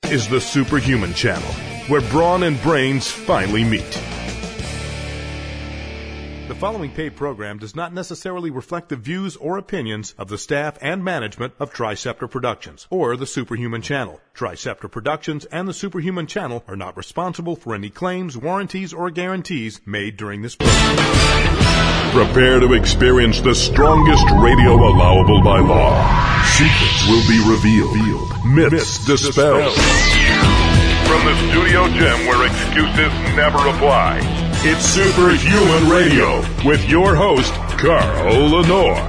is the Superhuman Channel, where brawn and brains finally meet. The following paid program does not necessarily reflect the views or opinions of the staff and management of Triceptor Productions or the Superhuman Channel. Triceptor Productions and the Superhuman Channel are not responsible for any claims, warranties, or guarantees made during this program. Prepare to experience the strongest radio allowable by law. Secrets will be revealed. Myths dispelled. From the studio gym where excuses never apply, it's Superhuman Radio with your host, Carl Lenore.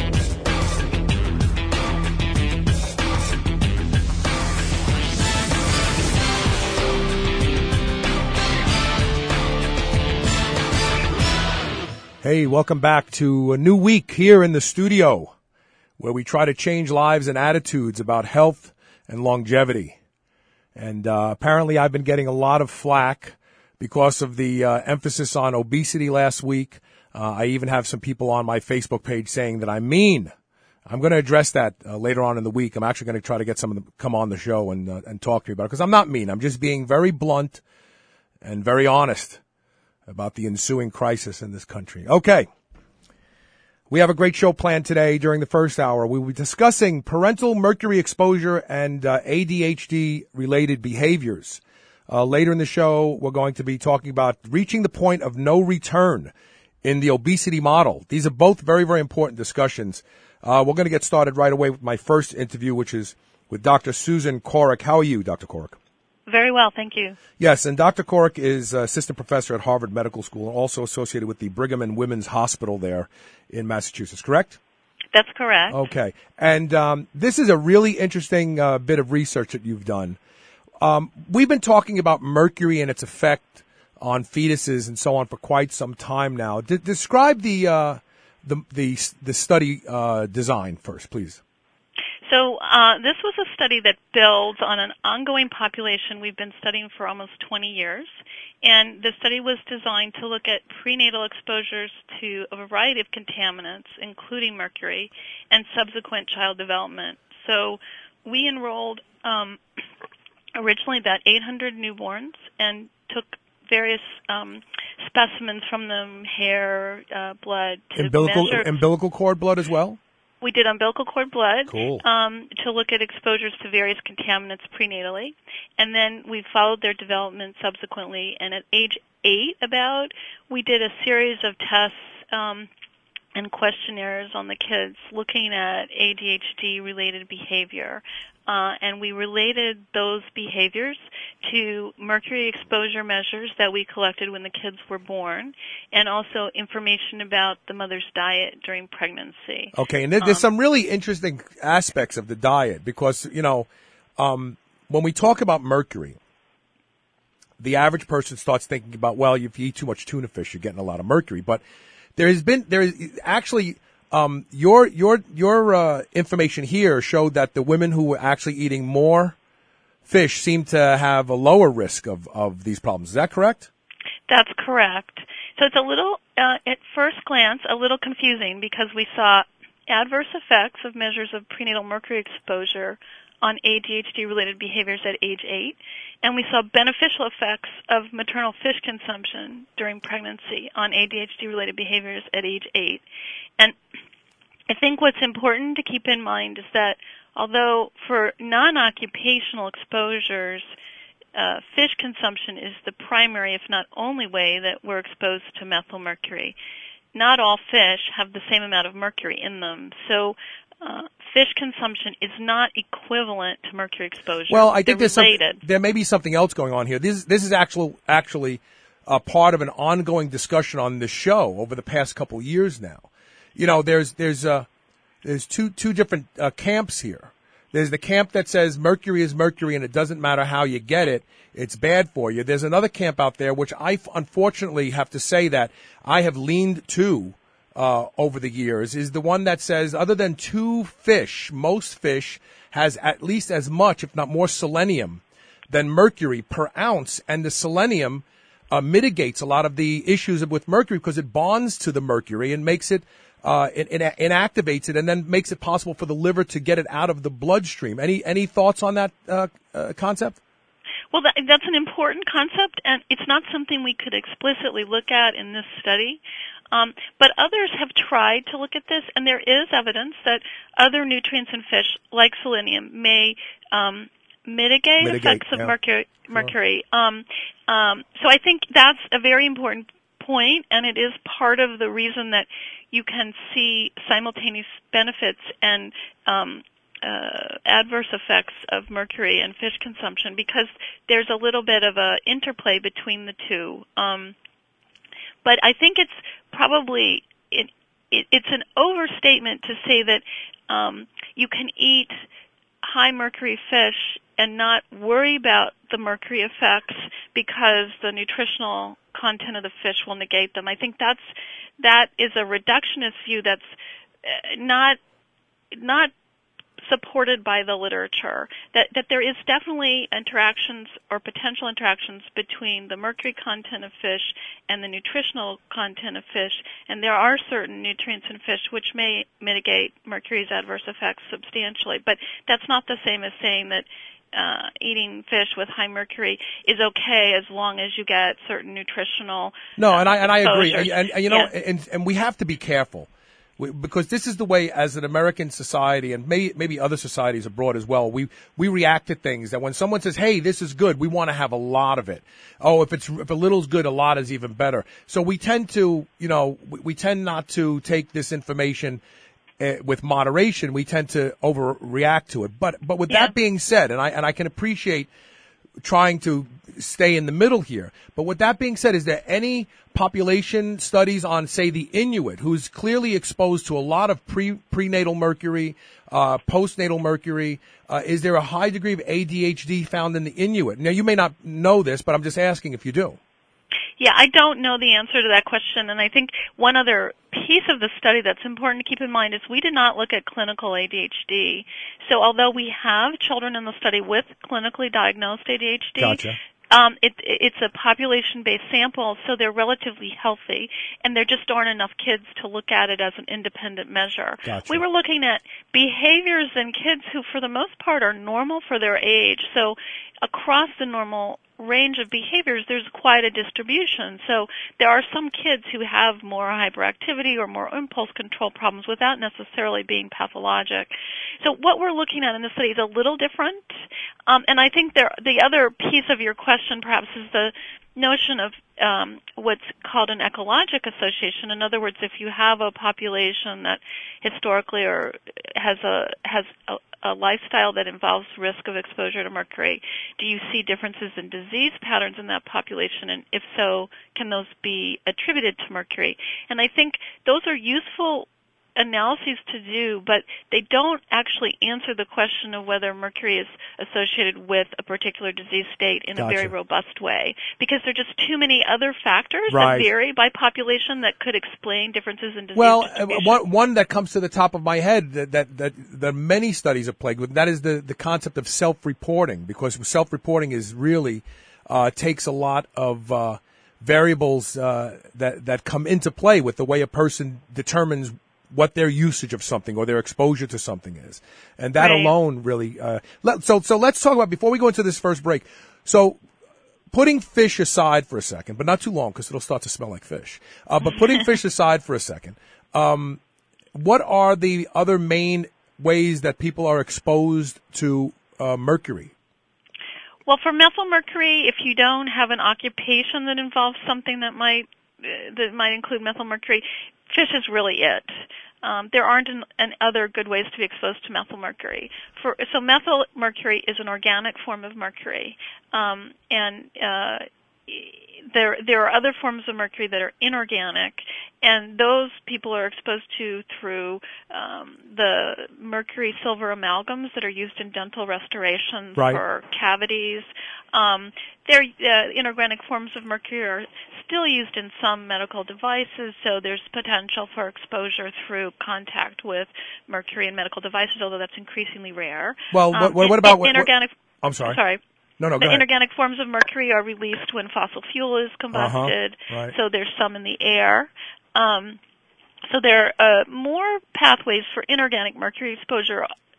Hey, welcome back to a new week here in the studio where we try to change lives and attitudes about health and longevity. And apparently I've been getting a lot of flack because of the emphasis on obesity last week. I even have some people on my Facebook page saying that I'm mean. I'm going to address that later on in the week. I'm actually going to try to get some of them to come on the show and talk to me about it, because I'm not mean. I'm just being very blunt and very honest about the ensuing crisis in this country. Okay. We have a great show planned today during the first hour. We will be discussing parental mercury exposure and ADHD-related behaviors. Later in the show, we're going to be talking about reaching the point of no return in the obesity model. These are both very, very important discussions. We're going to get started right away with my first interview, which is with Dr. Susan Korek. How are you, Dr. Korek? Very well, thank you. Yes, and Dr. Korek is assistant professor at Harvard Medical School and also associated with the Brigham and Women's Hospital there in Massachusetts, correct? That's correct. Okay. And this is a really interesting bit of research that you've done. We've been talking about mercury and its effect on fetuses and so on for quite some time now. Describe the study design first, please. So this was a study that builds on an ongoing population we've been studying for almost 20 years. And the study was designed to look at prenatal exposures to a variety of contaminants, including mercury, and subsequent child development. So we enrolled originally about 800 newborns and took various specimens from them, hair, blood, to measure. Umbilical cord blood as well? We did umbilical cord blood. Cool. To look at exposures to various contaminants prenatally. And then we followed their development subsequently. And at age 8 we did a series of tests and questionnaires on the kids looking at ADHD-related behavior. And we related those behaviors to mercury exposure measures that we collected when the kids were born, and also information about the mother's diet during pregnancy. Okay, and there's some really interesting aspects of the diet because, when we talk about mercury, the average person starts thinking about, well, if you eat too much tuna fish, you're getting a lot of mercury. But there is actually your information here showed that the women who were actually eating more fish seem to have a lower risk of these problems. Is that correct? That's correct. So it's a little, at first glance, a little confusing because we saw adverse effects of measures of prenatal mercury exposure on ADHD-related behaviors at age 8, and we saw beneficial effects of maternal fish consumption during pregnancy on ADHD-related behaviors at age 8. And I think what's important to keep in mind is that although for non-occupational exposures, fish consumption is the primary, if not only way that we're exposed to methylmercury, not all fish have the same amount of mercury in them. So fish consumption is not equivalent to mercury exposure. Well, I think there may be something else going on here. This is actually a part of an ongoing discussion on this show over the past couple of years now. There's two different camps here. There's the camp that says mercury is mercury and it doesn't matter how you get it, it's bad for you. There's another camp out there which I unfortunately have to say that I have leaned to over the years, is the one that says other than 2 fish, most fish has at least as much, if not more, selenium than mercury per ounce, and the selenium mitigates a lot of the issues with mercury because it bonds to the mercury and makes it inactivates it and then makes it possible for the liver to get it out of the bloodstream. Any thoughts on that concept? Well, that's an important concept, and it's not something we could explicitly look at in this study. But others have tried to look at this, and there is evidence that other nutrients in fish, like selenium, may mitigate effects of mercury. So I think that's a very important point, and it is part of the reason that you can see simultaneous benefits and adverse effects of mercury and fish consumption, because there's a little bit of a interplay between the two. But I think it's probably it's an overstatement to say that you can eat high mercury fish and not worry about the mercury effects because the nutritional content of the fish will negate them. I think that is a reductionist view that's not supported by the literature, that there is definitely interactions or potential interactions between the mercury content of fish and the nutritional content of fish, and there are certain nutrients in fish which may mitigate mercury's adverse effects substantially. But that's not the same as saying that eating fish with high mercury is okay as long as you get certain nutritional and I agree, exposures. and you know, and we have to be careful. Because this is the way, as an American society, and maybe other societies abroad as well, we react to things that when someone says, "Hey, this is good," we want to have a lot of it. Oh, if a little's good, a lot is even better. So we tend to, we tend not to take this information with moderation. We tend to overreact to it. But with that being said, and I can appreciate trying to stay in the middle here. But with that being said, is there any population studies on, say, the Inuit, who's clearly exposed to a lot of prenatal mercury, postnatal mercury? Is there a high degree of ADHD found in the Inuit? Now, you may not know this, but I'm just asking if you do. Yeah, I don't know the answer to that question, and I think one other piece of the study that's important to keep in mind is we did not look at clinical ADHD. So although we have children in the study with clinically diagnosed ADHD, Gotcha. It's a population-based sample, so they're relatively healthy, and there just aren't enough kids to look at it as an independent measure. Gotcha. We were looking at behaviors in kids who, for the most part, are normal for their age. So across the normal range of behaviors, there's quite a distribution. So there are some kids who have more hyperactivity or more impulse control problems without necessarily being pathologic. So what we're looking at in this study is a little different. And I think the other piece of your question perhaps is the notion of what's called an ecologic association. In other words, if you have a population that historically or has a lifestyle that involves risk of exposure to mercury, do you see differences in disease patterns in that population? And if so, can those be attributed to mercury? And I think those are useful analyses to do, but they don't actually answer the question of whether mercury is associated with a particular disease state in a very robust way, because there are just too many other factors that vary by population that could explain differences in disease distribution. One that comes to the top of my head that many studies are plagued with, that is the concept of self-reporting, because self-reporting is really takes a lot of variables that come into play with the way a person determines what their usage of something or their exposure to something is. And that alone really, so let's talk about, before we go into this first break, so putting fish aside for a second, but not too long because it'll start to smell like fish, but putting fish aside for a second, what are the other main ways that people are exposed to mercury? Well, for methylmercury, if you don't have an occupation that involves something that might include methylmercury, fish is really it. There aren't other good ways to be exposed to methylmercury. So methylmercury is an organic form of mercury, and there are other forms of mercury that are inorganic, and those people are exposed to through the mercury silver amalgams that are used in dental restorations for cavities. Inorganic forms of mercury are still used in some medical devices, so there's potential for exposure through contact with mercury in medical devices, although that's increasingly rare. Well, what about inorganic? I'm sorry. Sorry. No, the inorganic forms of mercury are released when fossil fuel is combusted, so there's some in the air. So there are more pathways for inorganic mercury exposure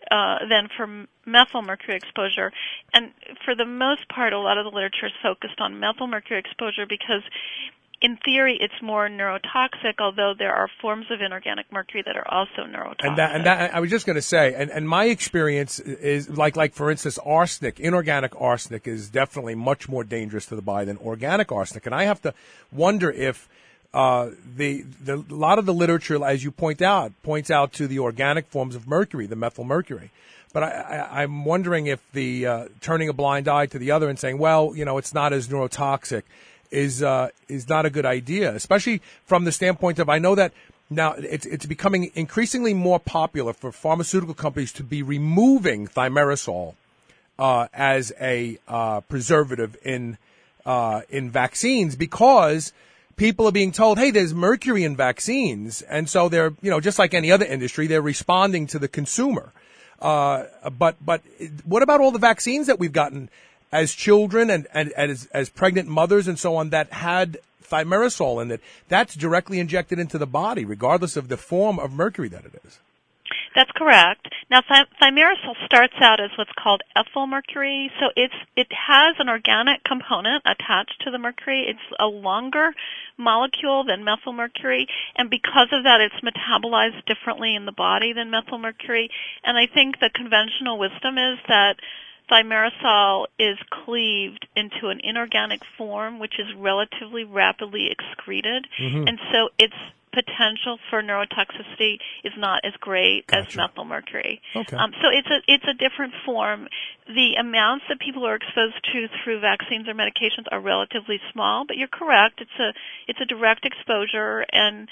than for methylmercury exposure. And for the most part, a lot of the literature is focused on methylmercury exposure because in theory, it's more neurotoxic, although there are forms of inorganic mercury that are also neurotoxic. And that I was just going to say, and my experience is like for instance, arsenic, inorganic arsenic is definitely much more dangerous to the body than organic arsenic. And I have to wonder if the lot of the literature, as you points out to the organic forms of mercury, the methylmercury. But I'm wondering if the turning a blind eye to the other and saying, well, it's not as neurotoxic is not a good idea, especially from the standpoint of I know that now it's becoming increasingly more popular for pharmaceutical companies to be removing thimerosal as a preservative in vaccines because people are being told, hey, there's mercury in vaccines, and so they're just like any other industry, they're responding to the consumer. But what about all the vaccines that we've gotten as children and as pregnant mothers and so on that had thimerosal in it? That's directly injected into the body, regardless of the form of mercury that it is. That's correct. Now, thimerosal starts out as what's called ethyl mercury, so it has an organic component attached to the mercury. It's a longer molecule than methylmercury, and because of that, it's metabolized differently in the body than methylmercury. And I think the conventional wisdom is that thimerosal is cleaved into an inorganic form, which is relatively rapidly excreted, and so its potential for neurotoxicity is not as great as methylmercury. Okay. So it's a different form. The amounts that people are exposed to through vaccines or medications are relatively small, but you're correct. It's a direct exposure, and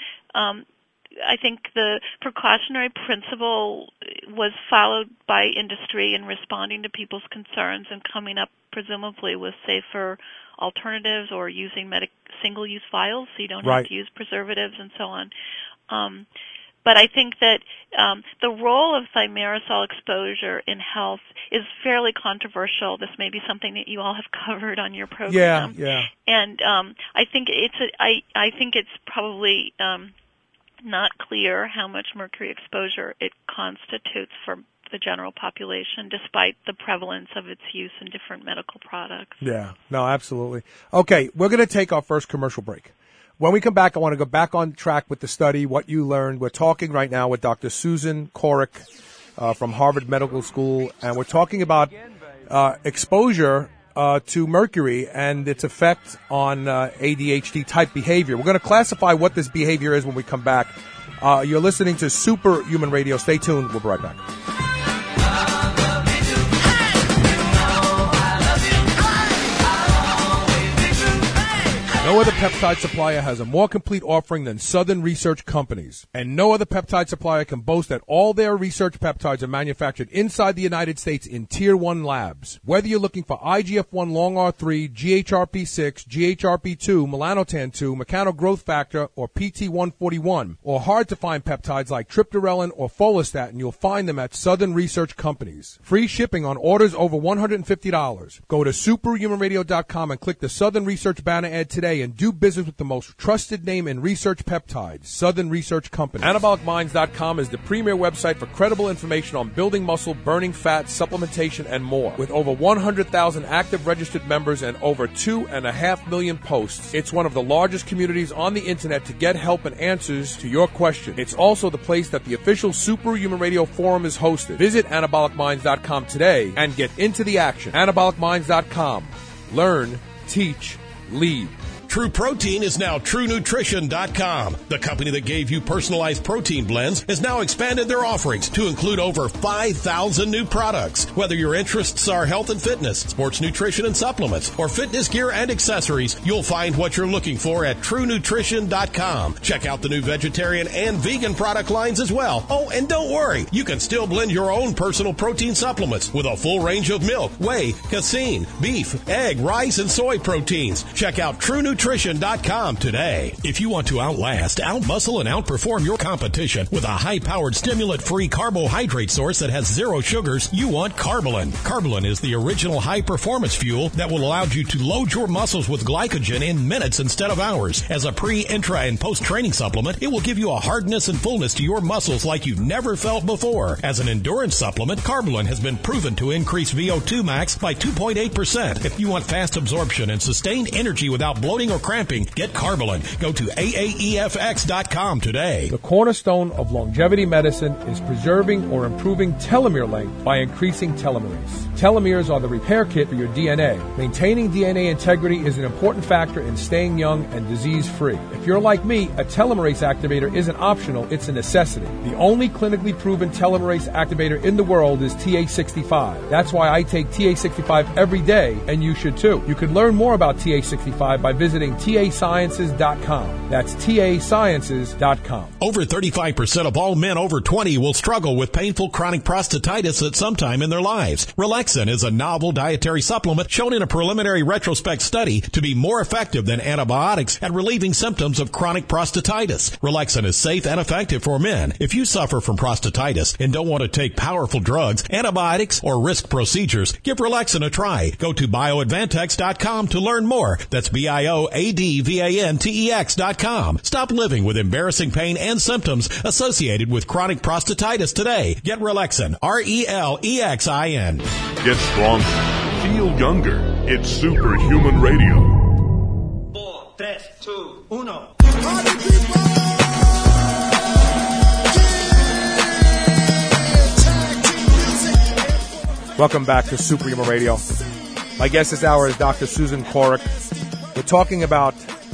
I think the precautionary principle was followed by industry in responding to people's concerns and coming up presumably with safer alternatives or using single-use vials so you don't have to use preservatives and so on. But I think that the role of thimerosal exposure in health is fairly controversial. This may be something that you all have covered on your program. Yeah. And I think it's probably not clear how much mercury exposure it constitutes for the general population, despite the prevalence of its use in different medical products. Yeah, no, absolutely. Okay, we're going to take our first commercial break. When we come back, I want to go back on track with the study, what you learned. We're talking right now with Dr. Susan Corrick from Harvard Medical School, and we're talking about exposure to mercury and its effect on ADHD-type behavior. We're going to classify what this behavior is when we come back. You're listening to Superhuman Radio. Stay tuned. We'll be right back. No other peptide supplier has a more complete offering than Southern Research Companies. And no other peptide supplier can boast that all their research peptides are manufactured inside the United States in Tier 1 labs. Whether you're looking for IGF-1 long R3, GHRP6, GHRP2, melanotan-2, mechanogrowth factor, or PT141, or hard-to-find peptides like triptorelin or follistatin, you'll find them at Southern Research Companies. Free shipping on orders over $150. Go to superhumanradio.com and click the Southern Research banner ad today and do business with the most trusted name in research peptides, Southern Research Company. AnabolicMinds.com is the premier website for credible information on building muscle, burning fat, supplementation, and more. With over 100,000 active registered members and over 2.5 million posts, it's one of the largest communities on the internet to get help and answers to your questions. It's also the place that the official Superhuman Radio Forum is hosted. Visit AnabolicMinds.com today and get into the action. AnabolicMinds.com. Learn, teach, lead. True Protein is now TrueNutrition.com. The company that gave you personalized protein blends has now expanded their offerings to include over 5,000 new products. Whether your interests are health and fitness, sports nutrition and supplements, or fitness gear and accessories, you'll find what you're looking for at TrueNutrition.com. Check out the new vegetarian and vegan product lines as well. Oh, and don't worry, you can still blend your own personal protein supplements with a full range of milk, whey, casein, beef, egg, rice, and soy proteins. Check out TrueNutrition.com TrueNutrition.com today. If you want to outlast, outmuscle, and outperform your competition with a high-powered, stimulant-free carbohydrate source that has zero sugars, you want Carbolin. Carbolin is the original high-performance fuel that will allow you to load your muscles with glycogen in minutes instead of hours. As a pre, intra, and post-training supplement, it will give you a hardness and fullness to your muscles like you've never felt before. As an endurance supplement, Carbolin has been proven to increase VO2 max by 2.8%. If you want fast absorption and sustained energy without bloating or cramping, get Carbolin. Go to AAEFX.com today. The cornerstone of longevity medicine is preserving or improving telomere length by increasing telomerase. Telomeres are the repair kit for your DNA. Maintaining DNA integrity is an important factor in staying young and disease-free. If you're like me, a telomerase activator isn't optional, it's a necessity. The only clinically proven telomerase activator in the world is TA65. That's why I take TA65 every day, and you should too. You can learn more about TA65 by visiting TASciences.com. That's TASciences.com. Over 35% of all men over 20 will struggle with painful chronic prostatitis at some time in their lives. Relaxin is a novel dietary supplement shown in a preliminary retrospect study to be more effective than antibiotics at relieving symptoms of chronic prostatitis. Relaxin is safe and effective for men. If you suffer from prostatitis and don't want to take powerful drugs, antibiotics, or risk procedures, give Relaxin a try. Go to bioadvantex.com to learn more. That's BIOADVANTEX.com. Stop living with embarrassing pain and symptoms associated with chronic prostatitis today. Get Relaxin, RELEXIN. Get stronger. Feel younger. It's Superhuman Radio. 4, 3, 2, 1. Welcome back to Superhuman Radio. My guest this hour is Dr. Susan Corrick. We're talking about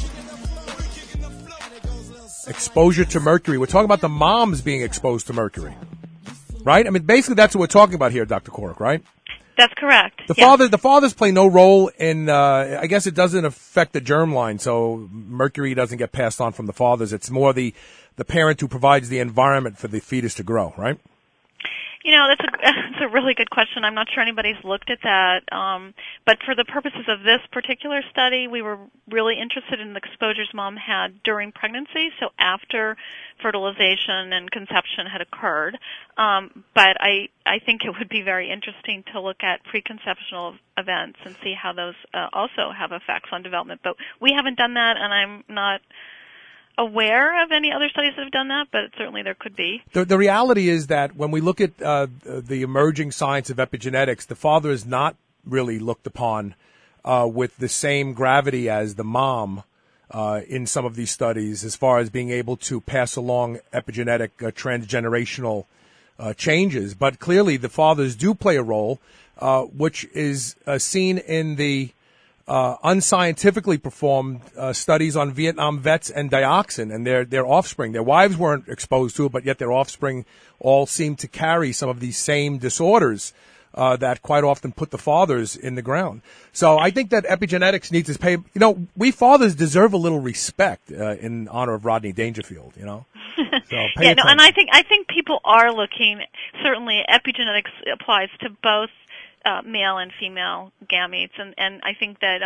exposure to mercury. We're talking about the moms being exposed to mercury, right? I mean, basically that's what we're talking about here, Dr. Corrick, right? That's correct. The fathers play no role in, I guess it doesn't affect the germline, so mercury doesn't get passed on from the fathers. It's more the parent who provides the environment for the fetus to grow, right? You know, that's a really good question. I'm not sure anybody's looked at that. But for the purposes of this particular study, we were really interested in the exposures mom had during pregnancy, so after fertilization and conception had occurred. But I think it would be very interesting to look at preconceptional events and see how those also have effects on development. But we haven't done that, and I'm not aware of any other studies that have done that, but certainly there could be. The reality is that when we look at the emerging science of epigenetics, the father is not really looked upon with the same gravity as the mom in some of these studies as far as being able to pass along epigenetic transgenerational changes. But clearly the fathers do play a role, which is seen in the unscientifically performed studies on Vietnam vets and dioxin and their offspring. Their wives weren't exposed to it, but yet their offspring all seem to carry some of these same disorders that quite often put the fathers in the ground. So I think that epigenetics needs to pay. You know, we fathers deserve a little respect in honor of Rodney Dangerfield. You know. So yeah, no, and I think people are looking. Certainly, epigenetics applies to both male and female gametes, and I think that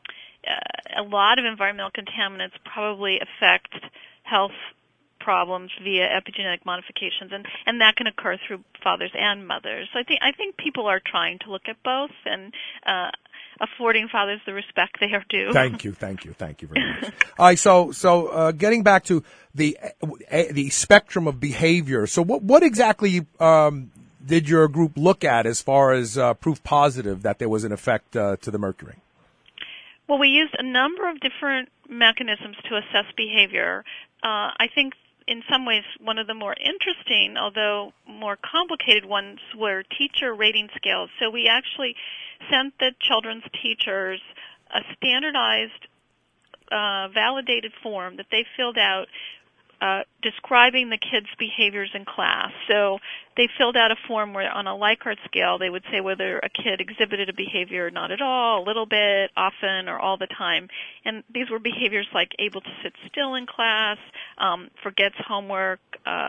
a lot of environmental contaminants probably affect health problems via epigenetic modifications, and that can occur through fathers and mothers. So I think people are trying to look at both and affording fathers the respect they are due. Thank you very much. All right, so getting back to the spectrum of behavior. So what exactly did your group look at as far as proof positive that there was an effect to the mercury? Well, we used a number of different mechanisms to assess behavior. I think in some ways one of the more interesting, although more complicated ones, were teacher rating scales. So we actually sent the children's teachers a standardized, validated form that they filled out describing the kids' behaviors in class. So they filled out a form where on a Likert scale they would say whether a kid exhibited a behavior not at all, a little bit, often, or all the time. And these were behaviors like able to sit still in class, forgets homework,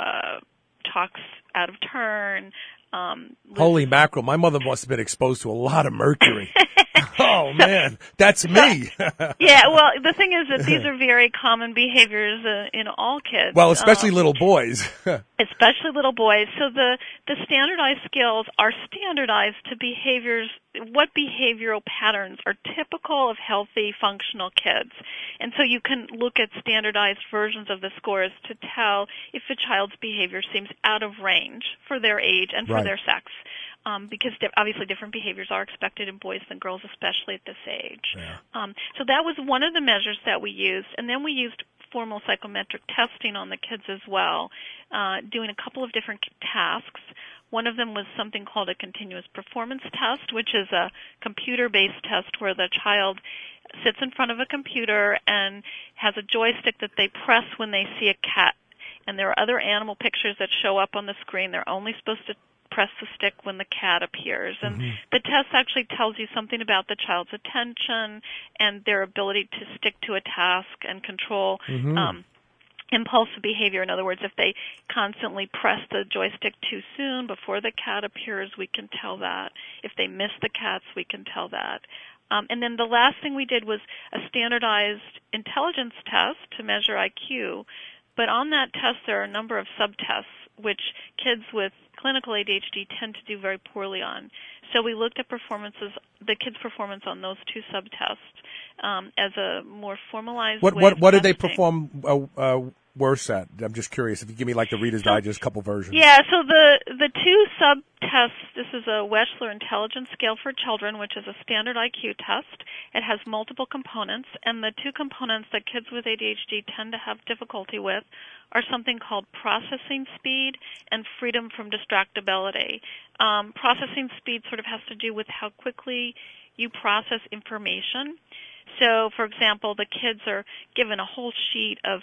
talks out of turn. Holy mackerel, my mother must have been exposed to a lot of mercury. Oh, man, that's me. Yeah, well, the thing is that these are very common behaviors in all kids. Well, especially little boys. Especially little boys. So the standardized skills are standardized to behaviors, what behavioral patterns are typical of healthy, functional kids. And so you can look at standardized versions of the scores to tell if a child's behavior seems out of range for their age and for their sex. Because obviously different behaviors are expected in boys than girls, especially at this age. Yeah. So that was one of the measures that we used. And then we used formal psychometric testing on the kids as well, doing a couple of different tasks. One of them was something called a continuous performance test, which is a computer-based test where the child sits in front of a computer and has a joystick that they press when they see a cat. And there are other animal pictures that show up on the screen. They're only supposed to press the stick when the cat appears. And the test actually tells you something about the child's attention and their ability to stick to a task and control impulsive behavior. In other words, if they constantly press the joystick too soon before the cat appears, we can tell that. If they miss the cats, we can tell that. And then the last thing we did was a standardized intelligence test to measure IQ. But on that test, there are a number of subtests, which kids with clinical ADHD tend to do very poorly on. So we looked at the kids' performance on those two subtests as a more formalized way of What did they testing. perform worse at? I'm just curious if you give me like the Reader's Digest couple versions. Yeah, so the two subtests, this is a Wechsler Intelligence Scale for Children, which is a standard IQ test. It has multiple components, and the two components that kids with ADHD tend to have difficulty with are something called processing speed and freedom from distractibility. Processing speed sort of has to do with how quickly you process information. So, for example, the kids are given a whole sheet of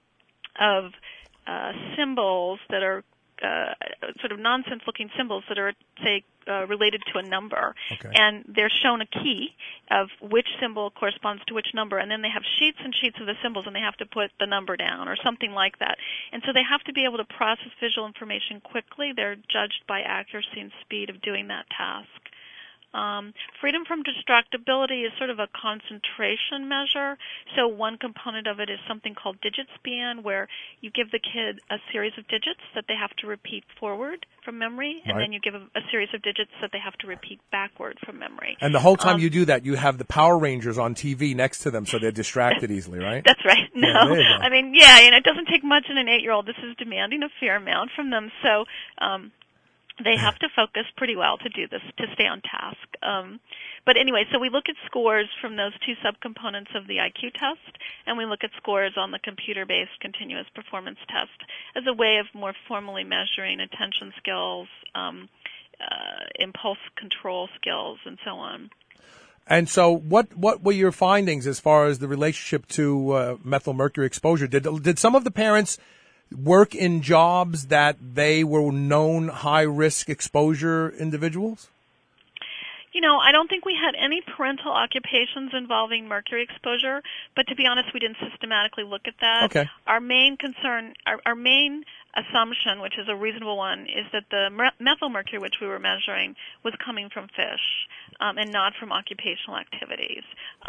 symbols that are sort of nonsense-looking symbols that are, say, related to a number. Okay. And they're shown a key of which symbol corresponds to which number, and then they have sheets and sheets of the symbols, and they have to put the number down or something like that. And so they have to be able to process visual information quickly. They're judged by accuracy and speed of doing that task. Freedom from distractibility is sort of a concentration measure. So one component of it is something called digit span, where you give the kid a series of digits that they have to repeat forward from memory, and then you give a series of digits that they have to repeat backward from memory. And the whole time you do that, you have the Power Rangers on TV next to them, so they're distracted easily, right? That's right. No, Yeah, there you go. I mean, yeah, and it doesn't take much in an 8-year-old. This is demanding a fair amount from them. So they have to focus pretty well to do this, to stay on task. But anyway, so we look at scores from those two subcomponents of the IQ test, and we look at scores on the computer-based continuous performance test as a way of more formally measuring attention skills, impulse control skills, and so on. And so what were your findings as far as the relationship to methylmercury exposure? Did some of the parents work in jobs that they were known high-risk exposure individuals? You know, I don't think we had any parental occupations involving mercury exposure, but to be honest, we didn't systematically look at that. Okay. Our main concern, our main assumption, which is a reasonable one, is that the methylmercury which we were measuring was coming from fish and not from occupational activities.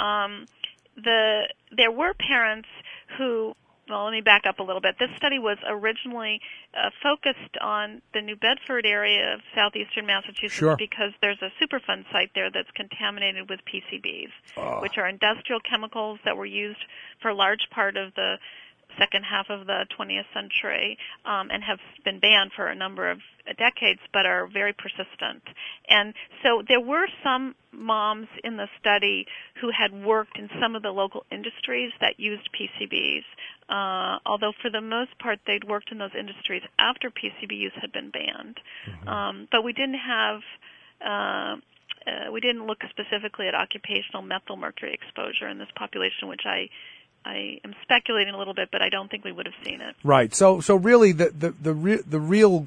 There were parents who, well, let me back up a little bit. This study was originally focused on the New Bedford area of southeastern Massachusetts because there's a Superfund site there that's contaminated with PCBs, which are industrial chemicals that were used for a large part of the second half of the 20th century and have been banned for a number of decades, but are very persistent. And so there were some moms in the study who had worked in some of the local industries that used PCBs, although for the most part they'd worked in those industries after PCB use had been banned. But we didn't have we didn't look specifically at occupational methylmercury exposure in this population, which I am speculating a little bit, but I don't think we would have seen it. Right. So really, the real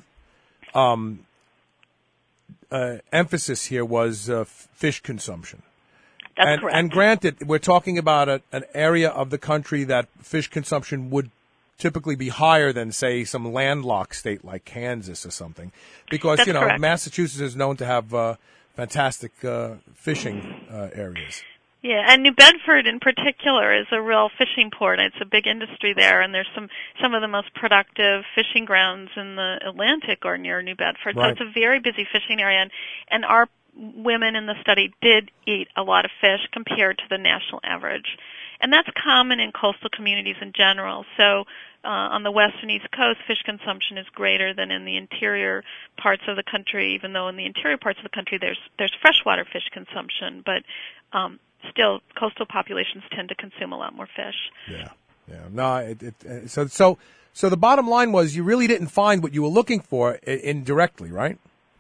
emphasis here was fish consumption. That's correct. And granted, we're talking about an area of the country that fish consumption would typically be higher than, say, some landlocked state like Kansas or something, because That's correct. Massachusetts is known to have fantastic fishing areas. Yeah, and New Bedford in particular is a real fishing port. It's a big industry there, and there's some of the most productive fishing grounds in the Atlantic are near New Bedford. Right. So it's a very busy fishing area, and our women in the study did eat a lot of fish compared to the national average. And that's common in coastal communities in general. So on the west and east coast, fish consumption is greater than in the interior parts of the country, even though in the interior parts of the country there's freshwater fish consumption. But still, coastal populations tend to consume a lot more fish. Yeah. No, so the bottom line was you really didn't find what you were looking for indirectly, right?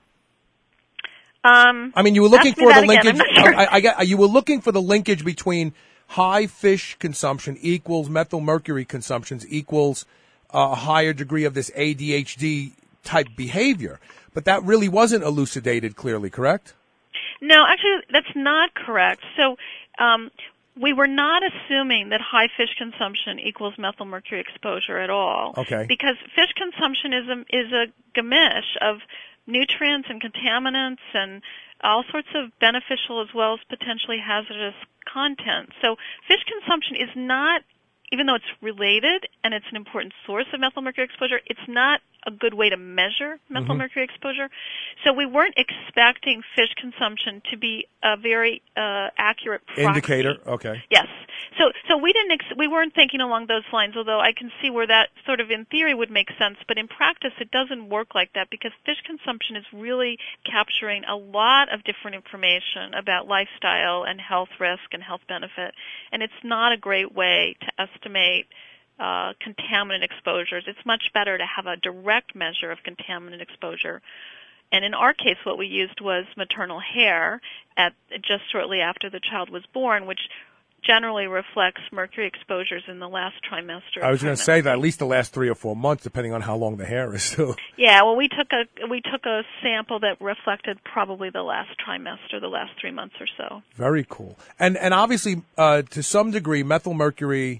I mean, you were looking for the linkage. Sure. You were looking for the linkage between high fish consumption equals methylmercury consumptions equals a higher degree of this ADHD type behavior, but that really wasn't elucidated clearly, correct? No, actually, that's not correct. So we were not assuming that high fish consumption equals methylmercury exposure at all. Okay. Because fish consumption is a gamish of nutrients and contaminants and all sorts of beneficial as well as potentially hazardous content. So fish consumption is not, even though it's related and it's an important source of methylmercury exposure, it's not a good way to measure methylmercury exposure. So we weren't expecting fish consumption to be a very accurate proxy. Indicator, okay. Yes. So we weren't thinking along those lines, although I can see where that sort of in theory would make sense, but in practice it doesn't work like that because fish consumption is really capturing a lot of different information about lifestyle and health risk and health benefit, and it's not a great way to estimate contaminant exposures. It's much better to have a direct measure of contaminant exposure. And in our case, what we used was maternal hair just shortly after the child was born, which generally reflects mercury exposures in the last trimester. I was going to say that at least the last 3 or 4 months, depending on how long the hair is. So. Yeah, well, we took a sample that reflected probably the last trimester, the last 3 months or so. Very cool. And obviously, to some degree, methylmercury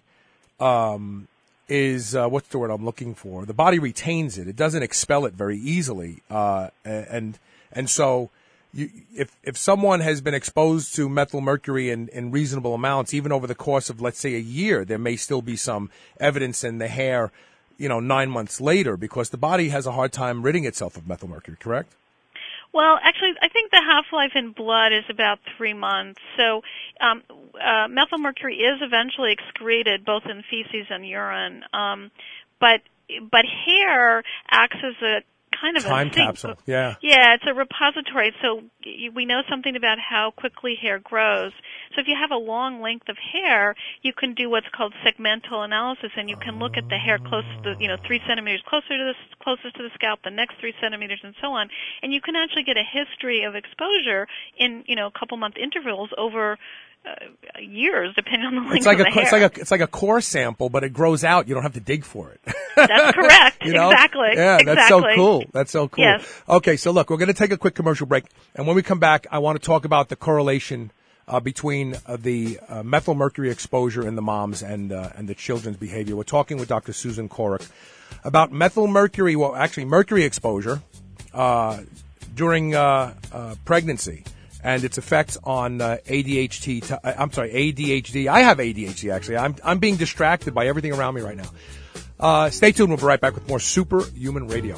is what's the word I'm looking for? The body retains it; it doesn't expel it very easily, and so if someone has been exposed to methylmercury in reasonable amounts, even over the course of let's say a year, there may still be some evidence in the hair, 9 months later, because the body has a hard time ridding itself of methylmercury. Correct? Well, actually, I think the half-life in blood is about 3 months. So methylmercury is eventually excreted both in feces and urine. But hair acts as a kind of time a sink. capsule. Yeah. Yeah, it's a repository. So we know something about how quickly hair grows. So if you have a long length of hair, you can do what's called segmental analysis, and you can look at the hair close to the, 3 centimeters closest to the scalp, the next 3 centimeters, and so on. And you can actually get a history of exposure in, a couple-month intervals over years, depending on the length of the hair. It's like a core sample, but it grows out. You don't have to dig for it. That's correct. Exactly. Yeah, exactly. That's so cool. Yes. Okay, so look, we're going to take a quick commercial break, and when we come back, I want to talk about the correlation between the methylmercury exposure in the moms and the children's behavior. We're talking with Dr. Susan Korek about methylmercury, well, actually mercury exposure during pregnancy and its effects on ADHD. I have ADHD, actually. I'm being distracted by everything around me right now. Stay tuned. We'll be right back with more Superhuman Radio.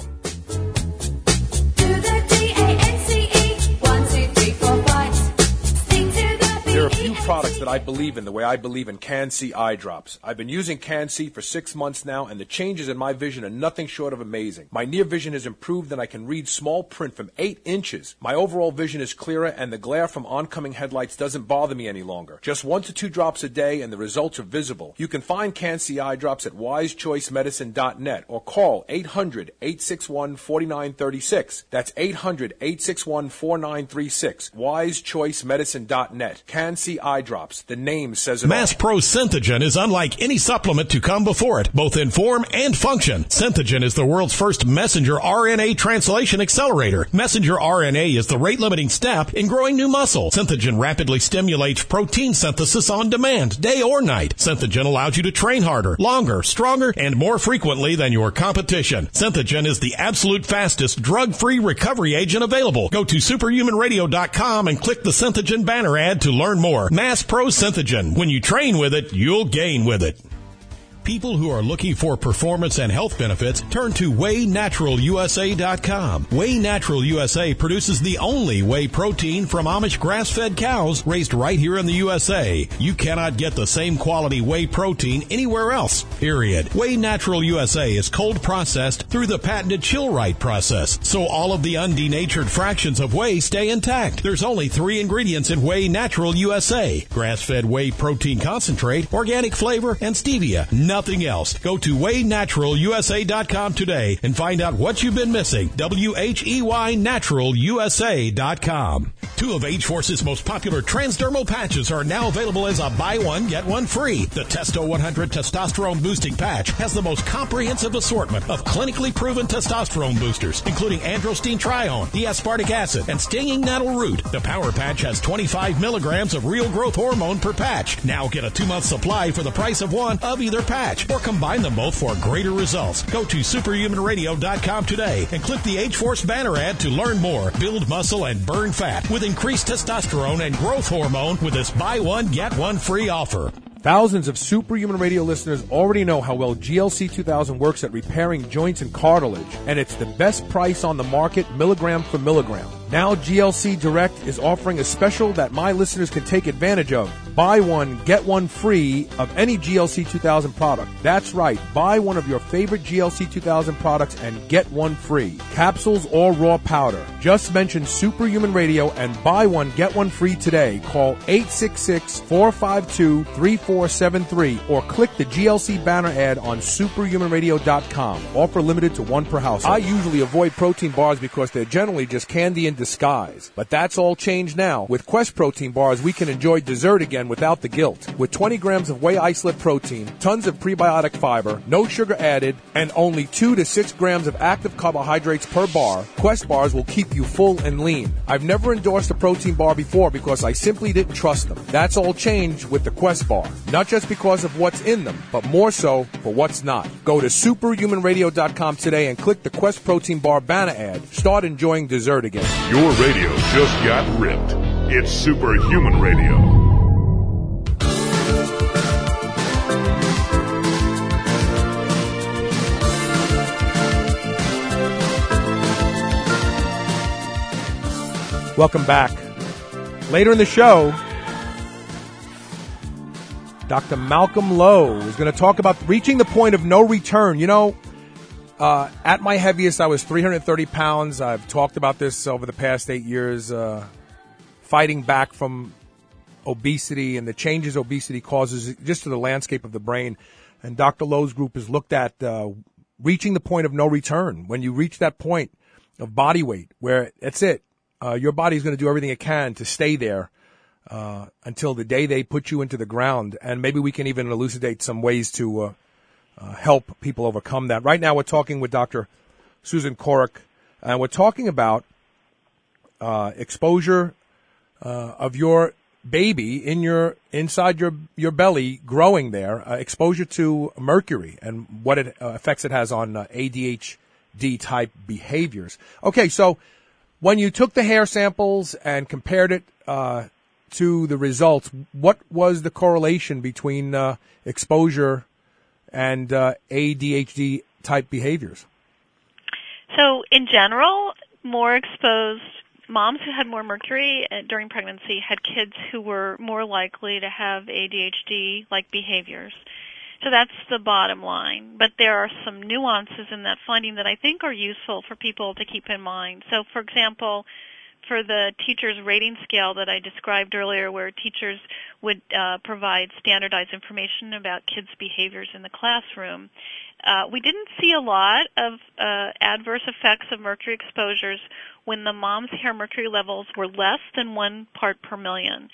There are a few products that I believe in the way I believe in Can-C eye drops. I've been using Can-C for 6 months now, and the changes in my vision are nothing short of amazing. My near vision has improved, and I can read small print from 8 inches. My overall vision is clearer, and the glare from oncoming headlights doesn't bother me any longer. Just 1 to 2 drops a day, and the results are visible. You can find Can-C eye drops at wisechoicemedicine.net or call 800-861-4936. That's 800-861-4936. wisechoicemedicine.net. Can-C eye drops. The name says it Mass all. Pro Synthogen is unlike any supplement to come before it, both in form and function. Synthogen is the world's first messenger RNA translation accelerator. Messenger RNA is the rate-limiting step in growing new muscle. Synthogen rapidly stimulates protein synthesis on demand, day or night. Synthogen allows you to train harder, longer, stronger, and more frequently than your competition. Synthogen is the absolute fastest drug-free recovery agent available. Go to superhumanradio.com and click the Synthogen banner ad to learn more. Mass Pro Synthogen. When you train with it, you'll gain with it. People who are looking for performance and health benefits turn to WheyNaturalUSA.com. Whey Natural USA produces the only whey protein from Amish grass-fed cows raised right here in the USA. You cannot get the same quality whey protein anywhere else, period. Whey Natural USA is cold processed through the patented chill-right process, so all of the undenatured fractions of whey stay intact. There's only 3 ingredients in Whey Natural USA: grass-fed whey protein concentrate, organic flavor, and stevia. Nothing else. Go to WheyNaturalUSA.com today and find out what you've been missing. WheyNaturalUSA.com. 2 of H-Force's most popular transdermal patches are now available as a buy one, get one free. The Testo 100 testosterone boosting patch has the most comprehensive assortment of clinically proven testosterone boosters, including androstenedione trione, D-aspartic acid, and stinging nettle root. The Power Patch has 25 milligrams of real growth hormone per patch. Now get a 2-month supply for the price of one of either patch, or combine them both for greater results. Go to superhumanradio.com today and click the H-Force banner ad to learn more. Build muscle and burn fat with increased testosterone and growth hormone with this buy one, get one free offer. Thousands of Superhuman Radio listeners already know how well GLC 2000 works at repairing joints and cartilage, and it's the best price on the market, milligram for milligram. Now GLC Direct is offering a special that my listeners can take advantage of. Buy one, get one free of any GLC 2000 product. That's right. Buy one of your favorite GLC 2000 products and get one free. Capsules or raw powder. Just mention Superhuman Radio and buy one, get one free today. Call 866-452-3473 or click the GLC banner ad on superhumanradio.com. Offer limited to 1 per household. I usually avoid protein bars because they're generally just candy in disguise. But that's all changed now. With Quest protein bars, we can enjoy dessert again without the guilt. With 20 grams of whey isolate protein, tons of prebiotic fiber, no sugar added, and only 2 to 6 grams of active carbohydrates per bar, Quest bars will keep you full and lean. I've never endorsed a protein bar before because I simply didn't trust them. That's all changed with the Quest bar. Not just because of what's in them, but more so for what's not. Go to superhumanradio.com today and click the Quest protein bar banner ad. Start enjoying dessert again. Your radio just got ripped. It's Superhuman Radio. Welcome back. Later in the show, Dr. Malcolm Lowe is going to talk about reaching the point of no return. You know, at my heaviest, I was 330 pounds. I've talked about this over the past 8 years, fighting back from obesity and the changes obesity causes just to the landscape of the brain. And Dr. Lowe's group has looked at reaching the point of no return. When you reach that point of body weight where that's it, your body's going to do everything it can to stay there until the day they put you into the ground. And maybe we can even elucidate some ways to help people overcome that. Right now we're talking with Dr. Susan Korek, and we're talking about exposure of your baby inside your belly growing there, exposure to mercury and what effects it has on ADHD type behaviors. Okay, so when you took the hair samples and compared it to the results, what was the correlation between exposure and ADHD type behaviors? So in general, more exposed moms who had more mercury during pregnancy had kids who were more likely to have ADHD-like behaviors. So that's the bottom line. But there are some nuances in that finding that I think are useful for people to keep in mind. So, for example, for the teacher's rating scale that I described earlier, where teachers would provide standardized information about kids' behaviors in the classroom, we didn't see a lot of adverse effects of mercury exposures when the mom's hair mercury levels were less than 1 part per million.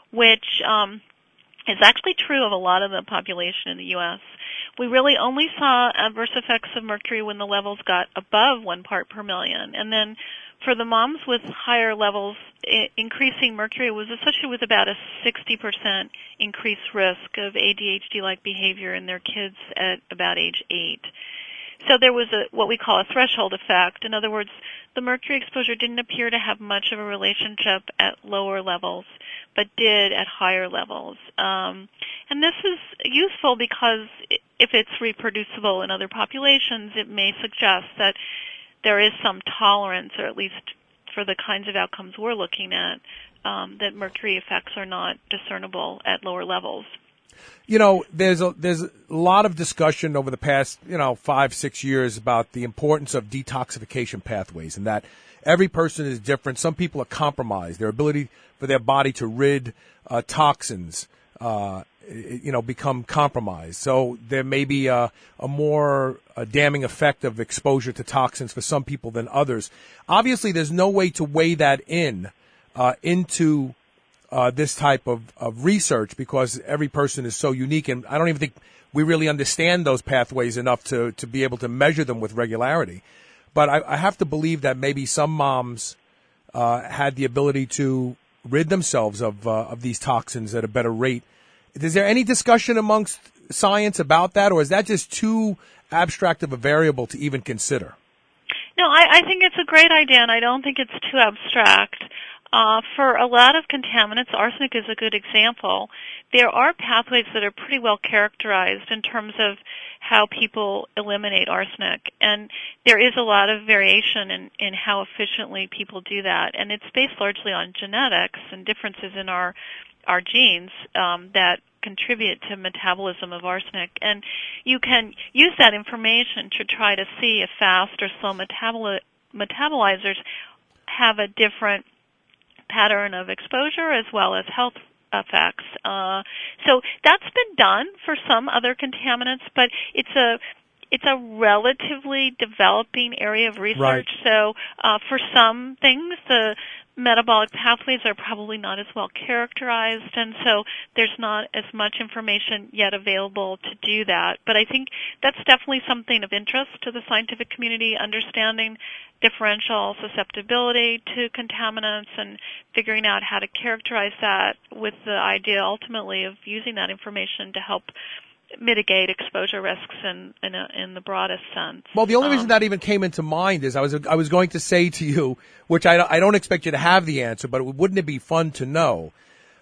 which is actually true of a lot of the population in the U.S. We really only saw adverse effects of mercury when the levels got above 1 part per million. And then for the moms with higher levels, increasing mercury was associated with about a 60% increased risk of ADHD-like behavior in their kids at about age 8. So there was what we call a threshold effect. In other words, the mercury exposure didn't appear to have much of a relationship at lower levels, but did at higher levels. And this is useful because if it's reproducible in other populations, it may suggest that there is some tolerance, or at least for the kinds of outcomes we're looking at, that mercury effects are not discernible at lower levels. You know, there's a lot of discussion over the past, 5-6 years about the importance of detoxification pathways, and that every person is different. Some people are compromised. Their ability for their body to rid toxins, become compromised. So there may be a more damning effect of exposure to toxins for some people than others. Obviously, there's no way to weigh that into this type of research, because every person is so unique, and I don't even think we really understand those pathways enough to be able to measure them with regularity. But I have to believe that maybe some moms had the ability to rid themselves of these toxins at a better rate. Is there any discussion amongst science about that, or is that just too abstract of a variable to even consider? No, I think it's a great idea, and I don't think it's too abstract. For a lot of contaminants, arsenic is a good example. There are pathways that are pretty well characterized in terms of how people eliminate arsenic, and there is a lot of variation in how efficiently people do that, and it's based largely on genetics and differences in our genes that contribute to metabolism of arsenic. And you can use that information to try to see if fast or slow metabolizers have a different pattern of exposure as well as health effects. So that's been done for some other contaminants, but it's a relatively developing area of research. Right. So for some things, the metabolic pathways are probably not as well characterized, and so there's not as much information yet available to do that. But I think that's definitely something of interest to the scientific community, understanding differential susceptibility to contaminants and figuring out how to characterize that, with the idea ultimately of using that information to help mitigate exposure risks in the broadest sense. Well, the only reason that even came into mind is I was going to say to you, which I don't expect you to have the answer, but wouldn't it be fun to know,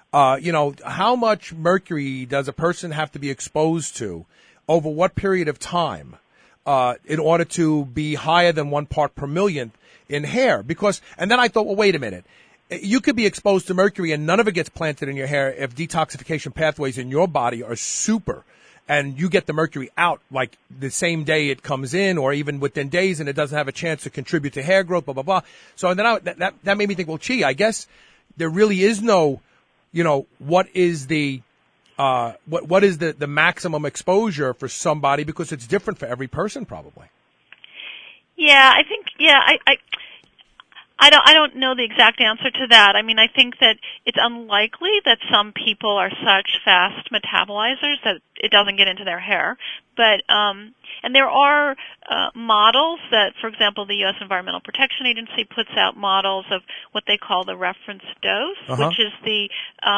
how much mercury does a person have to be exposed to over what period of time in order to be higher than 1 part per million in hair? And then I thought, well, wait a minute. You could be exposed to mercury and none of it gets planted in your hair if detoxification pathways in your body are super, and you get the mercury out like the same day it comes in, or even within days, and it doesn't have a chance to contribute to hair growth, blah, blah, blah. So then that made me think, well, gee, I guess there really is no, what is the maximum exposure for somebody, because it's different for every person probably. Yeah, I think, I don't know the exact answer to that. I mean, I think that it's unlikely that some people are such fast metabolizers that it doesn't get into their hair. But and there are models that, for example, the U.S. Environmental Protection Agency puts out models of what they call the reference dose, which is the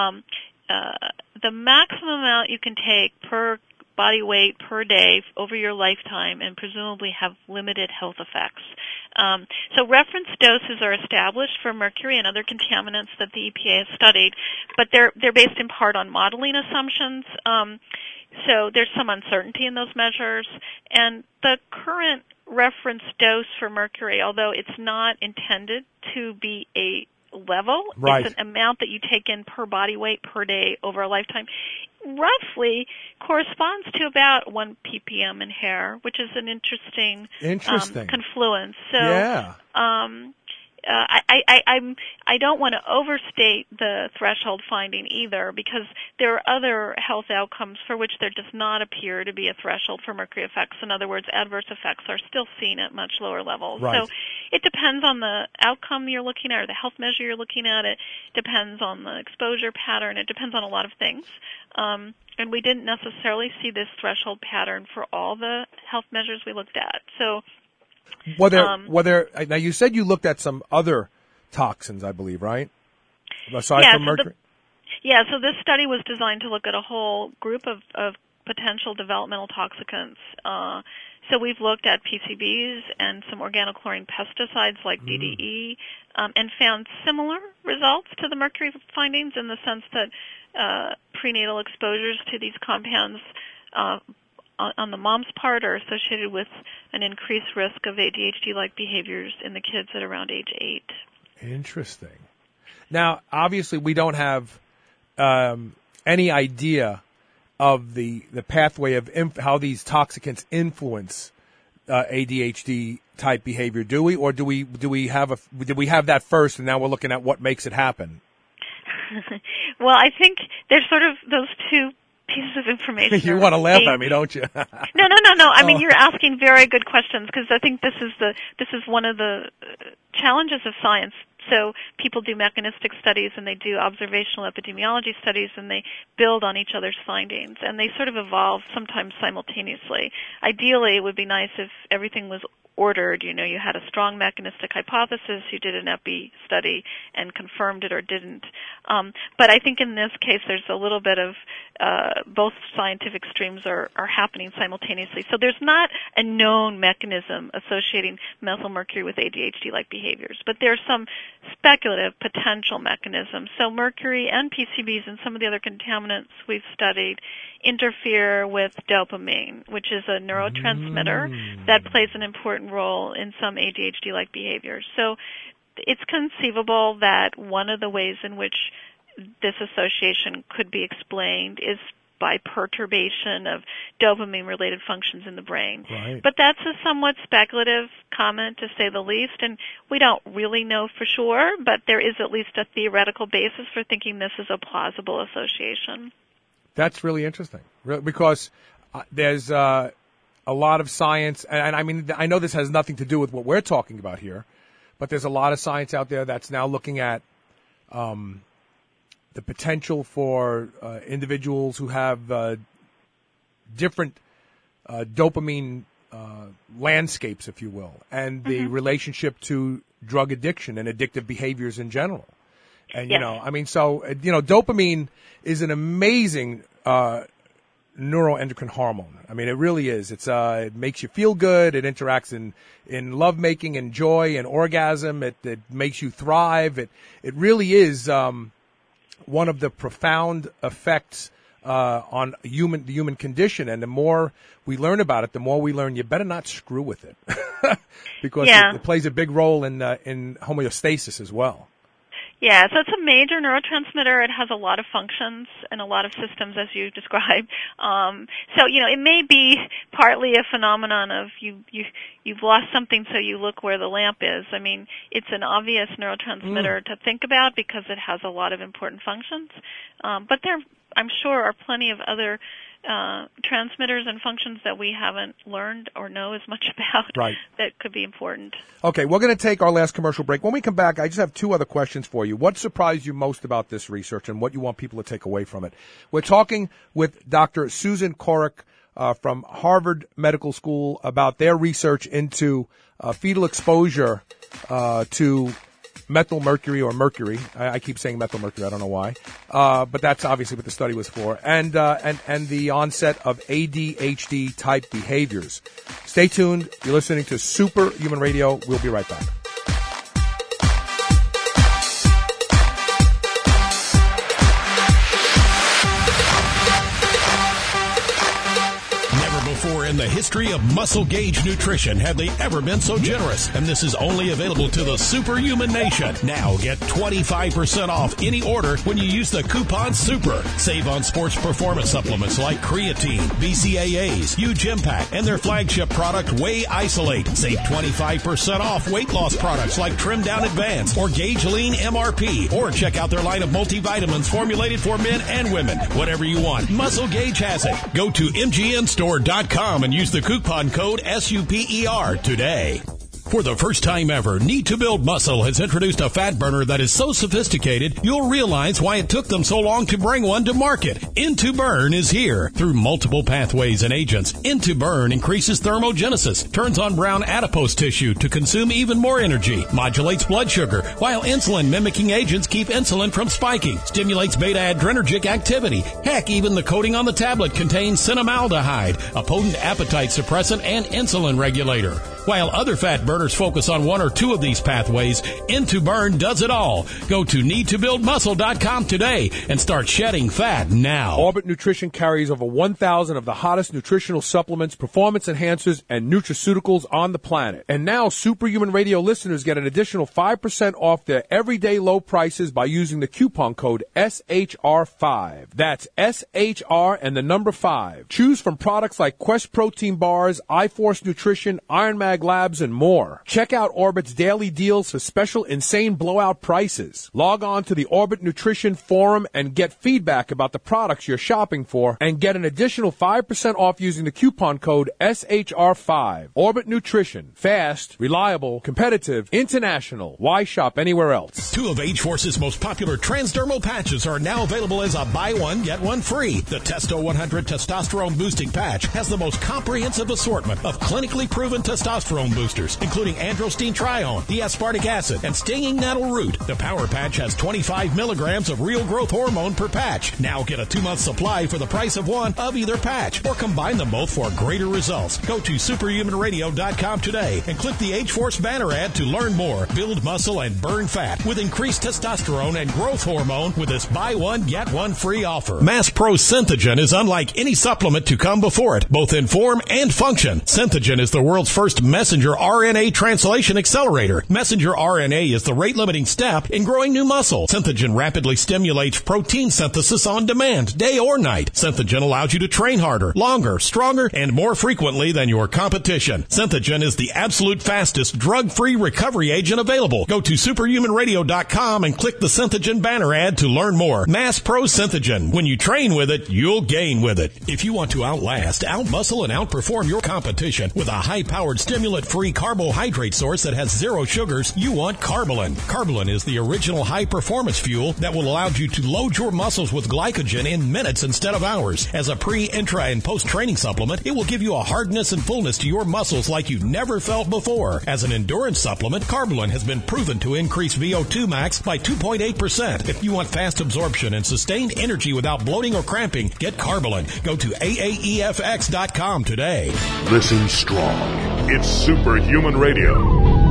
maximum amount you can take per body weight per day over your lifetime and presumably have limited health effects. So reference doses are established for mercury and other contaminants that the EPA has studied, but they're based in part on modeling assumptions. So there's some uncertainty in those measures. And the current reference dose for mercury, although it's not intended to be a level, right, it's an amount that you take in per body weight per day over a lifetime, roughly corresponds to about 1 ppm in hair, which is an interesting confluence. So, yeah. I don't want to overstate the threshold finding either, because there are other health outcomes for which there does not appear to be a threshold for mercury effects. In other words, adverse effects are still seen at much lower levels. Right. So it depends on the outcome you're looking at or the health measure you're looking at. It depends on the exposure pattern. It depends on a lot of things. And we didn't necessarily see this threshold pattern for all the health measures we looked at. So now you said you looked at some other toxins, I believe, right? Aside from mercury? So this study was designed to look at a whole group of potential developmental toxicants. So we've looked at PCBs and some organochlorine pesticides like DDE, and found similar results to the mercury findings in the sense that prenatal exposures to these compounds on the mom's part are associated with an increased risk of ADHD-like behaviors in the kids at around age 8. Interesting. Now, obviously, we don't have any idea of the pathway of how these toxicants influence ADHD-type behavior, do we? Or did we have that first, and now we're looking at what makes it happen? Well, I think there's sort of those two pieces of information. You want to laugh at me, don't you? No. I mean, you're asking very good questions, because I think this is one of the challenges of science. So people do mechanistic studies and they do observational epidemiology studies, and they build on each other's findings, and they sort of evolve sometimes simultaneously. Ideally, it would be nice if everything was ordered. You had a strong mechanistic hypothesis, you did an epi study and confirmed it or didn't. But I think in this case there's a little bit of both scientific streams are happening simultaneously. So there's not a known mechanism associating methylmercury with ADHD-like behaviors, but there's some speculative potential mechanisms. So mercury and PCBs and some of the other contaminants we've studied interfere with dopamine, which is a neurotransmitter that plays an important role in some ADHD-like behaviors. So it's conceivable that one of the ways in which this association could be explained is by perturbation of dopamine-related functions in the brain. Right. But that's a somewhat speculative comment, to say the least, and we don't really know for sure, but there is at least a theoretical basis for thinking this is a plausible association. That's really interesting, because there's a lot of science, and I mean, I know this has nothing to do with what we're talking about here, but there's a lot of science out there that's now looking at the potential for individuals who have different dopamine landscapes, if you will, and the relationship to drug addiction and addictive behaviors in general. And, dopamine is an amazing neuroendocrine hormone. I mean, it really is. It makes you feel good. It interacts in lovemaking and joy and orgasm. It makes you thrive. It really is one of the profound effects on the human condition. And the more we learn about it, the more we learn you better not screw with it, because it plays a big role in homeostasis as well. Yeah, so it's a major neurotransmitter. It has a lot of functions and a lot of systems, as you described. So it may be partly a phenomenon of you've lost something, so you look where the lamp is. I mean, it's an obvious neurotransmitter to think about because it has a lot of important functions. But there, I'm sure, are plenty of other transmitters and functions that we haven't learned or know as much about that could be important. Okay, we're going to take our last commercial break. When we come back, I just have two other questions for you. What surprised you most about this research and what you want people to take away from it? We're talking with Dr. Susan Korek from Harvard Medical School about their research into fetal exposure to methylmercury or mercury. I keep saying methylmercury. I don't know why. But that's obviously what the study was for. And the onset of ADHD type behaviors. Stay tuned. You're listening to Superhuman Radio. We'll be right back. In the history of Muscle Gauge Nutrition have they ever been so generous, and this is only available to the Superhuman Nation. Now get 25% off any order when you use the coupon SUPER. Save on sports performance supplements like creatine, BCAAs, Huge Impact, and their flagship product, Whey Isolate. Save 25% off weight loss products like Trim Down Advanced or Gauge Lean MRP, or check out their line of multivitamins formulated for men and women. Whatever you want, Muscle Gauge has it. Go to mgnstore.com and use the coupon code SUPER today. For the first time ever, Need to Build Muscle has introduced a fat burner that is so sophisticated, you'll realize why it took them so long to bring one to market. Into-Burn is here. Through multiple pathways and agents, Into-Burn increases thermogenesis, turns on brown adipose tissue to consume even more energy, modulates blood sugar, while insulin-mimicking agents keep insulin from spiking, stimulates beta-adrenergic activity. Heck, even the coating on the tablet contains cinnamaldehyde, a potent appetite suppressant and insulin regulator. While other fat burners focus on one or two of these pathways, Into-Burn does it all. Go to needtobuildmuscle.com today and start shedding fat now. Orbit Nutrition carries over 1,000 of the hottest nutritional supplements, performance enhancers, and nutraceuticals on the planet. And now Superhuman Radio listeners get an additional 5% off their everyday low prices by using the coupon code SHR5. That's SHR and the number 5. Choose from products like Quest Protein Bars, iForce Nutrition, Iron Mag Labs, and more. Check out Orbit's daily deals for special insane blowout prices. Log on to the Orbit Nutrition Forum and get feedback about the products you're shopping for, and get an additional 5% off using the coupon code SHR5. Orbit Nutrition. Fast, reliable, competitive, international. Why shop anywhere else? Two of Age-Force's most popular transdermal patches are now available as a buy one, get one free. The Testo 100 Testosterone Boosting Patch has the most comprehensive assortment of clinically proven testosterone boosters, including androstenedione trione, D-aspartic acid, and stinging nettle root. The Power Patch has 25 milligrams of real growth hormone per patch. Now get a 2-month supply for the price of one of either patch, or combine them both for greater results. Go to superhumanradio.com today and click the Age-Force banner ad to learn more. Build muscle and burn fat with increased testosterone and growth hormone with this buy one, get one free offer. Mass Pro Synthogen is unlike any supplement to come before it, both in form and function. Synthogen is the world's first messenger RNA translation accelerator. Messenger RNA is the rate-limiting step in growing new muscle. Synthogen rapidly stimulates protein synthesis on demand, day or night. Synthogen allows you to train harder, longer, stronger, and more frequently than your competition. Synthogen is the absolute fastest drug-free recovery agent available. Go to superhumanradio.com and click the Synthogen banner ad to learn more. Mass Pro Synthogen. When you train with it, you'll gain with it. If you want to outlast, outmuscle, and outperform your competition with a high-powered stimulant-free carbohydrate source that has zero sugars, you want Carbolin. Carbolin is the original high-performance fuel that will allow you to load your muscles with glycogen in minutes instead of hours. As a pre, intra, and post-training supplement, it will give you a hardness and fullness to your muscles like you've never felt before. As an endurance supplement, Carbolin has been proven to increase VO2 max by 2.8%. If you want fast absorption and sustained energy without bloating or cramping, get Carbolin. Go to AAEFX.com today. Listen strong. It's Superhuman Radio.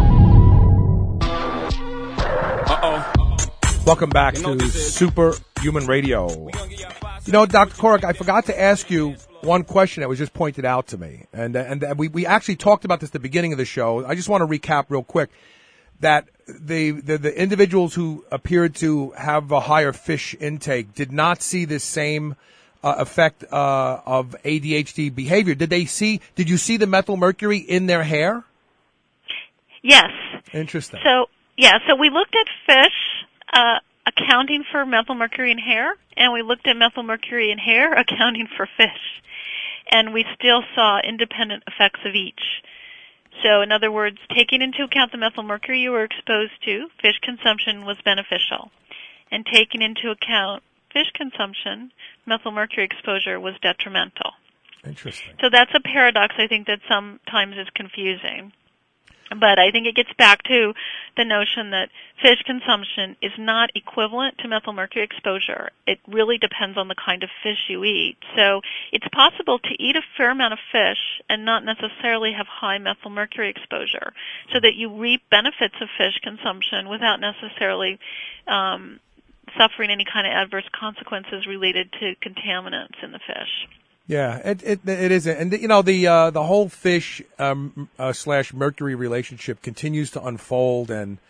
Welcome back to Superhuman Radio. You know, Dr. Korik, I forgot to ask you one question that was just pointed out to me. And we actually talked about this at the beginning of the show. I just want to recap real quick that the individuals who appeared to have a higher fish intake did not see this same effect of ADHD behavior. Did you see the methylmercury in their hair? Yes. Interesting. So we looked at fish accounting for methylmercury in hair, and we looked at methylmercury in hair accounting for fish. And we still saw independent effects of each. So in other words, taking into account the methylmercury you were exposed to, fish consumption was beneficial. And taking into account fish consumption, methylmercury exposure was detrimental. Interesting. So that's a paradox I think that sometimes is confusing. But I think it gets back to the notion that fish consumption is not equivalent to methylmercury exposure. It really depends on the kind of fish you eat. So it's possible to eat a fair amount of fish and not necessarily have high methylmercury exposure, so that you reap benefits of fish consumption without necessarily suffering any kind of adverse consequences related to contaminants in the fish. Yeah, it isn't, and the whole fish slash mercury relationship continues to unfold, and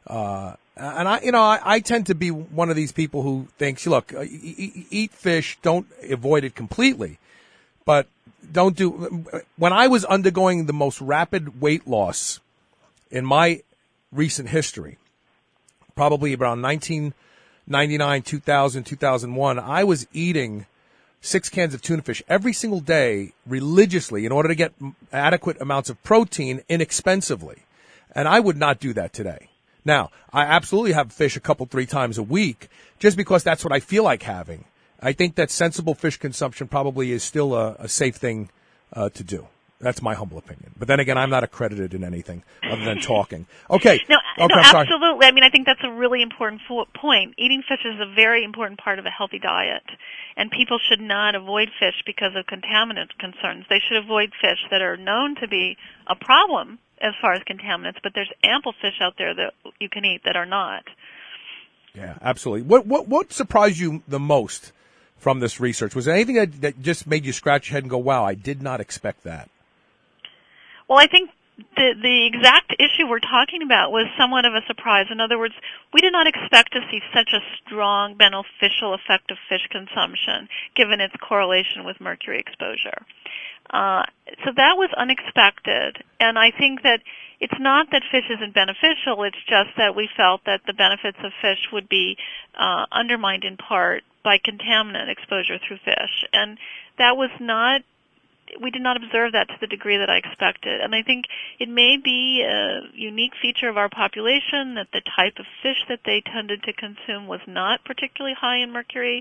I tend to be one of these people who thinks, look, eat fish, don't avoid it completely, but don't do. When I was undergoing the most rapid weight loss in my recent history, probably around 1999, 2000, 2001, I was eating 6 cans of tuna fish every single day religiously in order to get adequate amounts of protein inexpensively. And I would not do that today. Now, I absolutely have fish a couple, 3 times a week just because that's what I feel like having. I think that sensible fish consumption probably is still a safe thing to do. That's my humble opinion. But then again, I'm not accredited in anything other than talking. Okay. No, I'm absolutely. Sorry. I mean, I think that's a really important point. Eating fish is a very important part of a healthy diet. And people should not avoid fish because of contaminant concerns. They should avoid fish that are known to be a problem as far as contaminants, but there's ample fish out there that you can eat that are not. Yeah, absolutely. What surprised you the most from this research? Was there anything that just made you scratch your head and go, wow, I did not expect that? Well, I think the exact issue we're talking about was somewhat of a surprise. In other words, we did not expect to see such a strong beneficial effect of fish consumption, given its correlation with mercury exposure. So that was unexpected, and I think that it's not that fish isn't beneficial, it's just that we felt that the benefits of fish would be undermined in part by contaminant exposure through fish. And that was not, we did not observe that to the degree that I expected. And I think it may be a unique feature of our population that the type of fish that they tended to consume was not particularly high in mercury.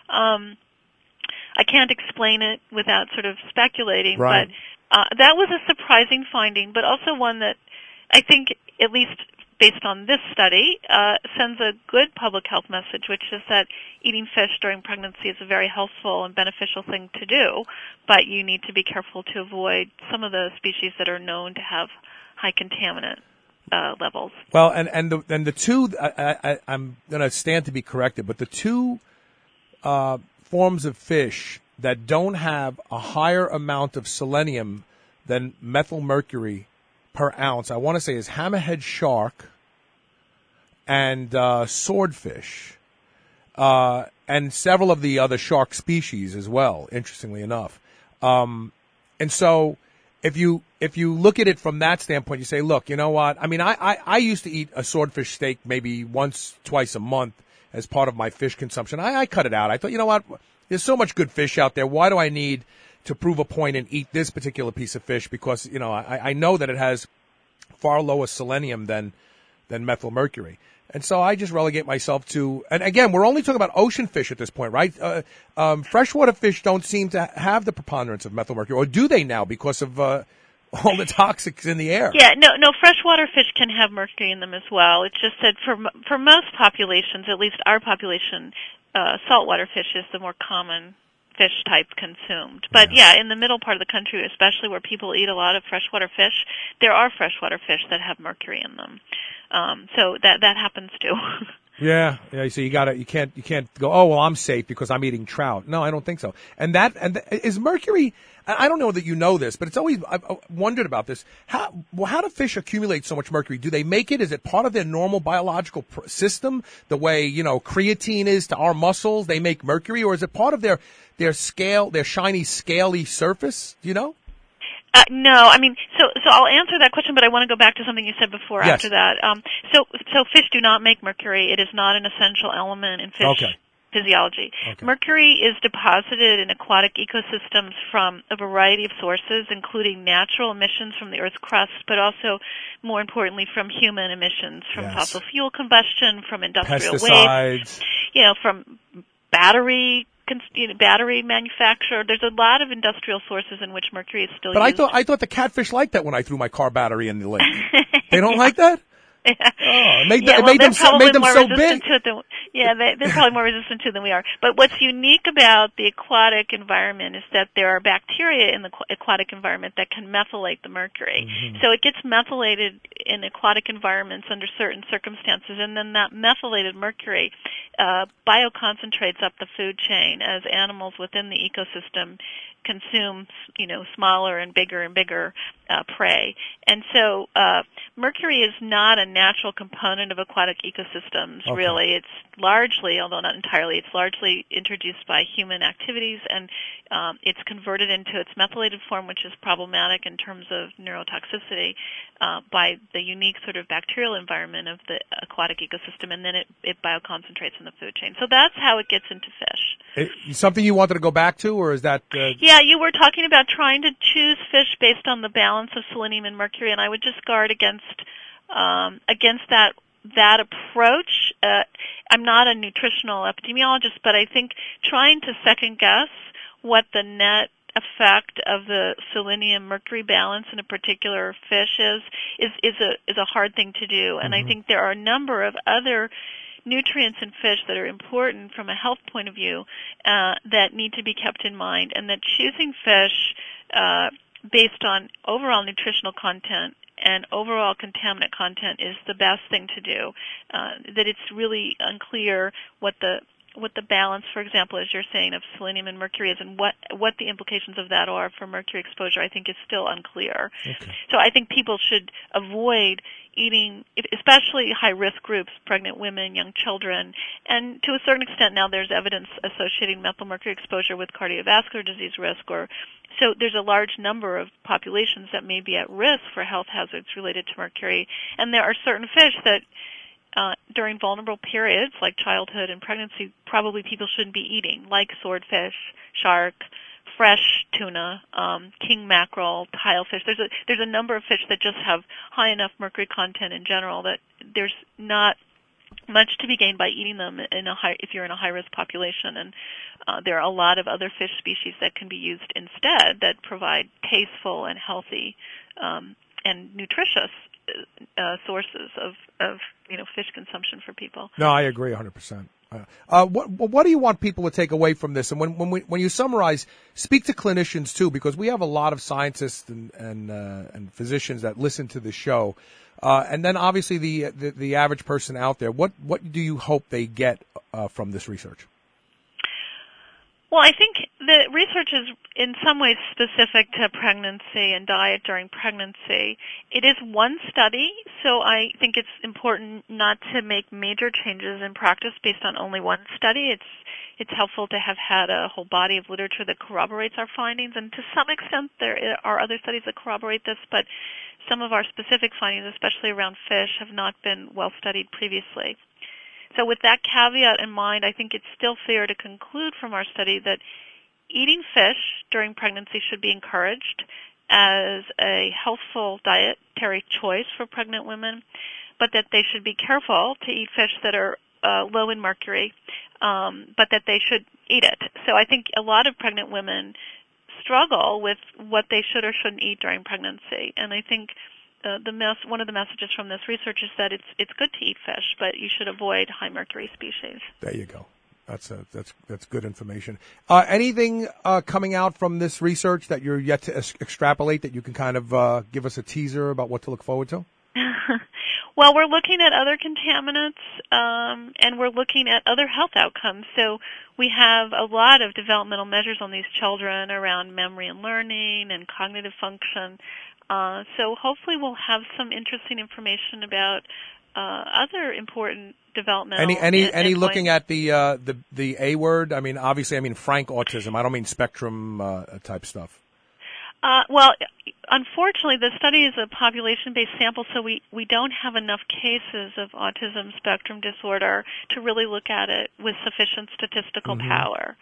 I can't explain it without sort of speculating, right. But that was a surprising finding, but also one that I think, at least based on this study, sends a good public health message, which is that eating fish during pregnancy is a very healthful and beneficial thing to do, but you need to be careful to avoid some of the species that are known to have high contaminant levels. Well, and the two, I'm going to stand to be corrected, but the two forms of fish that don't have a higher amount of selenium than methylmercury per ounce, I want to say, is hammerhead shark and swordfish, and several of the other shark species as well, interestingly enough. And so if you look at it from that standpoint, you say, look, you know what? I mean, I used to eat a swordfish steak maybe once, twice a month as part of my fish consumption. I cut it out. I thought, you know what? There's so much good fish out there. Why do I need to prove a point and eat this particular piece of fish? Because, you know, I know that it has far lower selenium than methylmercury. And so I just relegate myself to, and again, we're only talking about ocean fish at this point, right? Freshwater fish don't seem to have the preponderance of methylmercury, or do they now because of all the toxics in the air? Yeah, no, freshwater fish can have mercury in them as well. It's just that for most populations, at least our population, saltwater fish is the more common fish type consumed. But yeah, in the middle part of the country, especially where people eat a lot of freshwater fish, there are freshwater fish that have mercury in them. So that happens too. Yeah. So you can't go, oh well, I'm safe because I'm eating trout. No, I don't think so. And is mercury. I don't know that you know this, but it's always I've wondered about this. How do fish accumulate so much mercury? Do they make it? Is it part of their normal biological system? The way creatine is to our muscles, they make mercury, or is it part of their scale, their shiny, scaly surface? Do you know? No, I mean, so I'll answer that question, but I want to go back to something you said before. Yes. After that. So fish do not make mercury. It is not an essential element in fish physiology. Okay. Mercury is deposited in aquatic ecosystems from a variety of sources, including natural emissions from the Earth's crust, but also, more importantly, from human emissions, from fossil fuel combustion, from industrial waste, from battery manufacture. There's a lot of industrial sources in which mercury is still used. But I thought the catfish liked that when I threw my car battery in the lake. They don't like that? Oh, made they're them so big. They're probably more resistant to it than we are. But what's unique about the aquatic environment is that there are bacteria in the aquatic environment that can methylate the mercury. Mm-hmm. So it gets methylated in aquatic environments under certain circumstances, and then that methylated mercury bioconcentrates up the food chain as animals within the ecosystem consume, smaller and bigger prey. And so mercury is not a natural component of aquatic ecosystems, okay. really. It's largely, although not entirely, it's largely introduced by human activities, and it's converted into its methylated form, which is problematic in terms of neurotoxicity, by the unique sort of bacterial environment of the aquatic ecosystem, and then it bioconcentrates in the food chain. So that's how it gets into fish. Something you wanted to go back to, or is that... Yeah, you were talking about trying to choose fish based on the balance of selenium and mercury, and I would just guard against that approach. I'm not a nutritional epidemiologist, but I think trying to second guess what the net effect of the selenium mercury balance in a particular fish is a hard thing to do. And I think there are a number of other nutrients in fish that are important from a health point of view that need to be kept in mind, and that choosing fish based on overall nutritional content and overall contaminant content is the best thing to do. That it's really unclear what the balance, for example, as you're saying, of selenium and mercury is, and what the implications of that are for mercury exposure, I think is still unclear. Okay. So I think people should avoid eating, especially high-risk groups, pregnant women, young children, and to a certain extent now there's evidence associating methylmercury exposure with cardiovascular disease risk, so there's a large number of populations that may be at risk for health hazards related to mercury, and there are certain fish that during vulnerable periods like childhood and pregnancy probably people shouldn't be eating, like swordfish, shark, fresh tuna, king mackerel, tilefish. There's a number of fish that just have high enough mercury content in general that there's not much to be gained by eating them if you're in a high-risk population. And there are a lot of other fish species that can be used instead that provide tasteful and healthy and nutritious sources of fish consumption for people. No, I agree 100%. What do you want people to take away from this? And when you summarize, speak to clinicians too, because we have a lot of scientists and physicians that listen to the show, and then obviously the average person out there. What do you hope they get from this research? Well, I think the research is in some ways specific to pregnancy and diet during pregnancy. It is one study, so I think it's important not to make major changes in practice based on only one study. It's helpful to have had a whole body of literature that corroborates our findings, and to some extent there are other studies that corroborate this, but some of our specific findings, especially around fish, have not been well studied previously. So with that caveat in mind, I think it's still fair to conclude from our study that eating fish during pregnancy should be encouraged as a healthful dietary choice for pregnant women, but that they should be careful to eat fish that are low in mercury, but that they should eat it. So I think a lot of pregnant women struggle with what they should or shouldn't eat during pregnancy, and I think one of the messages from this research is that it's good to eat fish, but you should avoid high mercury species. There you go. That's good information. Anything coming out from this research that you're yet to extrapolate that you can kind of give us a teaser about what to look forward to? Well, we're looking at other contaminants, and we're looking at other health outcomes. So we have a lot of developmental measures on these children around memory and learning and cognitive function. So hopefully we'll have some interesting information about other important developmental. Any looking at the A word? I mean, obviously, frank autism. I don't mean spectrum type stuff. Well, unfortunately, the study is a population-based sample, so we don't have enough cases of autism spectrum disorder to really look at it with sufficient statistical power.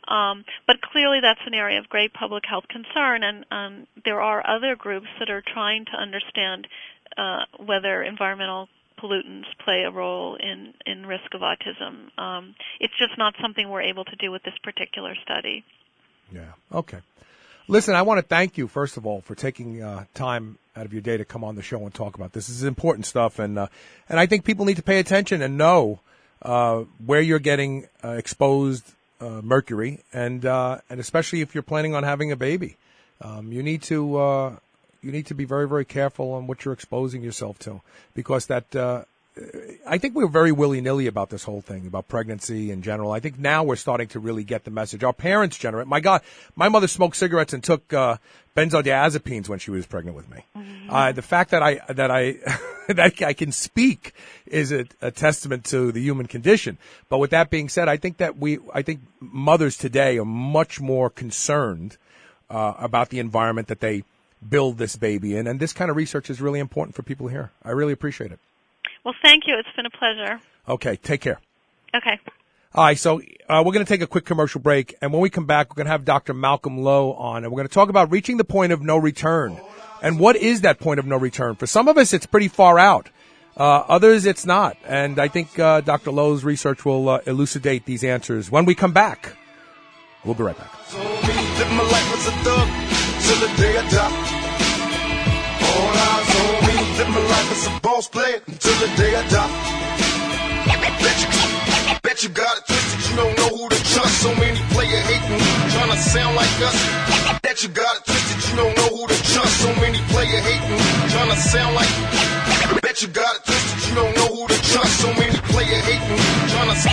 But clearly that's an area of great public health concern, and there are other groups that are trying to understand whether environmental pollutants play a role in risk of autism. It's just not something we're able to do with this particular study. Yeah, okay. Listen, I want to thank you, first of all, for taking time out of your day to come on the show and talk about this. This is important stuff, and I think people need to pay attention and know where you're getting exposed mercury, and especially if you're planning on having a baby, you need to be very, very careful on what you're exposing yourself to, because that. I think we're very willy-nilly about this whole thing, about pregnancy in general. I think now we're starting to really get the message. Our parents generate. My God, my mother smoked cigarettes and took benzodiazepines when she was pregnant with me. Mm-hmm. The fact that that I can speak is a testament to the human condition. But with that being said, I think mothers today are much more concerned about the environment that they build this baby in, and this kind of research is really important for people here. I really appreciate it. Well, thank you. It's been a pleasure. Okay, take care. Okay. All right, so we're going to take a quick commercial break, and when we come back, we're going to have Dr. Malcolm Lowe on, and we're going to talk about reaching the point of no return. And what is that point of no return? For some of us, it's pretty far out. Others, it's not. And I think Dr. Lowe's research will elucidate these answers when we come back. We'll be right back. So live my life as a thug till the day I die. All eyes on me. Live my life as a boss player until the day I die. Bet you got it twisted. You don't know who to trust. So many player hating, trying to sound like us. Bet you got it twisted. You don't know who to trust. So many player hating, trying to sound like. Bet you got it twisted. You don't know who to trust. So many player hating, trying to.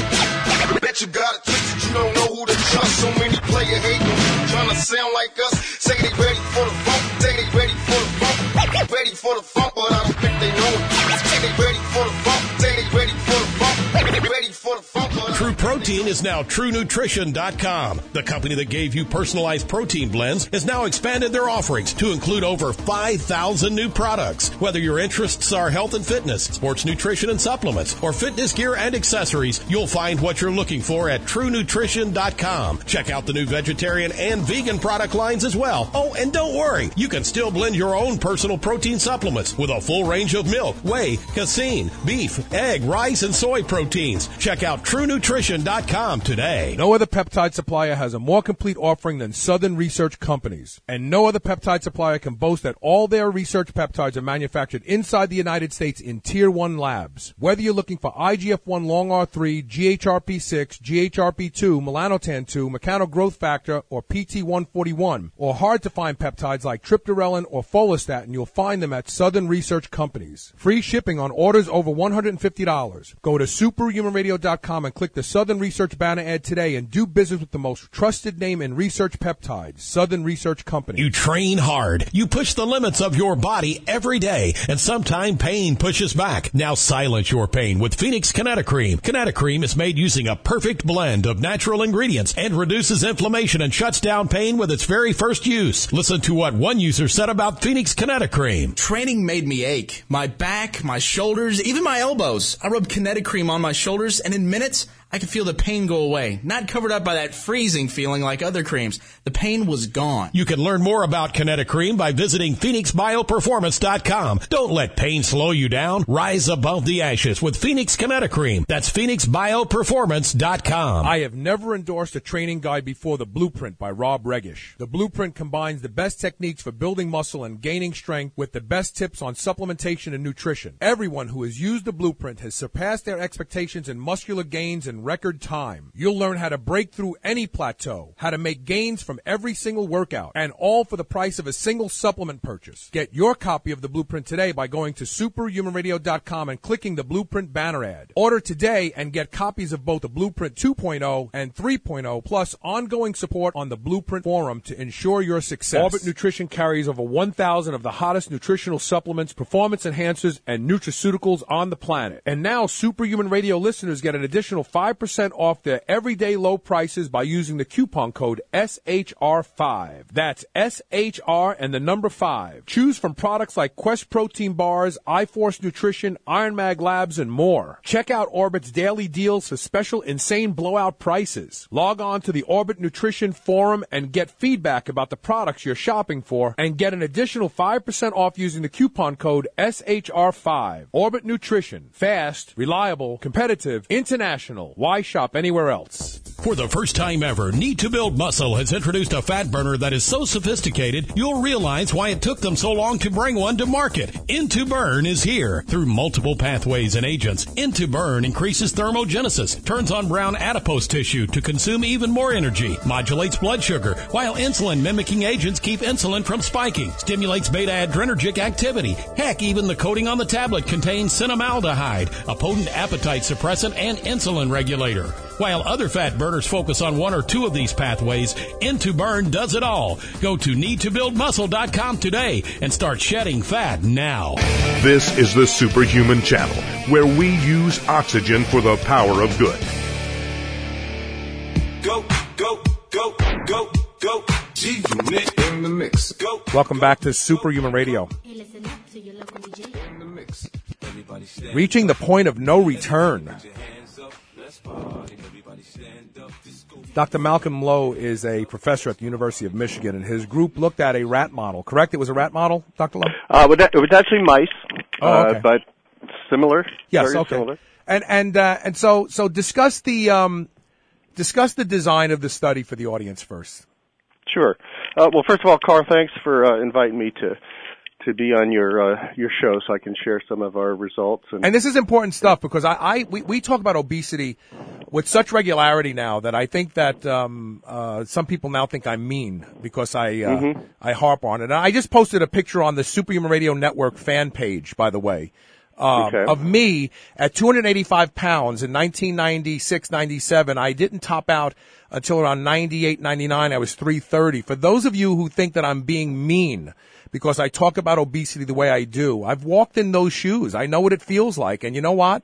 Bet you got it twisted. You don't know who to trust. So many player hating, trying to sound like us. Say they ready for the funk. Say they ready for the funk. Ready for the funk, but I don't think they know it. Say they ready for the funk. Say they ready for the funk. Ready for the funk. True Protein is now TrueNutrition.com. The company that gave you personalized protein blends has now expanded their offerings to include over 5,000 new products. Whether your interests are health and fitness, sports nutrition and supplements, or fitness gear and accessories, you'll find what you're looking for at TrueNutrition.com. Check out the new vegetarian and vegan product lines as well. Oh, and don't worry, you can still blend your own personal protein supplements with a full range of milk, whey, casein, beef, egg, rice, and soy proteins. Check out TrueNutrition.com today. No other peptide supplier has a more complete offering than Southern Research Companies. And no other peptide supplier can boast that all their research peptides are manufactured inside the United States in Tier 1 labs. Whether you're looking for IGF-1 Long R3, GHRP6, GHRP2, melanotan-2, mechano growth factor, or PT141, or hard-to-find peptides like triptorelin or follistatin, you'll find them at Southern Research Companies. Free shipping on orders over $150. Go to superhumanradio.com and click the Southern Research banner ad today and do business with the most trusted name in research peptides, Southern Research Company. You train hard. You push the limits of your body every day, and sometimes pain pushes back. Now silence your pain with Phoenix Kinetocream. Kinetocream is made using a perfect blend of natural ingredients and reduces inflammation and shuts down pain with its very first use. Listen to what one user said about Phoenix Kinetocream. Training made me ache. My back, my shoulders, even my elbows. I rubbed Kinetocream on my shoulders, and in minutes, I could feel the pain go away, not covered up by that freezing feeling like other creams. The pain was gone. You can learn more about Kinetocream by visiting PhoenixBioPerformance.com. Don't let pain slow you down. Rise above the ashes with Phoenix Kinetocream. That's PhoenixBioPerformance.com. I have never endorsed a training guide before The Blueprint by Rob Regish. The Blueprint combines the best techniques for building muscle and gaining strength with the best tips on supplementation and nutrition. Everyone who has used The Blueprint has surpassed their expectations in muscular gains and record time. You'll learn how to break through any plateau, how to make gains from every single workout, and all for the price of a single supplement purchase. Get your copy of The Blueprint today by going to superhumanradio.com and clicking the Blueprint banner ad. Order today and get copies of both the Blueprint 2.0 and 3.0, plus ongoing support on the Blueprint forum to ensure your success. Orbit Nutrition carries over 1,000 of the hottest nutritional supplements, performance enhancers, and nutraceuticals on the planet. And now Superhuman Radio listeners get an additional 5% off their everyday low prices by using the coupon code SHR5. That's SHR and the number 5. Choose from products like Quest Protein Bars, iForce Nutrition, Iron Mag Labs, and more. Check out Orbit's daily deals for special insane blowout prices. Log on to the Orbit Nutrition forum and get feedback about the products you're shopping for and get an additional 5% off using the coupon code SHR5. Orbit Nutrition. Fast, reliable, competitive, international. Why shop anywhere else? For the first time ever, Need to Build Muscle has introduced a fat burner that is so sophisticated, you'll realize why it took them so long to bring one to market. IntoBurn is here. Through multiple pathways and agents, IntoBurn increases thermogenesis, turns on brown adipose tissue to consume even more energy, modulates blood sugar, while insulin-mimicking agents keep insulin from spiking, stimulates beta-adrenergic activity. Heck, even the coating on the tablet contains cinnamaldehyde, a potent appetite suppressant and insulin regulator. While other fat burners focus on one or two of these pathways, IntoBurn does it all. Go to needtobuildmuscle.com today and start shedding fat now. This is the Superhuman Channel, where we use oxygen for the power of good. Go, go, go, go, go. G-Unit in the mix. Go. Welcome back to Superhuman Radio. In the mix. Reaching the point of no return. Dr. Malcolm Lowe is a professor at the University of Michigan, and his group looked at a rat model. Correct? It was a rat model, Dr. Lowe? It was actually mice, okay. But similar. Yes, very okay. Similar. And so discuss the design of the study for the audience first. Sure. Well, first of all, Carl, thanks for inviting me to be on your show so I can share some of our results. And this is important stuff because we talk about obesity with such regularity now that I think that some people now think I'm mean because I harp on it. And I just posted a picture on the Superhuman Radio Network fan page, by the way, of me at 285 pounds in 1996, 97. I didn't top out until around 98, 99. I was 330. For those of you who think that I'm being mean because I talk about obesity the way I do, I've walked in those shoes. I know what it feels like. And you know what?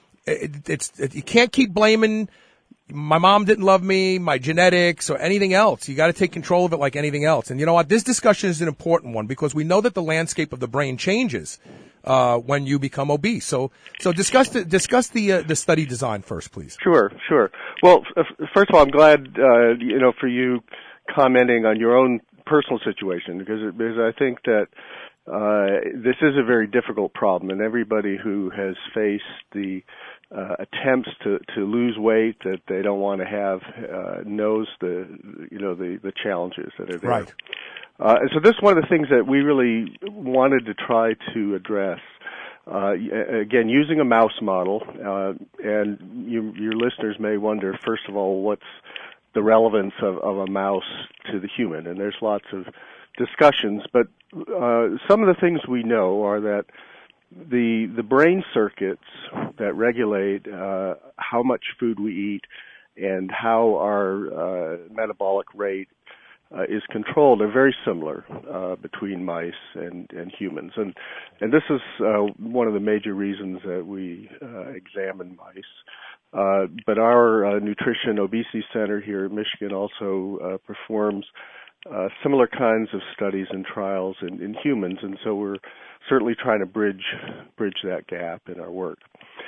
You can't keep blaming my mom didn't love me, my genetics, or anything else. You got to take control of it like anything else. And you know what? This discussion is an important one because we know that the landscape of the brain changes when you become obese. So discuss the study design first, please. Sure. Well, first of all, I'm glad for you commenting on your own personal situation because I think that this is a very difficult problem, and everybody who has faced the attempts to lose weight that they don't want to have knows the challenges that are there. Right. And so this is one of the things that we really wanted to try to address. Again, using a mouse model, and your listeners may wonder, first of all, what's the relevance of a mouse to the human? And there's lots of discussions, but some of the things we know are that the brain circuits that regulate how much food we eat and how our metabolic rate is controlled are very similar between mice and humans, and this is one of the major reasons that we examine mice. But our Nutrition Obesity Center here in Michigan also performs similar kinds of studies and trials in humans, and so we're certainly trying to bridge that gap in our work.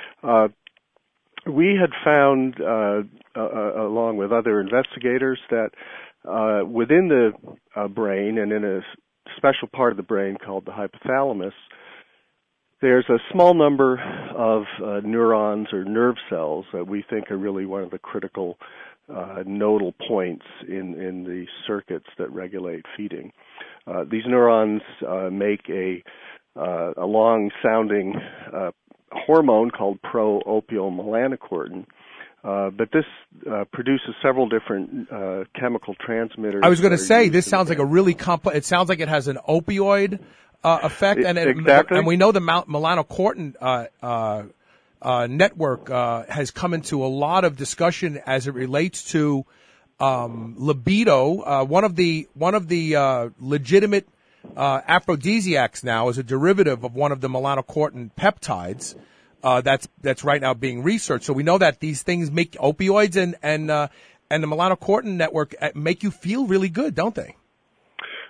We had found, along with other investigators, that within the brain and in a special part of the brain called the hypothalamus, there's a small number of neurons or nerve cells that we think are really one of the critical nodal points in the circuits that regulate feeding. These neurons make a long-sounding hormone called pro-opiomelanocortin, but this produces several different chemical transmitters. I was going to say, this sounds like a really complex. It sounds like it has an opioid effect, exactly. And we know the melanocortin network has come into a lot of discussion as it relates to libido. One of the legitimate aphrodisiacs now is a derivative of one of the melanocortin peptides that's right now being researched. So we know that these things make opioids and the melanocortin network make you feel really good, don't they?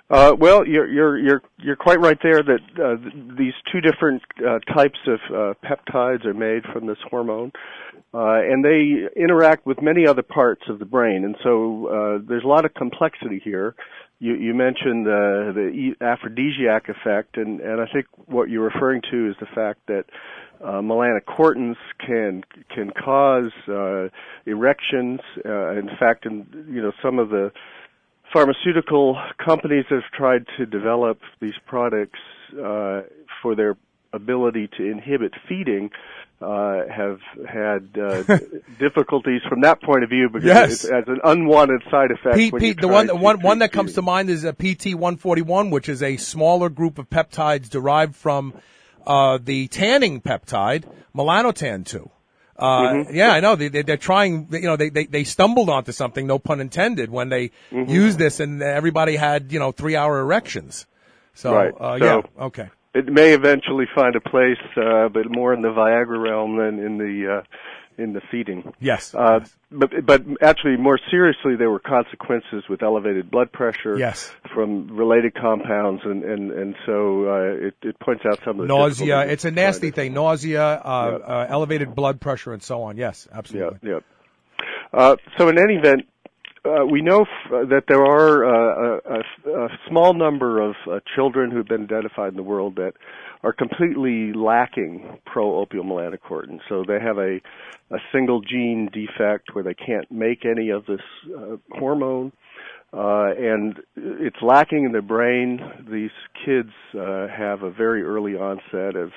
Well, you're quite right there that these two different types of peptides are made from this hormone, and they interact with many other parts of the brain, and so there's a lot of complexity here. You mentioned the aphrodisiac effect, and I think what you're referring to is the fact that melanocortins can cause erections. In fact, some of the pharmaceutical companies have tried to develop these products for their ability to inhibit feeding, have had difficulties from that point of view because it has an unwanted side effect. The one that comes to mind is a PT-141, which is a smaller group of peptides derived from the tanning peptide, melanotan-2. Yeah, I know. They're trying, they stumbled onto something, no pun intended, when they used this and everybody had, 3-hour erections. So, right. Yeah, okay. It may eventually find a place, but more in the Viagra realm than in the feeding. Yes. But actually, more seriously, there were consequences with elevated blood pressure. Yes. From related compounds, and so it points out some of the nausea. It's a nasty thing. Nausea, elevated blood pressure, and so on. Yes, absolutely. Yeah. So in any event, we know that there are a small number of children who've been identified in the world that are completely lacking pro-opioid melanocortin. So they have a single gene defect where they can't make any of this hormone, and it's lacking in their brain. These kids have a very early onset of,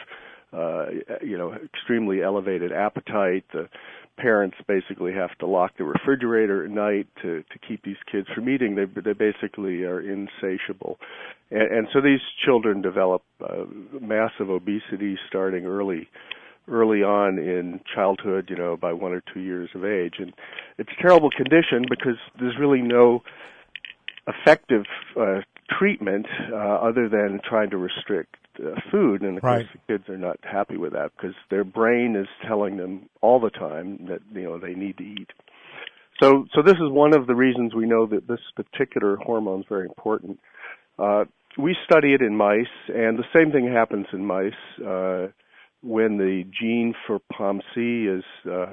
extremely elevated appetite. The parents basically have to lock the refrigerator at night to keep these kids from eating. They basically are insatiable. And so these children develop massive obesity starting early on in childhood, by 1 or 2 years of age. And it's a terrible condition because there's really no effective treatment other than trying to restrict food. And of course, the kids are not happy with that because their brain is telling them all the time that, they need to eat. So this is one of the reasons we know that this particular hormone is very important. We study it in mice, and the same thing happens in mice. When the gene for POMC is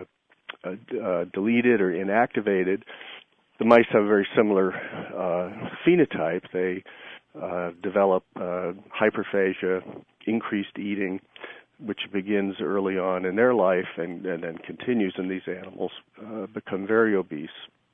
deleted or inactivated, the mice have a very similar phenotype. They develop hyperphagia, increased eating, which begins early on in their life and then continues, and these animals become very obese.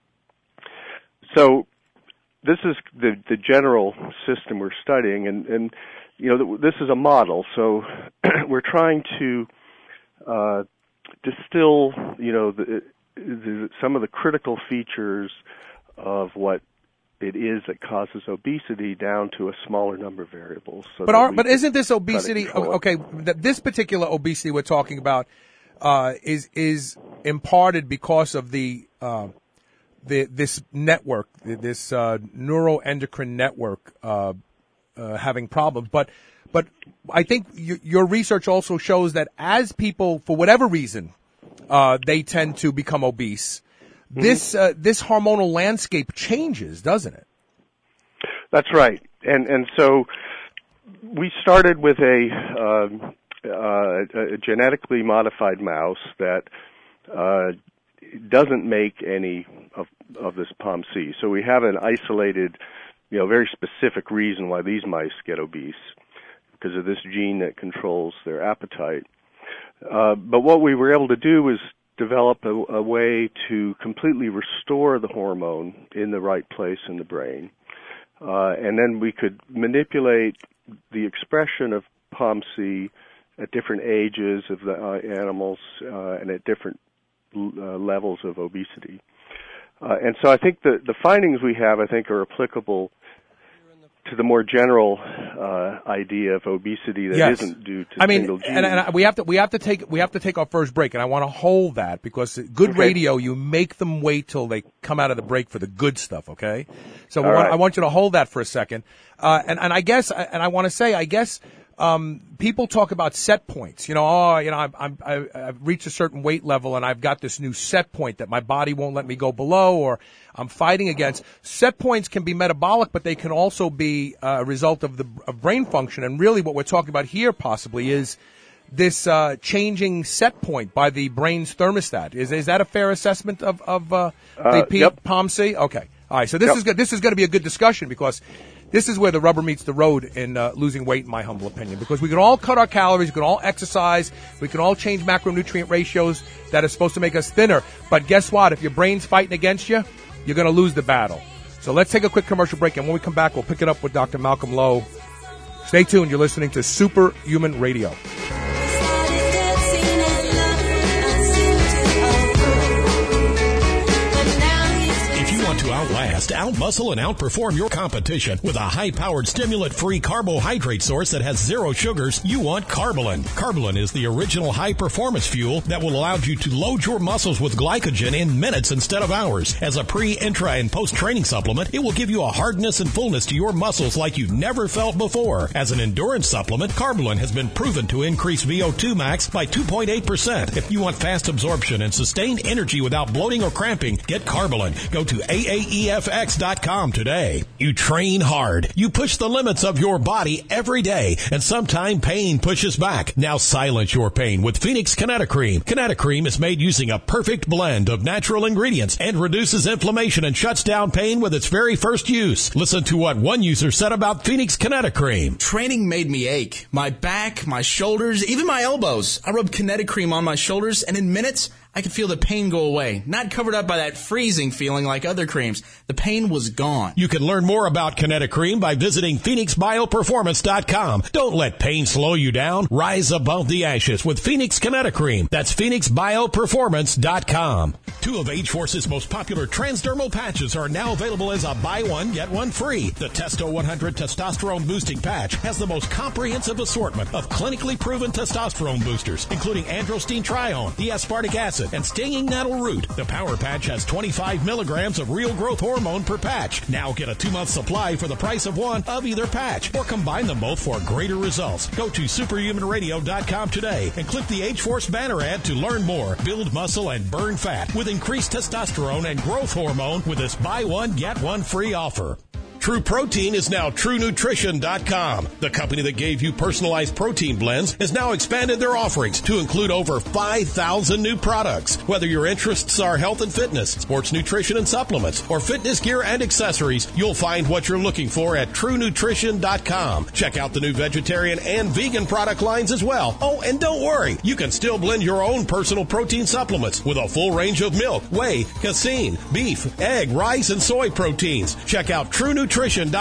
So this is the general system we're studying, and this is a model. So we're trying to distill, some of the critical features of what it is that causes obesity down to a smaller number of variables. So but isn't this obesity okay? This particular obesity we're talking about is imparted because of this network, this neuroendocrine network having problems. But I think your research also shows that as people, for whatever reason, they tend to become obese. This hormonal landscape changes, doesn't it? That's right, and so we started with a genetically modified mouse that doesn't make any of this POMC. So we have an isolated, very specific reason why these mice get obese, because of this gene that controls their appetite. But what we were able to do was develop a way to completely restore the hormone in the right place in the brain. And then we could manipulate the expression of POMC at different ages of the animals and at different levels of obesity. And so I think the findings we have, are applicable to the more general idea of obesity that isn't due to single genes. And we have to take our first break, and I want to hold that because good radio, you make them wait till they come out of the break for the good stuff. Okay, so I want you to hold that for a second, and I guess, and I want to say, people talk about set points. I've reached a certain weight level and I've got this new set point that my body won't let me go below, or I'm fighting against. Set points can be metabolic, but they can also be a result of brain function. And really what we're talking about here possibly is this changing set point by the brain's thermostat. Is that a fair assessment of the yep. POMC? Okay. All right. So this is good. This is going to be a good discussion, because this is where the rubber meets the road in losing weight, in my humble opinion, because we can all cut our calories, we can all exercise, we can all change macronutrient ratios that are supposed to make us thinner. But guess what? If your brain's fighting against you, you're going to lose the battle. So let's take a quick commercial break, and when we come back, we'll pick it up with Dr. Malcolm Lowe. Stay tuned. You're listening to Superhuman Radio. To outlast, outmuscle, and outperform your competition with a high-powered, stimulant-free carbohydrate source that has zero sugars, you want Carbolin. Carbolin is the original high-performance fuel that will allow you to load your muscles with glycogen in minutes instead of hours. As a pre, intra, and post-training supplement, it will give you a hardness and fullness to your muscles like you've never felt before. As an endurance supplement, Carbolin has been proven to increase VO2 max by 2.8%. If you want fast absorption and sustained energy without bloating or cramping, get Carbolin. Go to AAEFX.com today. You train hard. You push the limits of your body every day, and sometimes pain pushes back. Now silence your pain with Phoenix Kinetocream. Kinetocream is made using a perfect blend of natural ingredients and reduces inflammation and shuts down pain with its very first use. Listen to what one user said about Phoenix Kinetocream. Training made me ache. My back, my shoulders, even my elbows. I rubbed Kinetocream on my shoulders, and in minutes, I could feel the pain go away, not covered up by that freezing feeling like other creams. The pain was gone. You can learn more about Kinetocream by visiting PhoenixBioPerformance.com. Don't let pain slow you down. Rise above the ashes with Phoenix Kinetocream. That's PhoenixBioPerformance.com. Two of H-Force's most popular transdermal patches are now available as a buy one, get one free. The Testo 100 Testosterone Boosting Patch has the most comprehensive assortment of clinically proven testosterone boosters, including androstenedione trione, the aspartic acid, and stinging nettle root. The Power Patch has 25 milligrams of real growth hormone per patch. Now get a 2-month supply for the price of one of either patch, or combine them both for greater results. Go to superhumanradio.com today and click the H-Force banner ad to learn more. Build muscle and burn fat with increased testosterone and growth hormone with this buy one, get one free offer. True Protein is now TrueNutrition.com. The company that gave you personalized protein blends has now expanded their offerings to include over 5,000 new products. Whether your interests are health and fitness, sports nutrition and supplements, or fitness gear and accessories, you'll find what you're looking for at TrueNutrition.com. Check out the new vegetarian and vegan product lines as well. Oh, and don't worry, you can still blend your own personal protein supplements with a full range of milk, whey, casein, beef, egg, rice, and soy proteins. Check out TrueNutrition.com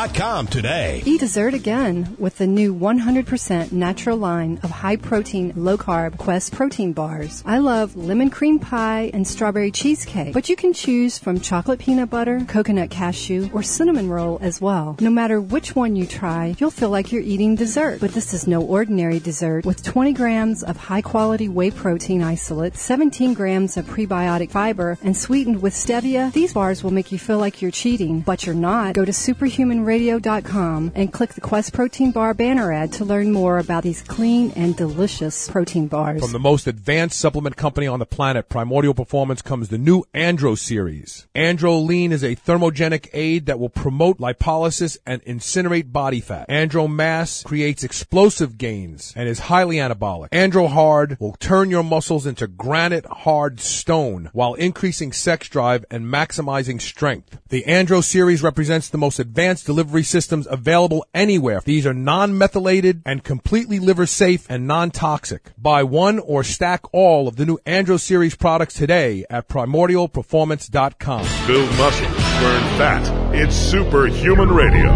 today. Eat dessert again with the new 100% natural line of high-protein, low-carb Quest protein bars. I love lemon cream pie and strawberry cheesecake, but you can choose from chocolate peanut butter, coconut cashew, or cinnamon roll as well. No matter which one you try, you'll feel like you're eating dessert. But this is no ordinary dessert. With 20 grams of high-quality whey protein isolate, 17 grams of prebiotic fiber, and sweetened with stevia, these bars will make you feel like you're cheating, but you're not. Go to superhumanradio.com and click the Quest Protein Bar banner ad to learn more about these clean and delicious protein bars. From the most advanced supplement company on the planet, Primordial Performance, comes the new Andro series. Andro Lean is a thermogenic aid that will promote lipolysis and incinerate body fat. Andro Mass creates explosive gains and is highly anabolic. Andro Hard will turn your muscles into granite hard stone while increasing sex drive and maximizing strength. The Andro series represents the most advanced delivery systems available anywhere. These are non-methylated and completely liver safe and non-toxic. Buy one or stack all of the new Andro series products today at primordialperformance.com. Build muscle, burn fat. It's Superhuman Radio.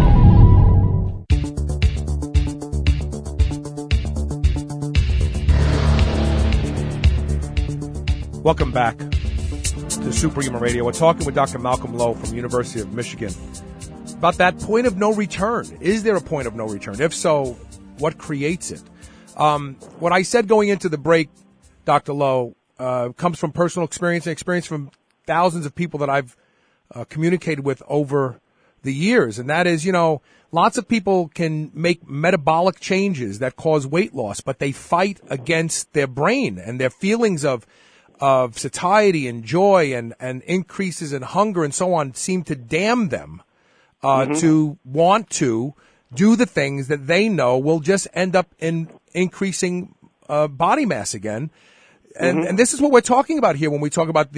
Welcome back to Superhuman Radio. We're talking with Dr. Malcolm Lowe from University of Michigan about that point of no return. Is there a point of no return? If so, what creates it? What I said going into the break, Dr. Lowe, comes from personal experience and experience from thousands of people that I've communicated with over the years, and that is, lots of people can make metabolic changes that cause weight loss, but they fight against their brain and their feelings of satiety and joy and increases in hunger and so on seem to damn them to want to do the things that they know will just end up in increasing body mass again. And this is what we're talking about here when we talk about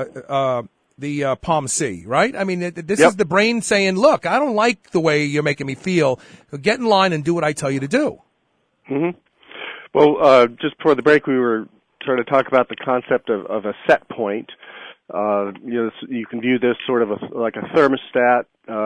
the POMC, right? I mean, this is the brain saying, look, I don't like the way you're making me feel. Get in line and do what I tell you to do. Well, just before the break, we were trying to talk about the concept of a set point. You can view this sort of like a thermostat.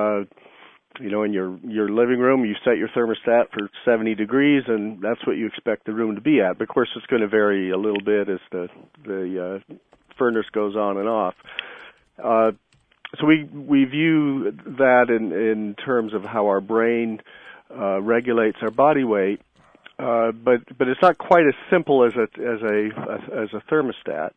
In your living room, you set your thermostat for 70 degrees, and that's what you expect the room to be at. But of course, it's going to vary a little bit as the furnace goes on and off. So we view that in terms of how our brain regulates our body weight, but it's not quite as simple as a thermostat.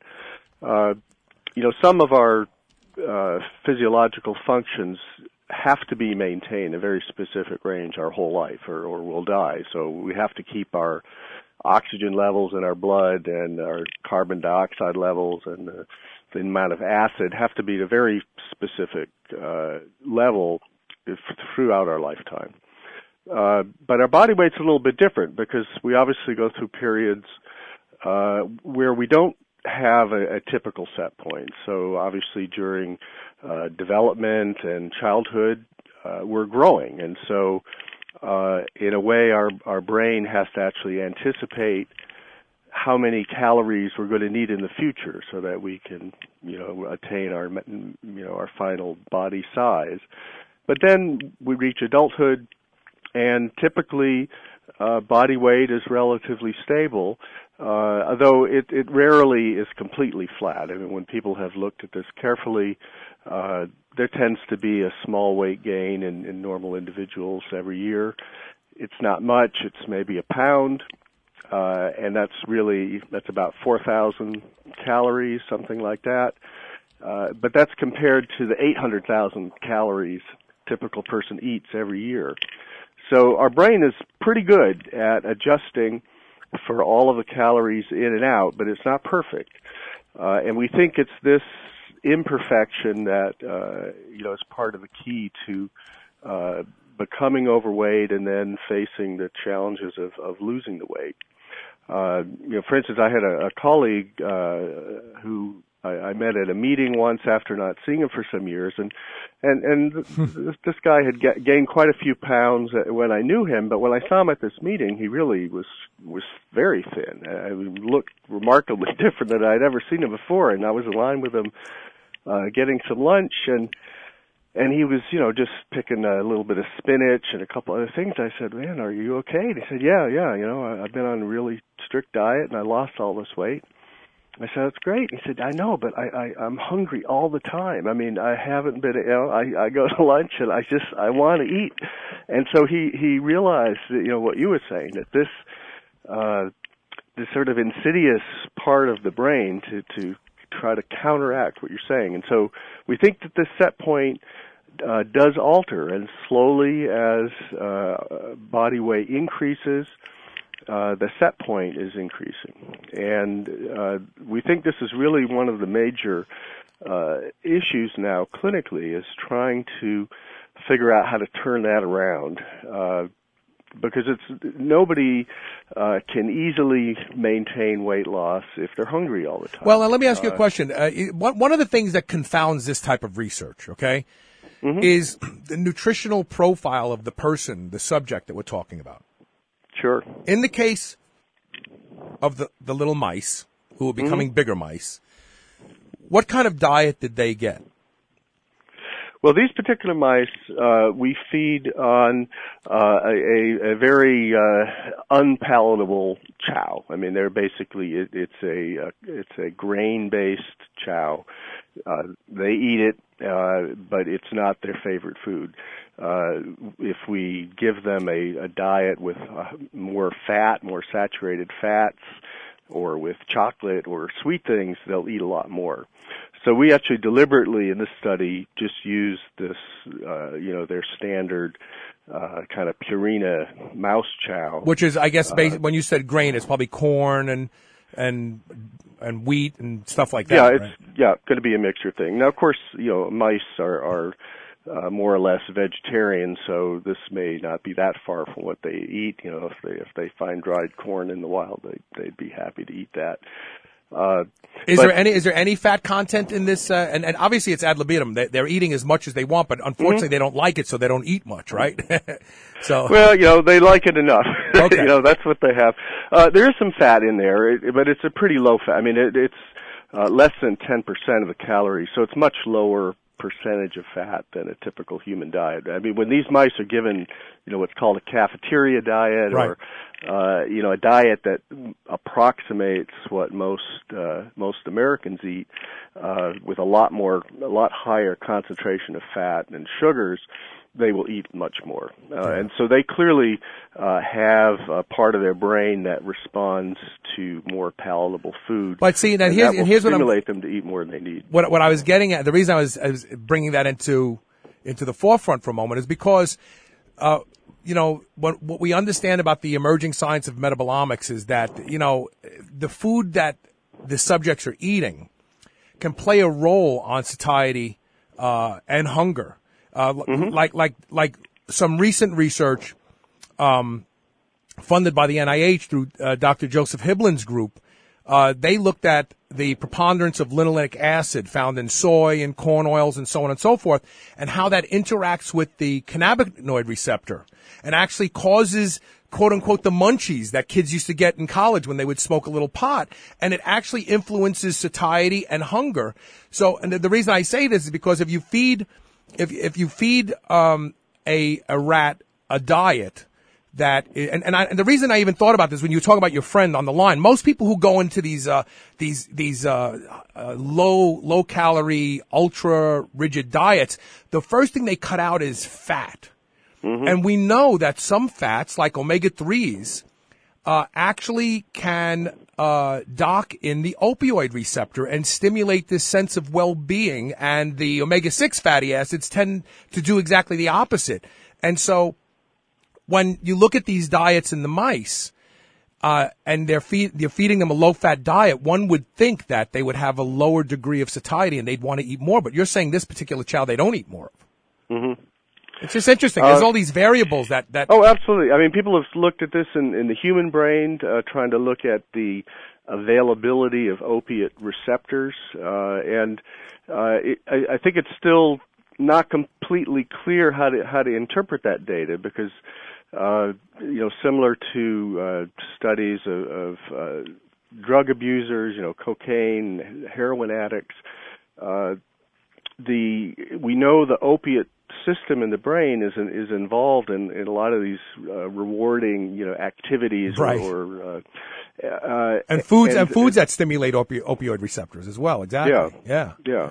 Some of our physiological functions have to be maintained a very specific range our whole life, or we'll die. So we have to keep our oxygen levels in our blood and our carbon dioxide levels and the amount of acid have to be at a very specific level throughout our lifetime. But our body weight's a little bit different because we obviously go through periods where we don't have a typical set point. So obviously during development and childhood, we're growing. And so in a way, our brain has to actually anticipate how many calories we're going to need in the future so that we can, attain our final body size. But then we reach adulthood, and typically body weight is relatively stable, although it rarely is completely flat. I mean, when people have looked at this carefully, there tends to be a small weight gain in normal individuals every year. It's not much. It's maybe a pound. And that's about 4,000 calories, something like that. But that's compared to the 800,000 calories a typical person eats every year. So our brain is pretty good at adjusting for all of the calories in and out, but it's not perfect. And we think it's this imperfection that, is part of the key to becoming overweight and then facing the challenges of losing the weight. For instance, I had a colleague who I met at a meeting once after not seeing him for some years, and this guy had gained quite a few pounds when I knew him, but when I saw him at this meeting, he really was very thin. He looked remarkably different than I'd ever seen him before, and I was in line with him getting some lunch, and he was, just picking a little bit of spinach and a couple other things. I said, "Man, are you okay?" And he said, "Yeah, I've been on a really strict diet and I lost all this weight." I said, "That's great." He said, "I know, but I'm hungry all the time. I mean, I haven't been, I go to lunch and I want to eat." And so he realized that, what you were saying, that this sort of insidious part of the brain to try to counteract what you're saying. And so we think that this set point does alter, and slowly as body weight increases, the set point is increasing. And we think this is really one of the major issues now clinically, is trying to figure out how to turn that around. Because nobody can easily maintain weight loss if they're hungry all the time. Well, now let me ask you a question. One of the things that confounds this type of research, okay, is the nutritional profile of the person, the subject that we're talking about. Sure. In the case of the little mice who are becoming bigger mice, what kind of diet did they get? Well, these particular mice, we feed on a very unpalatable chow. I mean, they're basically it's a grain-based chow. They eat it, but it's not their favorite food. If we give them a diet with more fat, more saturated fats, or with chocolate or sweet things, they'll eat a lot more. So we actually deliberately in this study just used this, their standard kind of Purina mouse chow, which is, I guess, when you said grain, it's probably corn and wheat and stuff like that. Yeah, right? it's going to be a mixture thing. Now, of course, mice are more or less vegetarian, so this may not be that far from what they eat. If they find dried corn in the wild, they'd be happy to eat that. Is there any fat content in this? And obviously it's ad libitum. They're eating as much as they want, but unfortunately they don't like it, so they don't eat much, right? So well, they like it enough. Okay. That's what they have. There is some fat in there, but it's a pretty low fat. I mean, it's less than 10% of the calories, so it's much lower percentage of fat than a typical human diet. I mean, when these mice are given, what's called a cafeteria diet, right, or a diet that approximates what most Americans eat, with a lot higher concentration of fat and sugars, they will eat much more. And so they clearly have a part of their brain that responds to more palatable food. But see, here's what I'm stimulate them to eat more than they need. What I was getting at, the reason I was bringing that into the forefront for a moment is because, what we understand about the emerging science of metabolomics is that, the food that the subjects are eating can play a role on satiety and hunger. Like some recent research funded by the NIH through Dr. Joseph Hiblin's group, they looked at the preponderance of linoleic acid found in soy and corn oils and so on and so forth, and how that interacts with the cannabinoid receptor and actually causes, quote unquote, the munchies that kids used to get in college when they would smoke a little pot, and it actually influences satiety and hunger. So, and the reason I say this is because if you feed a rat a diet that, and the reason I even thought about this when you talk about your friend on the line, most people who go into these low calorie, ultra rigid diets, the first thing they cut out is fat. Mm-hmm. And we know that some fats, like omega-3s, actually can dock in the opioid receptor and stimulate this sense of well-being, and the omega-6 fatty acids tend to do exactly the opposite. And so when you look at these diets in the mice, and you're feeding them a low-fat diet, one would think that they would have a lower degree of satiety and they'd want to eat more, but you're saying this particular chow they don't eat more of. Mm-hmm. It's just interesting. There's all these variables that... Oh, absolutely. I mean, people have looked at this in the human brain, trying to look at the availability of opiate receptors, and I think it's still not completely clear how to interpret that data, because similar to studies of drug abusers, cocaine, heroin addicts, we know the opiate system in the brain is involved in a lot of these rewarding activities, right, and foods that stimulate opioid receptors as well. Exactly. Yeah.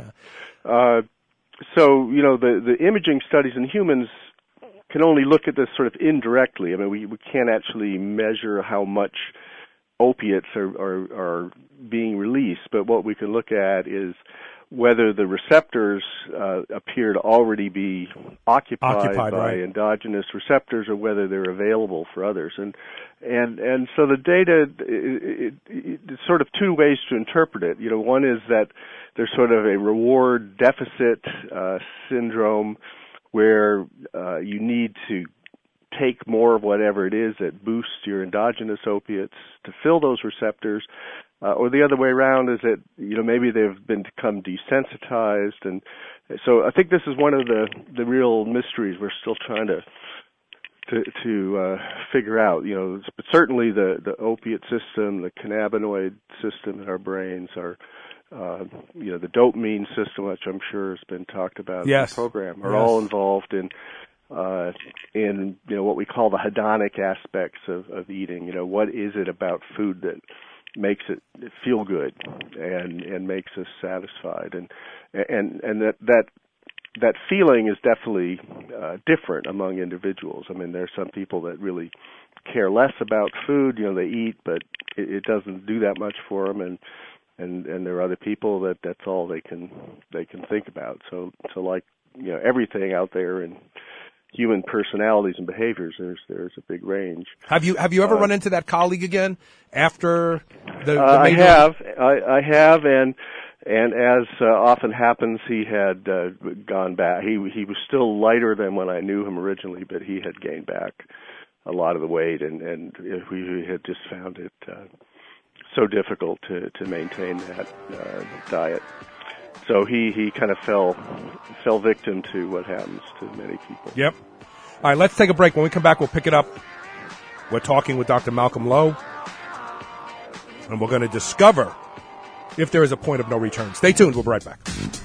So the imaging studies in humans can only look at this sort of indirectly. I mean, we can't actually measure how much opiates are being released, but what we can look at is whether the receptors appear to already be occupied by right, endogenous receptors, or whether they're available for others. And so the data, it's sort of two ways to interpret it. One is that there's sort of a reward deficit syndrome, where you need to take more of whatever it is that boosts your endogenous opiates to fill those receptors. Or the other way around is that, maybe they've become desensitized. And so I think this is one of the real mysteries we're still trying to figure out. But certainly the opiate system, the cannabinoid system in our brains are, the dopamine system, which I'm sure has been talked about in the program, are all involved in what we call the hedonic aspects of eating. What is it about food that makes it feel good and makes us satisfied, and that feeling is definitely different among individuals. I mean, there are some people that really care less about food. They eat, but it doesn't do that much for them, and and there are other people that's all they can think about. So like, everything out there in human personalities and behaviors, there's a big range. Have you ever run into that colleague again after the I have, and as often happens, he had gone back. He was still lighter than when I knew him originally, but he had gained back a lot of the weight, and we had just found it so difficult to maintain that diet. So he kind of fell victim to what happens to many people. Yep. All right, let's take a break. When we come back, we'll pick it up. We're talking with Dr. Malcolm Lowe, and we're going to discover if there is a point of no return. Stay tuned. We'll be right back.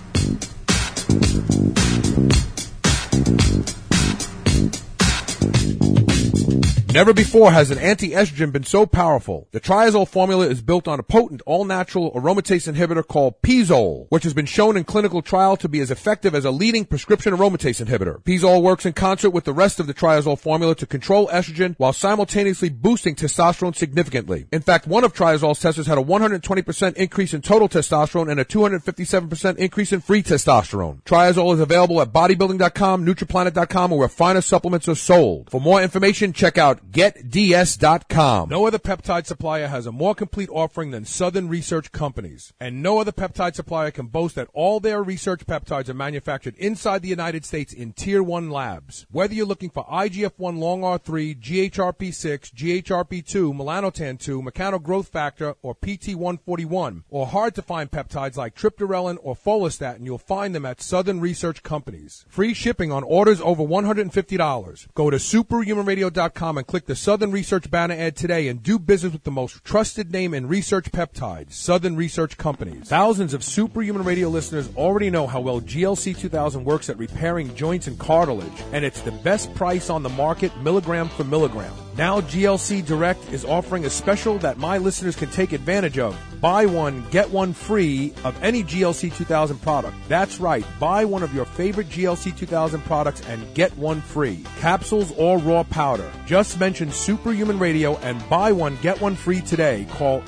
Never before has an anti-estrogen been so powerful. The Triazole formula is built on a potent, all-natural aromatase inhibitor called Pizole, which has been shown in clinical trial to be as effective as a leading prescription aromatase inhibitor. Pizole works in concert with the rest of the Triazole formula to control estrogen while simultaneously boosting testosterone significantly. In fact, one of Triazole's testers had a 120% increase in total testosterone and a 257% increase in free testosterone. Triazole is available at bodybuilding.com, nutriplanet.com, or where finer supplements are sold. For more information, check out GetDS.com. No other peptide supplier has a more complete offering than Southern Research Companies. And no other peptide supplier can boast that all their research peptides are manufactured inside the United States in Tier 1 labs. Whether you're looking for IGF-1 long R3, GHRP6, GHRP2, melanotan-2, mechanogrowth factor, or PT141, or hard-to-find peptides like triptorelin or follistatin, you'll find them at Southern Research Companies. Free shipping on orders over $150. Go to superhumanradio.com and click the Southern Research banner ad today and do business with the most trusted name in research peptides, Southern Research Companies. Thousands of Superhuman Radio listeners already know how well GLC 2000 works at repairing joints and cartilage, and it's the best price on the market, milligram for milligram. Now GLC Direct is offering a special that my listeners can take advantage of. Buy one, get one free of any GLC 2000 product. That's right, buy one of your favorite GLC 2000 products and get one free. Capsules or raw powder. Just mention Superhuman Radio and buy one, get one free today. Call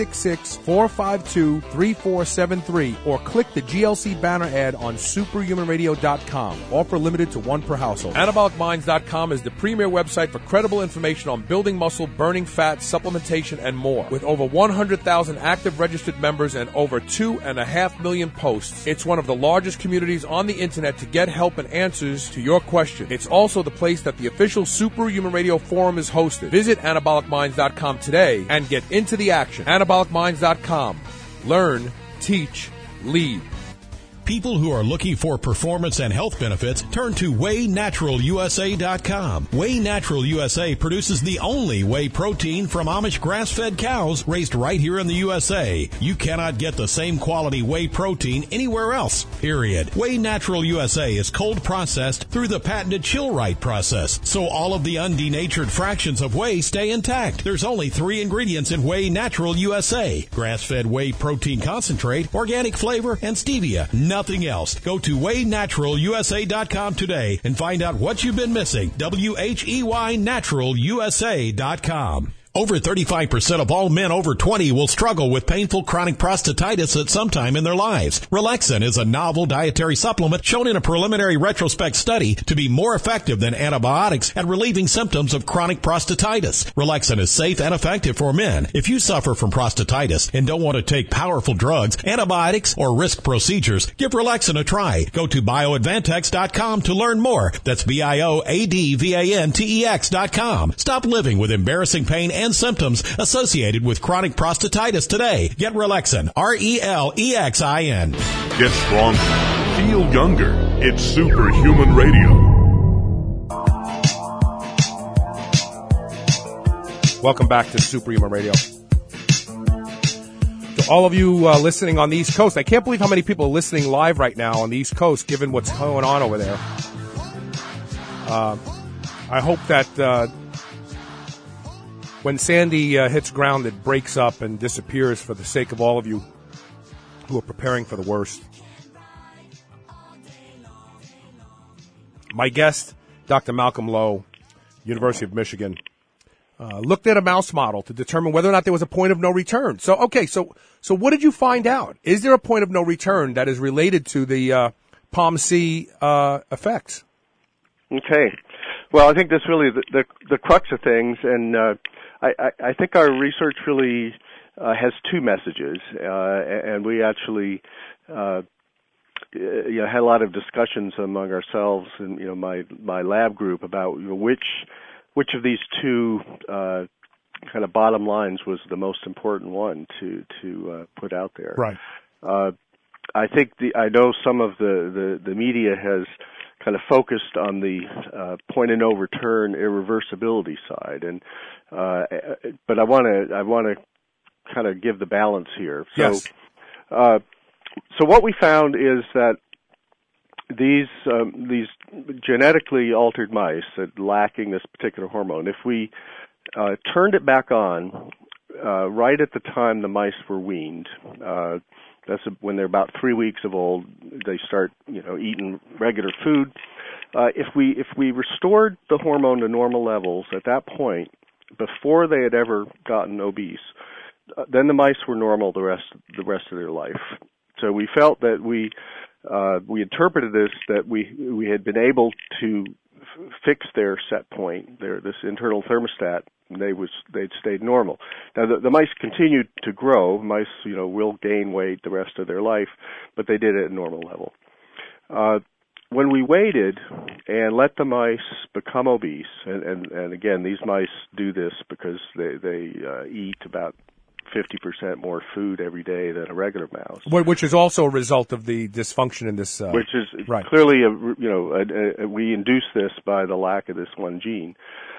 866-452-3473 or click the GLC banner ad on superhumanradio.com. Offer limited to one per household. AnabolicMinds.com is the premier website for credible information on building muscle, burning fat, supplementation, and more. With over 100,000 active registered members and over 2.5 million posts, it's one of the largest communities on the internet to get help and answers to your questions. It's also the place that the official Superhuman Radio Forum is hosted. Visit AnabolicMinds.com today and get into the action. AnabolicMinds.com. Learn, teach, lead. People who are looking for performance and health benefits turn to WheyNaturalUSA.com. Whey Natural USA produces the only whey protein from Amish grass-fed cows raised right here in the USA. You cannot get the same quality whey protein anywhere else, period. Whey Natural USA is cold processed through the patented chill-right process, so all of the undenatured fractions of whey stay intact. There's only 3 ingredients in Whey Natural USA: grass-fed whey protein concentrate, organic flavor, and stevia. Nothing else. Go to WheyNaturalUSA.com today and find out what you've been missing. WheyNaturalUSA.com. Over 35% of all men over 20 will struggle with painful chronic prostatitis at some time in their lives. Relaxin is a novel dietary supplement shown in a preliminary retrospect study to be more effective than antibiotics at relieving symptoms of chronic prostatitis. Relaxin is safe and effective for men. If you suffer from prostatitis and don't want to take powerful drugs, antibiotics, or risk procedures, give Relaxin a try. Go to bioadvantex.com to learn more. That's BIOADVANTEX.com. Stop living with embarrassing pain and symptoms associated with chronic prostatitis today. Get Relaxin, RELEXIN. Get stronger. Feel younger. It's Superhuman Radio. Welcome back to Superhuman Radio. To all of you listening on the East Coast, I can't believe how many people are listening live right now on the East Coast, given what's going on over there. I hope that when Sandy hits ground, it breaks up and disappears for the sake of all of you who are preparing for the worst. My guest, Dr. Malcolm Lowe, University of Michigan, looked at a mouse model to determine whether or not there was a point of no return. So what did you find out? Is there a point of no return that is related to the POMC effects? Okay. Well, I think that's really the crux of things, and I think our research really has two messages, and we actually had a lot of discussions among ourselves and my lab group about which of these two kind of bottom lines was the most important one to put out there. Right. I think I know some of the media has kind of focused on the point of no return irreversibility side, and but I want to kind of give the balance here. So, yes. So what we found is that these genetically altered mice that lacking this particular hormone, if we turned it back on right at the time the mice were weaned, that's when they're about 3 weeks of old, they start eating regular food. If we restored the hormone to normal levels at that point, before they had ever gotten obese, then the mice were normal the rest of their life. So we felt that we interpreted this, that we had been able to fix their set point, this internal thermostat. They'd stayed normal. Now the mice continued to grow. Mice, will gain weight the rest of their life, but they did it at a normal level. When we waited and let the mice become obese, and again, these mice do this because they eat about 50% more food every day than a regular mouse. Which is also a result of the dysfunction in this. Which is right. Clearly, we induce this by the lack of this one gene.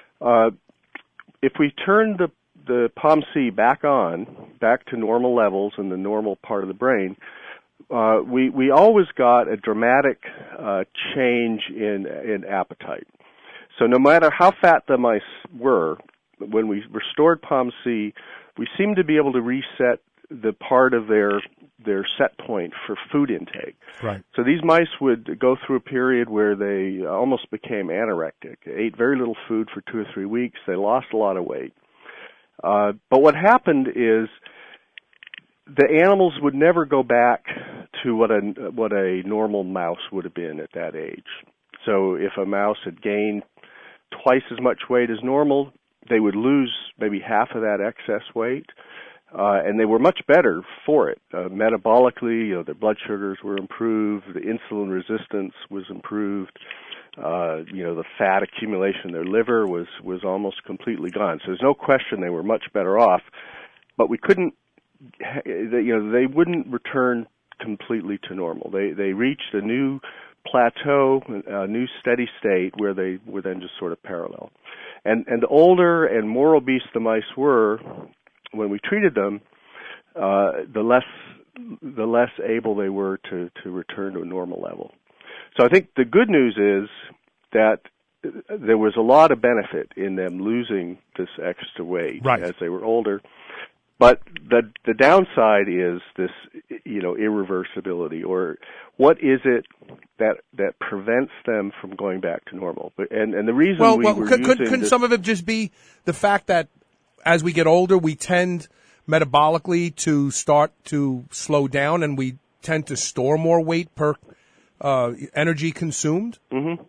If we turn the POMC back to normal levels in the normal part of the brain, we always got a dramatic change in appetite. So no matter how fat the mice were, when we restored POMC, we seemed to be able to reset the part of their set point for food intake. Right. So these mice would go through a period where they almost became anorectic. They ate very little food for 2 or 3 weeks. They lost a lot of weight. But what happened is the animals would never go back to what a normal mouse would have been at that age. So if a mouse had gained twice as much weight as normal, they would lose maybe half of that excess weight, and they were much better for it. Metabolically, their blood sugars were improved, the insulin resistance was improved, the fat accumulation in their liver was almost completely gone. So there's no question they were much better off, but we couldn't, they wouldn't return completely to normal. They reached a new plateau, a new steady state where they were then just sort of parallel. And the older and more obese the mice were, when we treated them, the less able they were to return to a normal level. So I think the good news is that there was a lot of benefit in them losing this extra weight as they were older. But the downside is this, irreversibility, or what is it that prevents them from going back to normal? And the reason couldn't some of it just be the fact that as we get older, we tend metabolically to start to slow down, and we tend to store more weight per energy consumed? Mm-hmm.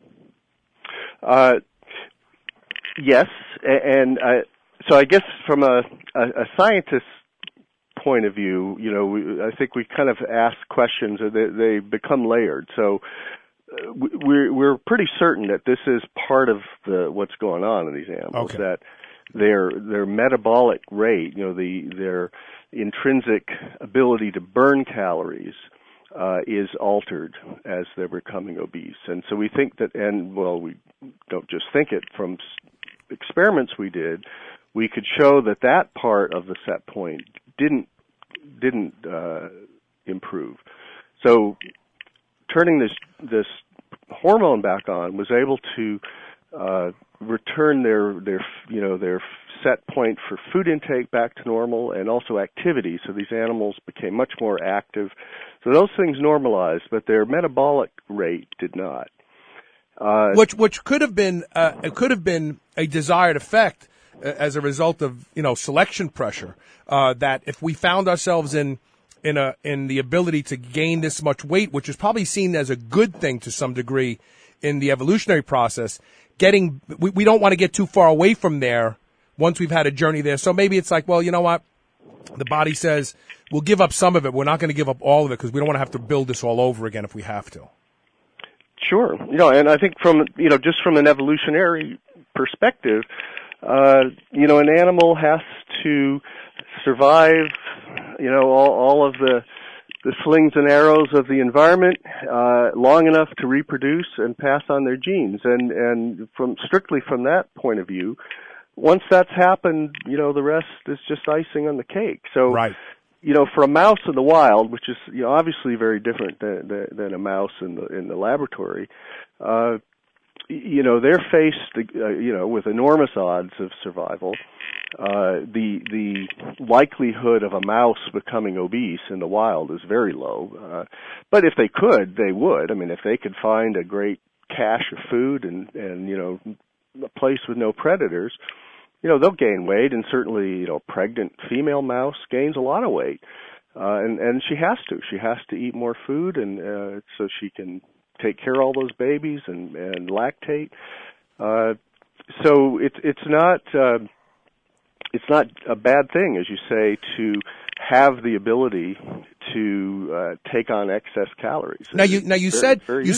Yes, and so I guess from a scientist's point of view, I think we kind of ask questions, they become layered. So we're pretty certain that this is part of what's going on in these animals, that their metabolic rate, their intrinsic ability to burn calories is altered as they're becoming obese. And so we think that, we don't just think it, from experiments we did, we could show that part of the set point didn't improve. So turning this hormone back on was able to return their set point for food intake back to normal, and also activity. So these animals became much more active. So those things normalized, but their metabolic rate did not. Which could have been a desired effect, as a result of, selection pressure, that if we found ourselves in the ability to gain this much weight, which is probably seen as a good thing to some degree in the evolutionary process, we don't want to get too far away from there once we've had a journey there. So maybe it's like, well, you know what? The body says, we'll give up some of it. We're not going to give up all of it because we don't want to have to build this all over again if we have to. Sure. And I think just from an evolutionary perspective, an animal has to survive, all of the slings and arrows of the environment long enough to reproduce and pass on their genes. And strictly from that point of view, once that's happened, the rest is just icing on the cake. So, right. For a mouse in the wild, which is obviously very different than a mouse in the laboratory, they're faced, with enormous odds of survival. The likelihood of a mouse becoming obese in the wild is very low. But if they could, they would. I mean, if they could find a great cache of food and a place with no predators, they'll gain weight, and certainly, pregnant female mouse gains a lot of weight. And she has to. She has to eat more food, and so she can take care of all those babies and lactate. So it's not a bad thing, as you say, to have the ability to take on excess calories. Now you said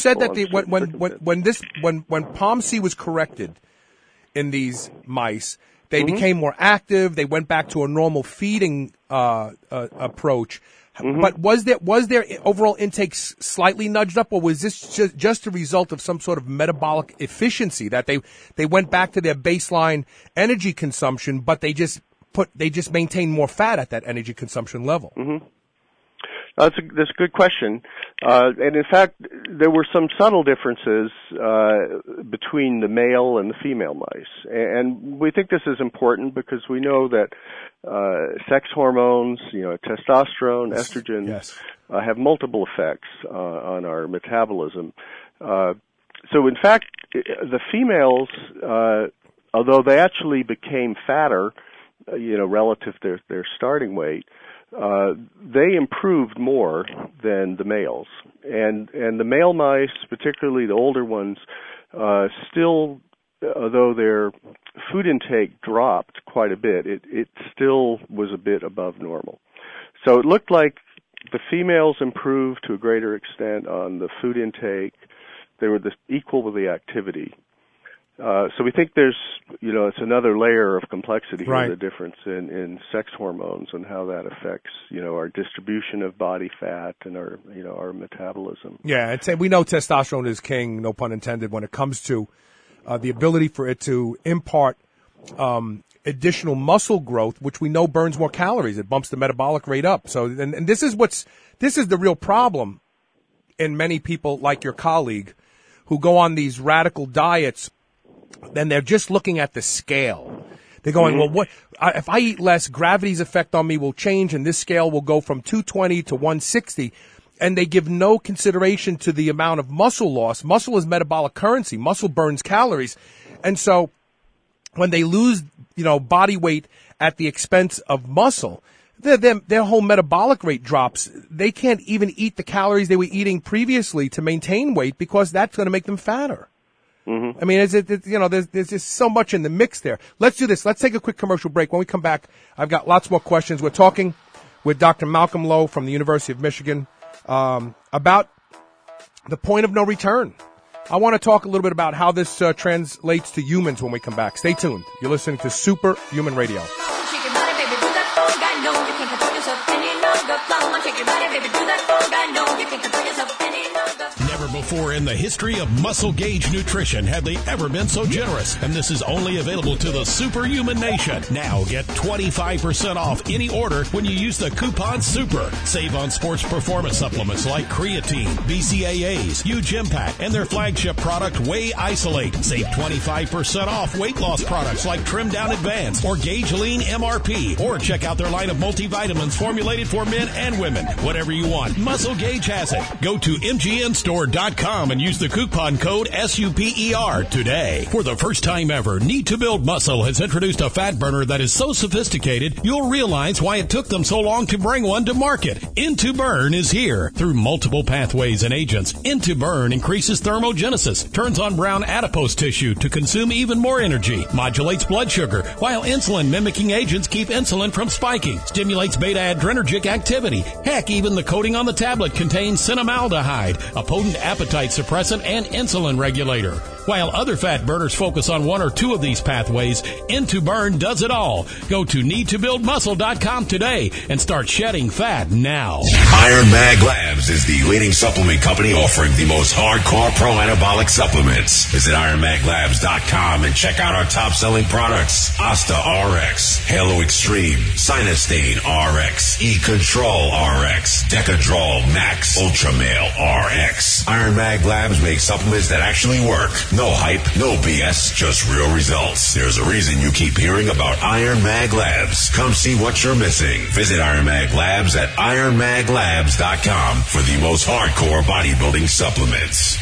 that when POMC was corrected in these mice, they became more active. They went back to a normal feeding approach. Mm-hmm. But was their overall intake slightly nudged up, or was this just a result of some sort of metabolic efficiency that they went back to their baseline energy consumption, but they just maintained more fat at that energy consumption level? Mm-hmm. That's a good question. And in fact, there were some subtle differences between the male and the female mice. And we think this is important because we know that sex hormones, testosterone, estrogen, yes. Have multiple effects on our metabolism. So in fact, the females, although they actually became fatter, relative to their starting weight, they improved more than the males. And the male mice, particularly the older ones, still, although their food intake dropped quite a bit, it still was a bit above normal. So it looked like the females improved to a greater extent on the food intake. They were equal with the activity. So we think there's, it's another layer of complexity here, right. The difference in sex hormones and how that affects, our distribution of body fat and our metabolism. Yeah, I'd say we know testosterone is king, no pun intended, when it comes to the ability for it to impart additional muscle growth, which we know burns more calories. It bumps the metabolic rate up. So, and this is the real problem in many people like your colleague who go on these radical diets. Then they're just looking at the scale. They're going, well, if I eat less, gravity's effect on me will change, and this scale will go from 220 to 160. And they give no consideration to the amount of muscle loss. Muscle is metabolic currency. Muscle burns calories. And so when they lose, body weight at the expense of muscle, their whole metabolic rate drops. They can't even eat the calories they were eating previously to maintain weight because that's going to make them fatter. Mm-hmm. I mean, there's just so much in the mix there. Let's do this. Let's take a quick commercial break. When we come back, I've got lots more questions. We're talking with Dr. Malcolm Lowe from the University of Michigan about the point of no return. I want to talk a little bit about how this translates to humans when we come back. Stay tuned. You're listening to Superhuman Radio. Never before in the history of Muscle Gauge Nutrition have they ever been so generous, and this is only available to the Superhuman Nation. Now get 25% off any order when you use the coupon SUPER. Save on sports performance supplements like creatine, BCAAs, Huge Impact, and their flagship product, Whey Isolate. Save 25% off weight loss products like Trim Down Advance or Gauge Lean MRP, or check out their line of multivitamins formulated for men and women. Whatever you want, Muscle Gauge has it. Go to mgnstore.com SuperHuman.com and use the coupon code SUPER today. For the first time ever, Need to Build Muscle has introduced a fat burner that is so sophisticated, you'll realize why it took them so long to bring one to market. IntoBurn is here. Through multiple pathways and agents, IntoBurn increases thermogenesis, turns on brown adipose tissue to consume even more energy, modulates blood sugar, while insulin-mimicking agents keep insulin from spiking, stimulates beta-adrenergic activity. Heck, even the coating on the tablet contains cinnamaldehyde, a potent appetite suppressant and insulin regulator. While other fat burners focus on one or two of these pathways, IntoBurn does it all. Go to needtobuildmuscle.com today and start shedding fat now. Iron Mag Labs is the leading supplement company offering the most hardcore pro-anabolic supplements. Visit ironmaglabs.com and check out our top-selling products. Asta RX, Halo Extreme, Sinustane RX, E-Control RX, Decadrol Max, Ultramale RX. Iron Mag Labs makes supplements that actually work. No hype, no BS, just real results. There's a reason you keep hearing about Iron Mag Labs. Come see what you're missing. Visit Iron Mag Labs at ironmaglabs.com for the most hardcore bodybuilding supplements.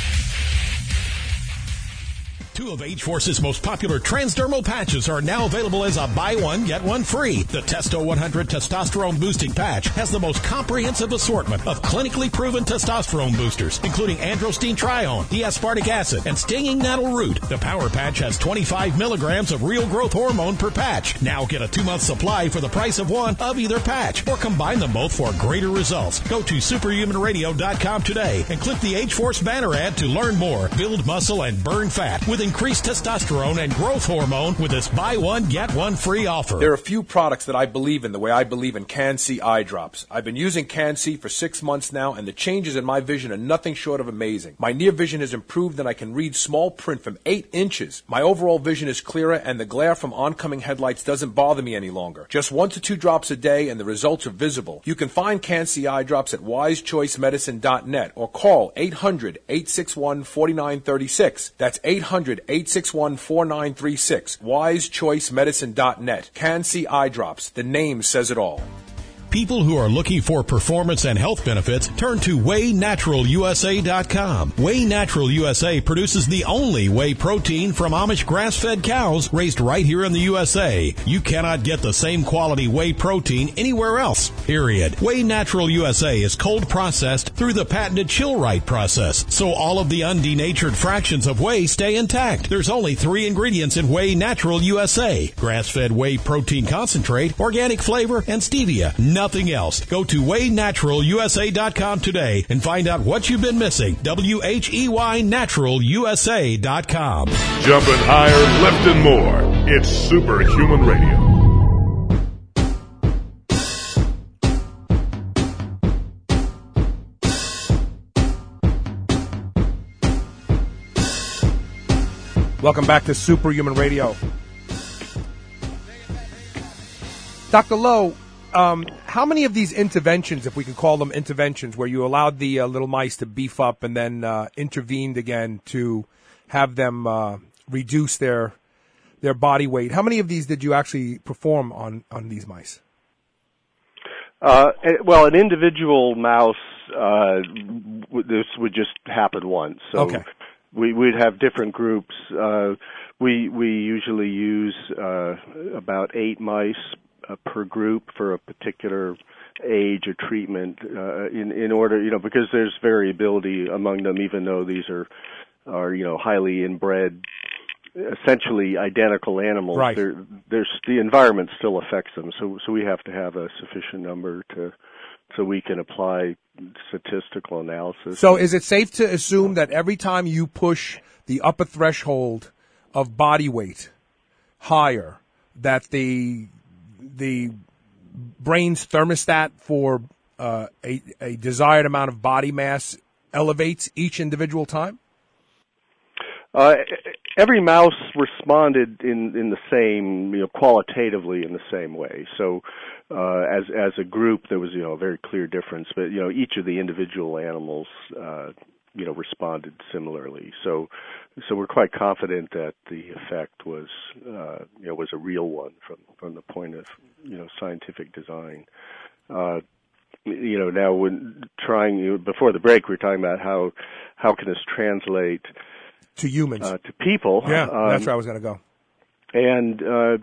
Two of H-Force's most popular transdermal patches are now available as a buy one, get one free. The Testo 100 Testosterone Boosting Patch has the most comprehensive assortment of clinically proven testosterone boosters, including androstenedione trione, D-aspartic acid, and stinging nettle root. The Power Patch has 25 milligrams of real growth hormone per patch. Now get a 2-month supply for the price of one of either patch, or combine them both for greater results. Go to superhumanradio.com today and click the H-Force banner ad to learn more, build muscle, and burn fat with increased testosterone and growth hormone with this buy one, get one free offer. There are a few products that I believe in the way I believe in Can-C eye drops. I've been using Can-C for 6 months now, and the changes in my vision are nothing short of amazing. My near vision has improved, and I can read small print from 8 inches. My overall vision is clearer, and the glare from oncoming headlights doesn't bother me any longer. Just 1 to 2 drops a day, and the results are visible. You can find Can-C eye drops at wisechoicemedicine.net or call 800-861-4936. That's 800-861-4936. wisechoicemedicine.net. Can-C eye drops. The name says it all. People who are looking for performance and health benefits turn to WheyNaturalUSA.com. Whey Natural USA produces the only whey protein from Amish grass-fed cows raised right here in the USA. You cannot get the same quality whey protein anywhere else, period. Whey Natural USA is cold processed through the patented chill-right process, so all of the undenatured fractions of whey stay intact. There's only 3 ingredients in Whey Natural USA: grass-fed whey protein concentrate, organic flavor, and stevia. Nothing else. Go to WheyNaturalUSA.com today and find out what you've been missing. WHEYNaturalUSA.com. Jumping higher, lifting more. It's Superhuman Radio. Welcome back to Superhuman Radio. Dr. Lowe, how many of these interventions, if we can call them interventions, where you allowed the little mice to beef up and then intervened again to have them reduce their body weight, how many of these did you actually perform on these mice? Well, an individual mouse, this would just happen once. So okay. We'd have different groups. We usually use about 8 mice per group for a particular age or treatment in order, because there's variability among them, even though these are highly inbred, essentially identical animals. Right. There's the environment still affects them, so we have to have a sufficient number so we can apply statistical analysis. So is it safe to assume that every time you push the upper threshold of body weight higher, that the brain's thermostat for a desired amount of body mass elevates each individual time? Every mouse responded in the same, qualitatively in the same way. So as a group, there was a very clear difference, but each of the individual animals responded similarly. So we're quite confident that the effect was a real one from the point of scientific design. now when before the break, we were talking about how can this translate to humans, to people. Yeah, that's where I was going to go. And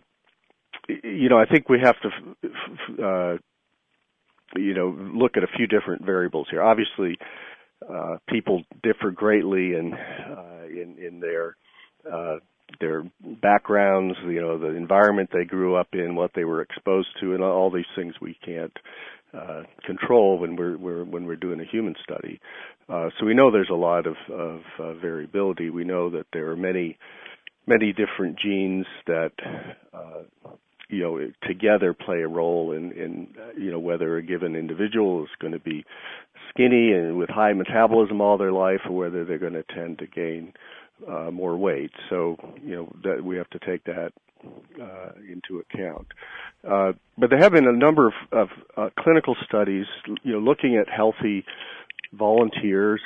I think we have to look at a few different variables here. Obviously, people differ greatly in their backgrounds, the environment they grew up in, what they were exposed to, and all these things we can't control when we're doing a human study. So we know there's a lot of variability. We know that there are many different genes that together play a role in whether a given individual is going to be skinny and with high metabolism all their life, or whether they're going to tend to gain more weight. So that we have to take that into account. But there have been a number of clinical studies, looking at healthy volunteers,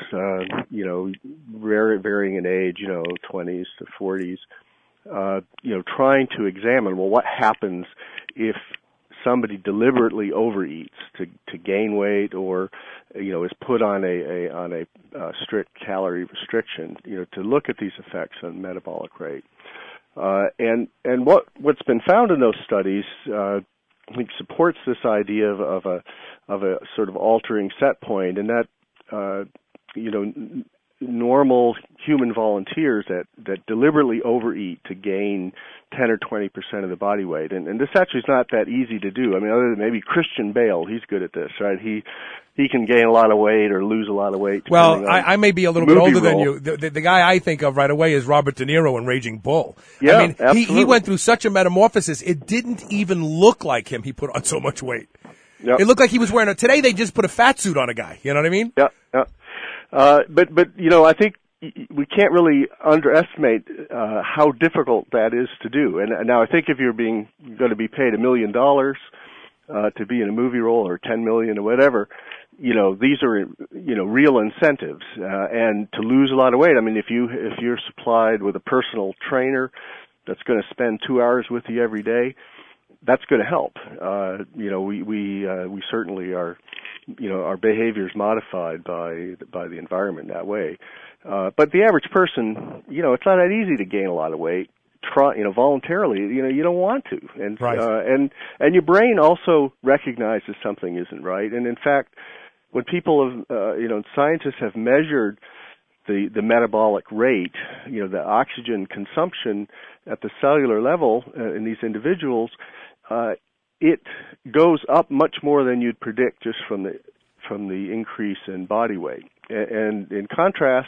varying in age, 20s to 40s, trying to examine, well, what happens if somebody deliberately overeats to gain weight, or is put on a strict calorie restriction, to look at these effects on metabolic rate. And what's been found in those studies, I think, supports this idea of a sort of altering set point, and that normal human volunteers that deliberately overeat to gain 10 or 20% of the body weight, and this actually is not that easy to do. I mean, other than maybe Christian Bale, he's good at this, right? He can gain a lot of weight or lose a lot of weight. Well, I may be a little bit older than you. The guy I think of right away is Robert De Niro in Raging Bull. Yeah, I mean, absolutely. he went through such a metamorphosis, it didn't even look like him. He put on so much weight. Yep. It looked like he was wearing today they just put a fat suit on a guy. You know what I mean? Yeah, yeah. But I think we can't really underestimate how difficult that is to do. And now I think if you're going to be paid $1 million to be in a movie role, or $10 million or whatever, these are real incentives. And to lose a lot of weight, I mean, if you're supplied with a personal trainer that's going to spend 2 hours with you every day, that's going to help. We certainly are. Our behavior is modified by the environment that way. But the average person, it's not that easy to gain a lot of weight. Voluntarily, you don't want to, and right. And your brain also recognizes something isn't right. And in fact, when people have, scientists have measured the metabolic rate, the oxygen consumption at the cellular level in these individuals, it goes up much more than you'd predict just from the increase in body weight. And in contrast,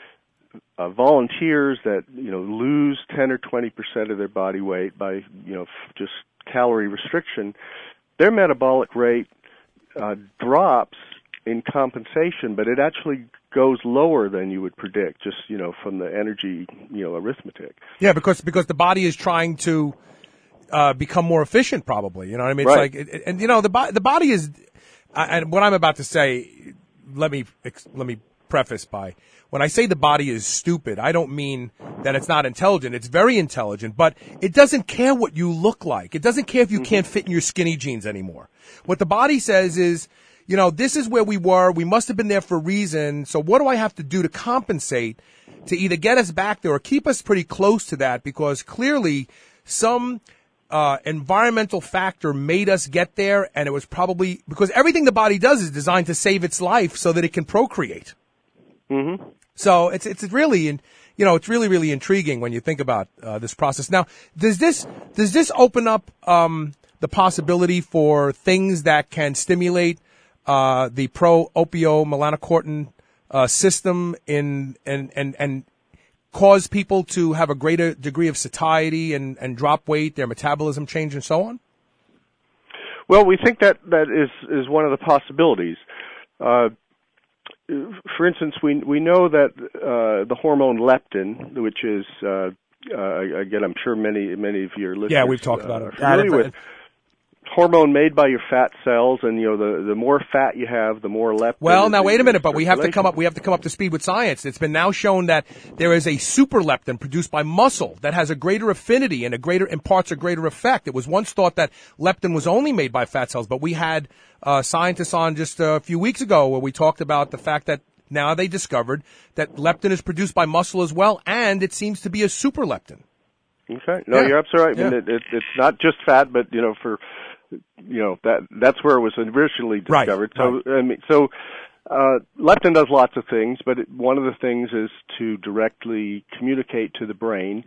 volunteers that lose 10 or 20% of their body weight by just calorie restriction, their metabolic rate drops in compensation, but it actually goes lower than you would predict just from the energy arithmetic. Yeah, because the body is trying to become more efficient, probably. You know what I mean? Right. It's like, and the body is, and what I'm about to say, let me preface by, when I say the body is stupid, I don't mean that it's not intelligent. It's very intelligent, but it doesn't care what you look like. It doesn't care if you can't fit in your skinny jeans anymore. What the body says is, this is where we were. We must have been there for a reason. So what do I have to do to compensate to either get us back there or keep us pretty close to that? Because clearly some environmental factor made us get there, and it was probably because everything the body does is designed to save its life so that it can procreate. Mm-hmm. So it's really, it's really, really intriguing when you think about this process. Now, does this open up the possibility for things that can stimulate the pro-opiomelanocortin system and cause people to have a greater degree of satiety and drop weight, their metabolism change, and so on? Well, we think that is one of the possibilities. For instance, we know that the hormone leptin, which is again, I'm sure many of your listeners we've talked about it. Familiar with. hormone made by your fat cells, and the more fat you have, the more leptin. Well, now wait a minute, but we have to come up to speed with science. It's been now shown that there is a superleptin produced by muscle that has a greater affinity and imparts a greater effect. It was once thought that leptin was only made by fat cells, but we had scientists on just a few weeks ago where we talked about the fact that now they discovered that leptin is produced by muscle as well, and it seems to be a superleptin. Okay. No, you're absolutely right. Yeah. I mean, it's not just fat, but that's where it was originally discovered. Right. So I mean, leptin does lots of things, but one of the things is to directly communicate to the brain,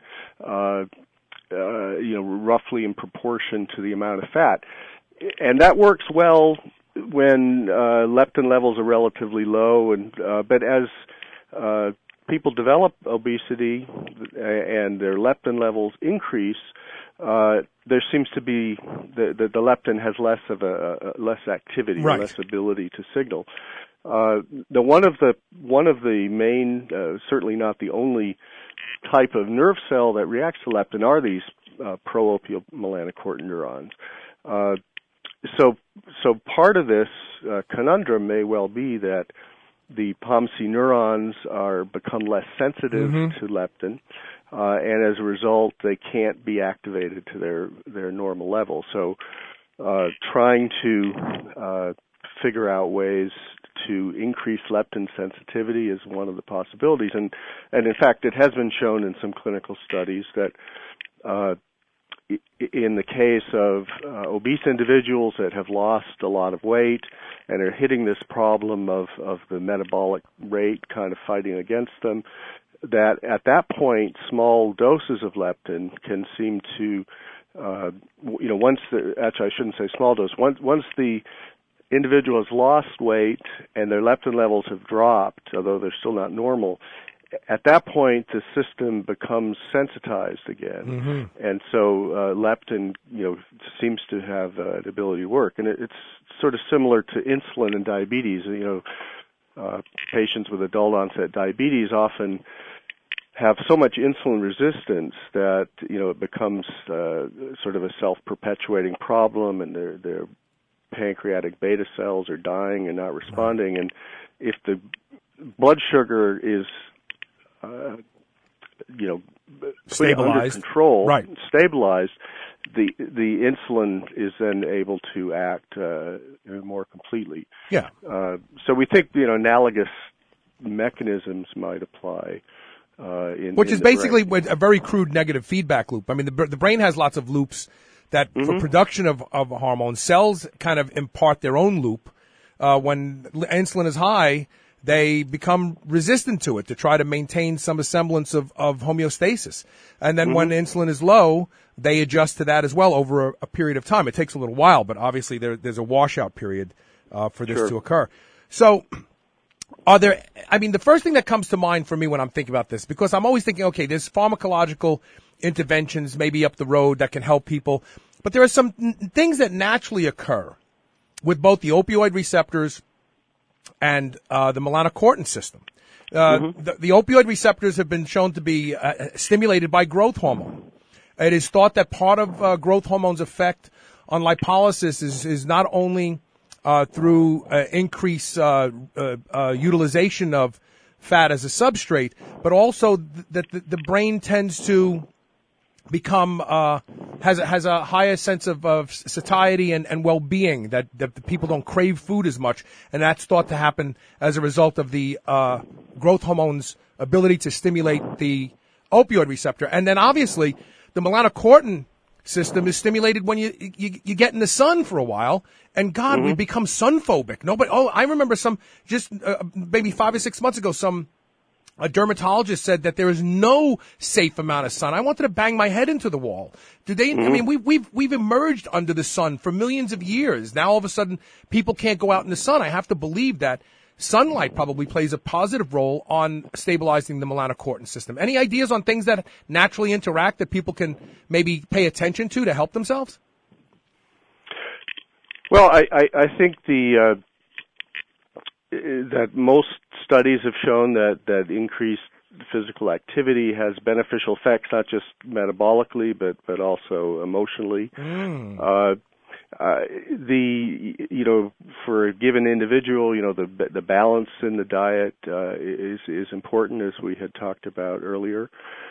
roughly in proportion to the amount of fat, and that works well when leptin levels are relatively low, but as people develop obesity and their leptin levels increase, there seems to be the leptin has less activity, right, less ability to signal. One of the main, certainly not the only type of nerve cell that reacts to leptin are these pro-opioid melanocortin neurons. So part of this conundrum may well be that the POMC neurons become less sensitive to leptin, and as a result, they can't be activated to their normal level. So, trying to figure out ways to increase leptin sensitivity is one of the possibilities, and in fact, it has been shown in some clinical studies that in the case of obese individuals that have lost a lot of weight and are hitting this problem of the metabolic rate kind of fighting against them, that at that point small doses of leptin can seem to, actually I shouldn't say small dose, once the individual has lost weight and their leptin levels have dropped, although they're still not normal, at that point the system becomes sensitized again, and so leptin, seems to have the ability to work, and it's sort of similar to insulin and diabetes. Patients with adult onset diabetes often have so much insulin resistance that it becomes sort of a self-perpetuating problem, and their pancreatic beta cells are dying and not responding, and if the blood sugar is stabilized, under control, right, stabilized, the insulin is then able to act more completely. Yeah. So we think analogous mechanisms might apply. Which is basically a very crude negative feedback loop. I mean, the brain has lots of loops that for production of hormones, cells kind of impart their own loop. When insulin is high, they become resistant to it to try to maintain some semblance of homeostasis. And then when insulin is low, they adjust to that as well over a period of time. It takes a little while, but obviously there's a washout period for this to occur. So the first thing that comes to mind for me when I'm thinking about this, because I'm always thinking, okay, there's pharmacological interventions maybe up the road that can help people, but there are some things that naturally occur with both the opioid receptors and the melanocortin system. The opioid receptors have been shown to be stimulated by growth hormone. It is thought that part of growth hormone's effect on lipolysis is not only through increased utilization of fat as a substrate, but also that the brain tends to become has a higher sense of satiety and well-being, that the people don't crave food as much, and that's thought to happen as a result of the growth hormone's ability to stimulate the opioid receptor. And then obviously the melanocortin system is stimulated when you get in the sun for a while, and God, we become sun phobic. I remember maybe 5 or 6 months ago, a dermatologist said that there is no safe amount of sun. I wanted to bang my head into the wall. I mean, we've emerged under the sun for millions of years. Now all of a sudden people can't go out in the sun. I have to believe that sunlight probably plays a positive role on stabilizing the melanocortin system. Any ideas on things that naturally interact that people can maybe pay attention to help themselves? Well, I think that most studies have shown that increased physical activity has beneficial effects, not just metabolically, but also emotionally. for a given individual, the balance in the diet is important, as we had talked about earlier.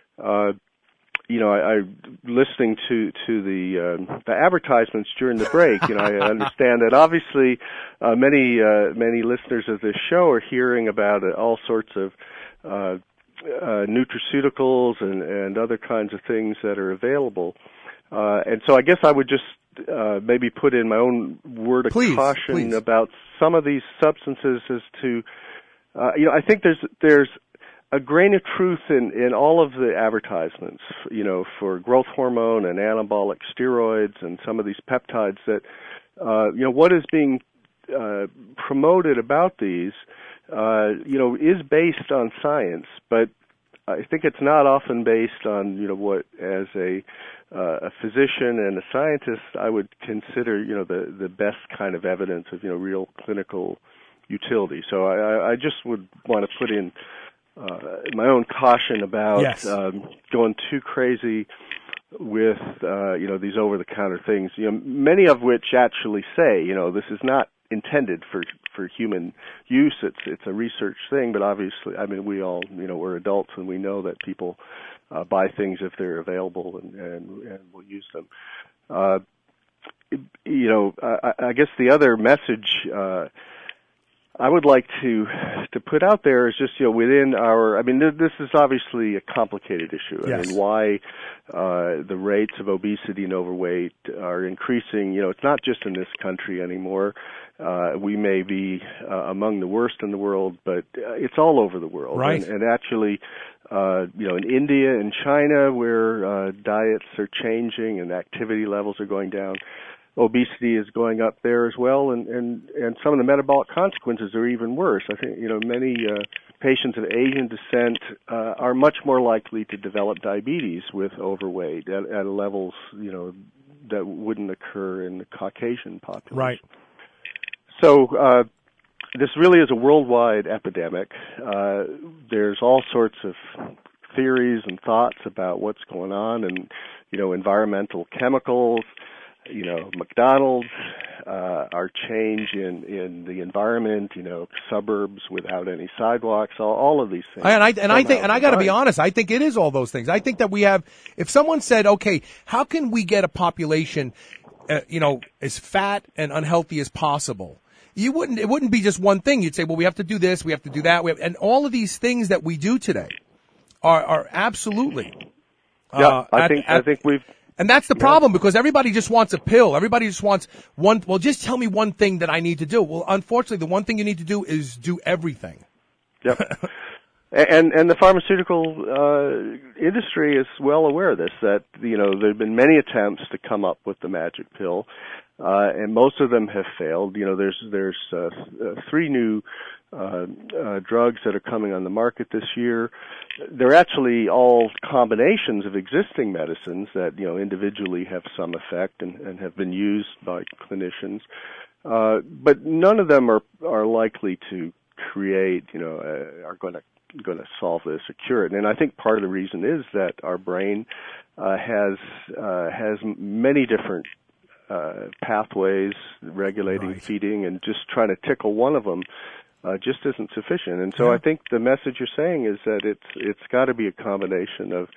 I listening to the advertisements during the break. I understand that obviously many listeners of this show are hearing about all sorts of nutraceuticals and other kinds of things that are available. And so I guess I would just maybe put in my own word of caution about some of these substances as to, I think there's a grain of truth in all of the advertisements, for growth hormone and anabolic steroids and some of these peptides that, what is being promoted about these, is based on science, but I think it's not often based on, what as a physician and a scientist I would consider, the best kind of evidence of, real clinical utility. So I just would want to put in my own caution about going too crazy with these over-the-counter things. Many of which actually say, this is not intended for human use. It's a research thing, but obviously, we all we're adults and we know that people buy things if they're available and will use them. I guess the other message I would like to put out there is just, within our, this is obviously a complicated issue. Yes. Why the rates of obesity and overweight are increasing, it's not just in this country anymore. We may be among the worst in the world, but it's all over the world. Right. And actually, in India and China, where diets are changing and activity levels are going down, obesity is going up there as well, and some of the metabolic consequences are even worse. I think, many patients of Asian descent are much more likely to develop diabetes with overweight at levels, that wouldn't occur in the Caucasian population. Right. So this really is a worldwide epidemic. There's all sorts of theories and thoughts about what's going on, and, environmental chemicals, McDonald's, our change in the environment, suburbs without any sidewalks, all of these things. And I got to be honest, I think it is all those things. I think that we have, if someone said, okay, how can we get a population, as fat and unhealthy as possible? It wouldn't be just one thing. You'd say, well, we have to do this, we have to do that, and all of these things that we do today are absolutely. I think we've. And that's the problem, because everybody just wants a pill. Everybody just wants one. Well, just tell me one thing that I need to do. Well, unfortunately, the one thing you need to do is do everything. Yep. And the pharmaceutical industry is well aware of this, that, there have been many attempts to come up with the magic pill, and most of them have failed. There's 3 new drugs that are coming on the market this year. They're actually all combinations of existing medicines that, individually have some effect and have been used by clinicians. But none of them are likely to create, are going to solve this or cure it. And I think part of the reason is that our brain has many different pathways regulating feeding, and just trying to tickle one of them just isn't sufficient. And so I think the message you're saying is that it's got to be a combination of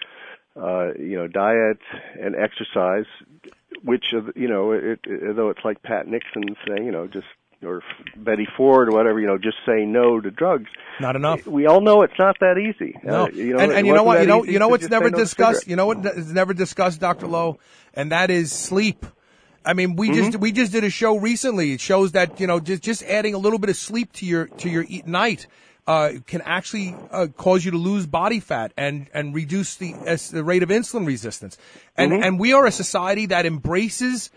diet and exercise, which though it's like Pat Nixon saying or Betty Ford or whatever, just saying no to drugs. Not enough. We all know it's not that easy. No. And you know what? You know what's never discussed. You know what is never discussed, Dr. Lowe, and that is sleep. We just did a show recently. It shows that, just adding a little bit of sleep to your night, can actually, cause you to lose body fat and reduce the rate of insulin resistance. And we are a society that embraces,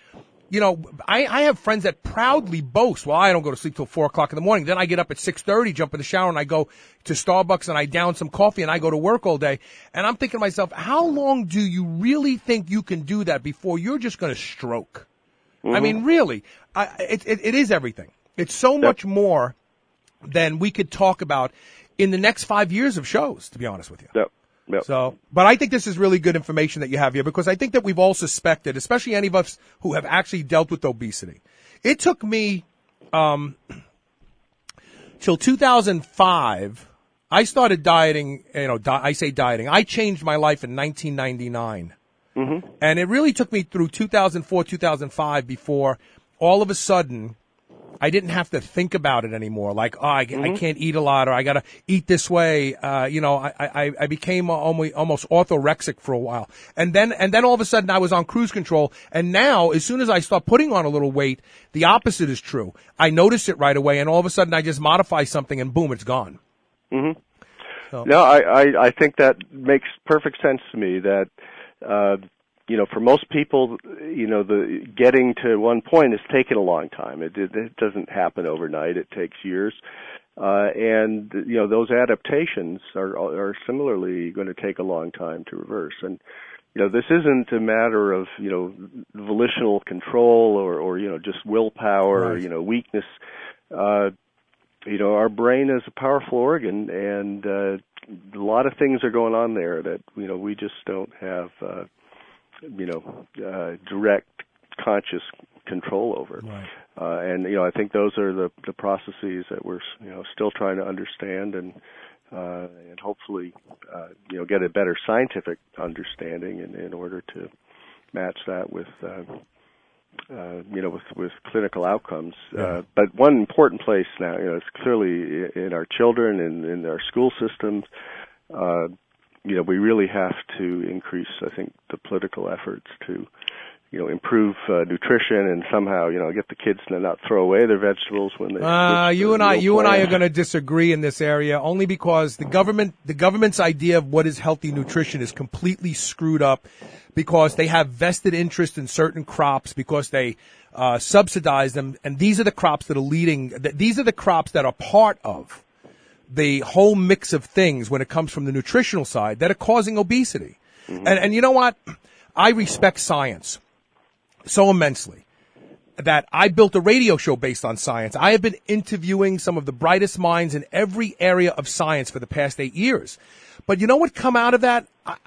I have friends that proudly boast, well, I don't go to sleep till 4:00 in the morning. Then I get up at 6:30, jump in the shower, and I go to Starbucks and I down some coffee and I go to work all day. And I'm thinking to myself, how long do you really think you can do that before you're just going to stroke? Really, it is everything. It's so much more than we could talk about in the next 5 years of shows, to be honest with you. Yep. Yep. So, but I think this is really good information that you have here, because I think that we've all suspected, especially any of us who have actually dealt with obesity. It took me till 2005. I started dieting. I say dieting. I changed my life in 1999, and it really took me through 2004, 2005 before all of a sudden I didn't have to think about it anymore. Like, I can't eat a lot, or I got to eat this way. I became almost orthorexic for a while. And then all of a sudden I was on cruise control. And now, as soon as I start putting on a little weight, the opposite is true. I notice it right away, and all of a sudden I just modify something and boom, it's gone. Mm-hmm. So. No, I think that makes perfect sense to me that, for most people, the getting to one point has taken a long time. It doesn't happen overnight. It takes years. And those adaptations are similarly going to take a long time to reverse. And, this isn't a matter of, volitional control or just willpower, right. or, weakness. Our brain is a powerful organ, and a lot of things are going on there that, we just don't have, direct conscious control over. Right. And I think those are the processes that we're, still trying to understand and hopefully, get a better scientific understanding in order to match that with, with clinical outcomes. Yeah. But one important place now, is clearly in our children and in our school systems. We really have to increase, I think, the political efforts to, improve nutrition and somehow, get the kids to not throw away their vegetables when they. You and I are going to disagree in this area, only because the government's idea of what is healthy nutrition is completely screwed up, because they have vested interest in certain crops, because they subsidize them, and these are the crops that are leading. These are the crops that are part of the whole mix of things when it comes from the nutritional side that are causing obesity. Mm-hmm. And you know what? I respect science so immensely that I built a radio show based on science. I have been interviewing some of the brightest minds in every area of science for the past 8 years. But you know what come out of that?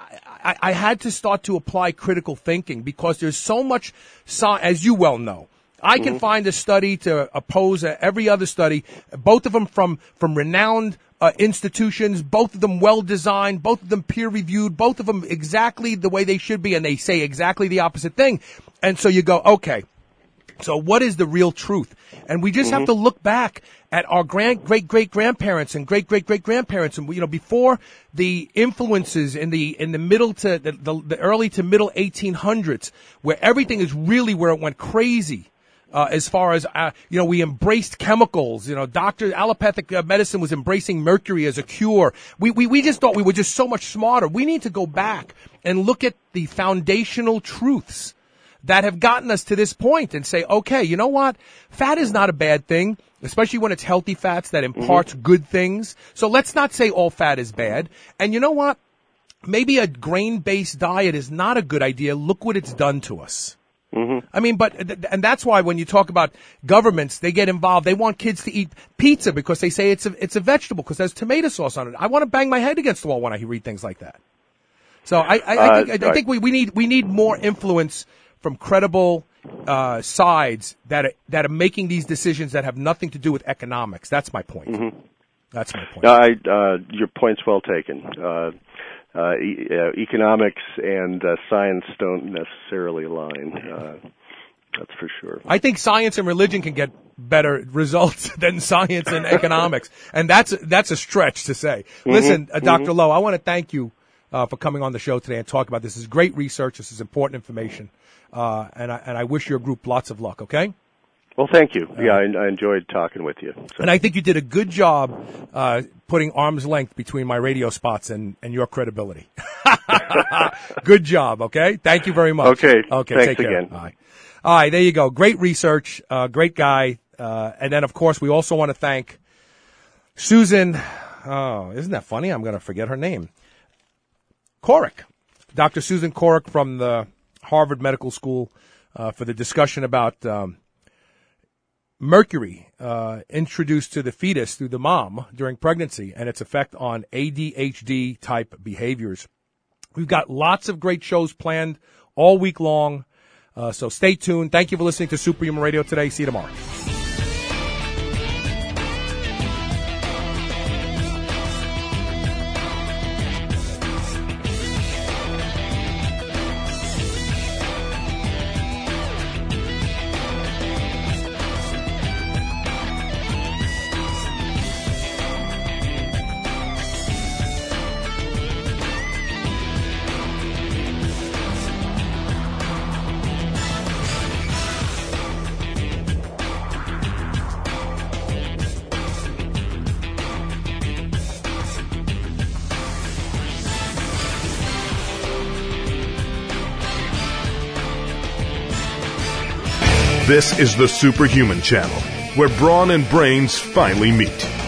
I had to start to apply critical thinking, because there's so much science, as you well know. I can find a study to oppose every other study, both of them from renowned institutions, both of them well-designed, both of them peer-reviewed, both of them exactly the way they should be, and they say exactly the opposite thing. And so you go, okay, so what is the real truth? And we just have to look back at our great-great-grandparents and great-great-great-grandparents, and before the influences in the middle to the early to middle 1800s, where everything is really where it went crazy. As far as, we embraced chemicals, allopathic medicine was embracing mercury as a cure. We just thought we were just so much smarter. We need to go back and look at the foundational truths that have gotten us to this point and say, okay, you know what? Fat is not a bad thing, especially when it's healthy fats that imparts good things. So let's not say all fat is bad. And you know what? Maybe a grain-based diet is not a good idea. Look what it's done to us. Mm-hmm. I mean, and that's why when you talk about governments, they get involved. They want kids to eat pizza because they say it's a vegetable because there's tomato sauce on it. I want to bang my head against the wall when I read things like that. So I think we need more influence from credible sides that are making these decisions that have nothing to do with economics. That's my point. Mm-hmm. That's my point. Your point's well taken. Economics and science don't necessarily align. That's for sure. I think science and religion can get better results than science and economics, and that's a stretch to say. Listen, Dr. Lowe, I want to thank you for coming on the show today and talk about this. This is great research. This is important information, and I wish your group lots of luck. Okay. Well, thank you. Yeah, I enjoyed talking with you. So. And I think you did a good job putting arm's length between my radio spots and your credibility. Good job, okay? Thank you very much. Okay, thanks take care. Again. All right, there you go. Great research, great guy. And then, of course, we also want to thank Susan, isn't that funny? I'm going to forget her name. Korek. Dr. Susan Korek from the Harvard Medical School for the discussion about mercury introduced to the fetus through the mom during pregnancy and its effect on ADHD-type behaviors. We've got lots of great shows planned all week long, so stay tuned. Thank you for listening to Superhuman Radio today. See you tomorrow. This is the Superhuman Channel, where brawn and brains finally meet.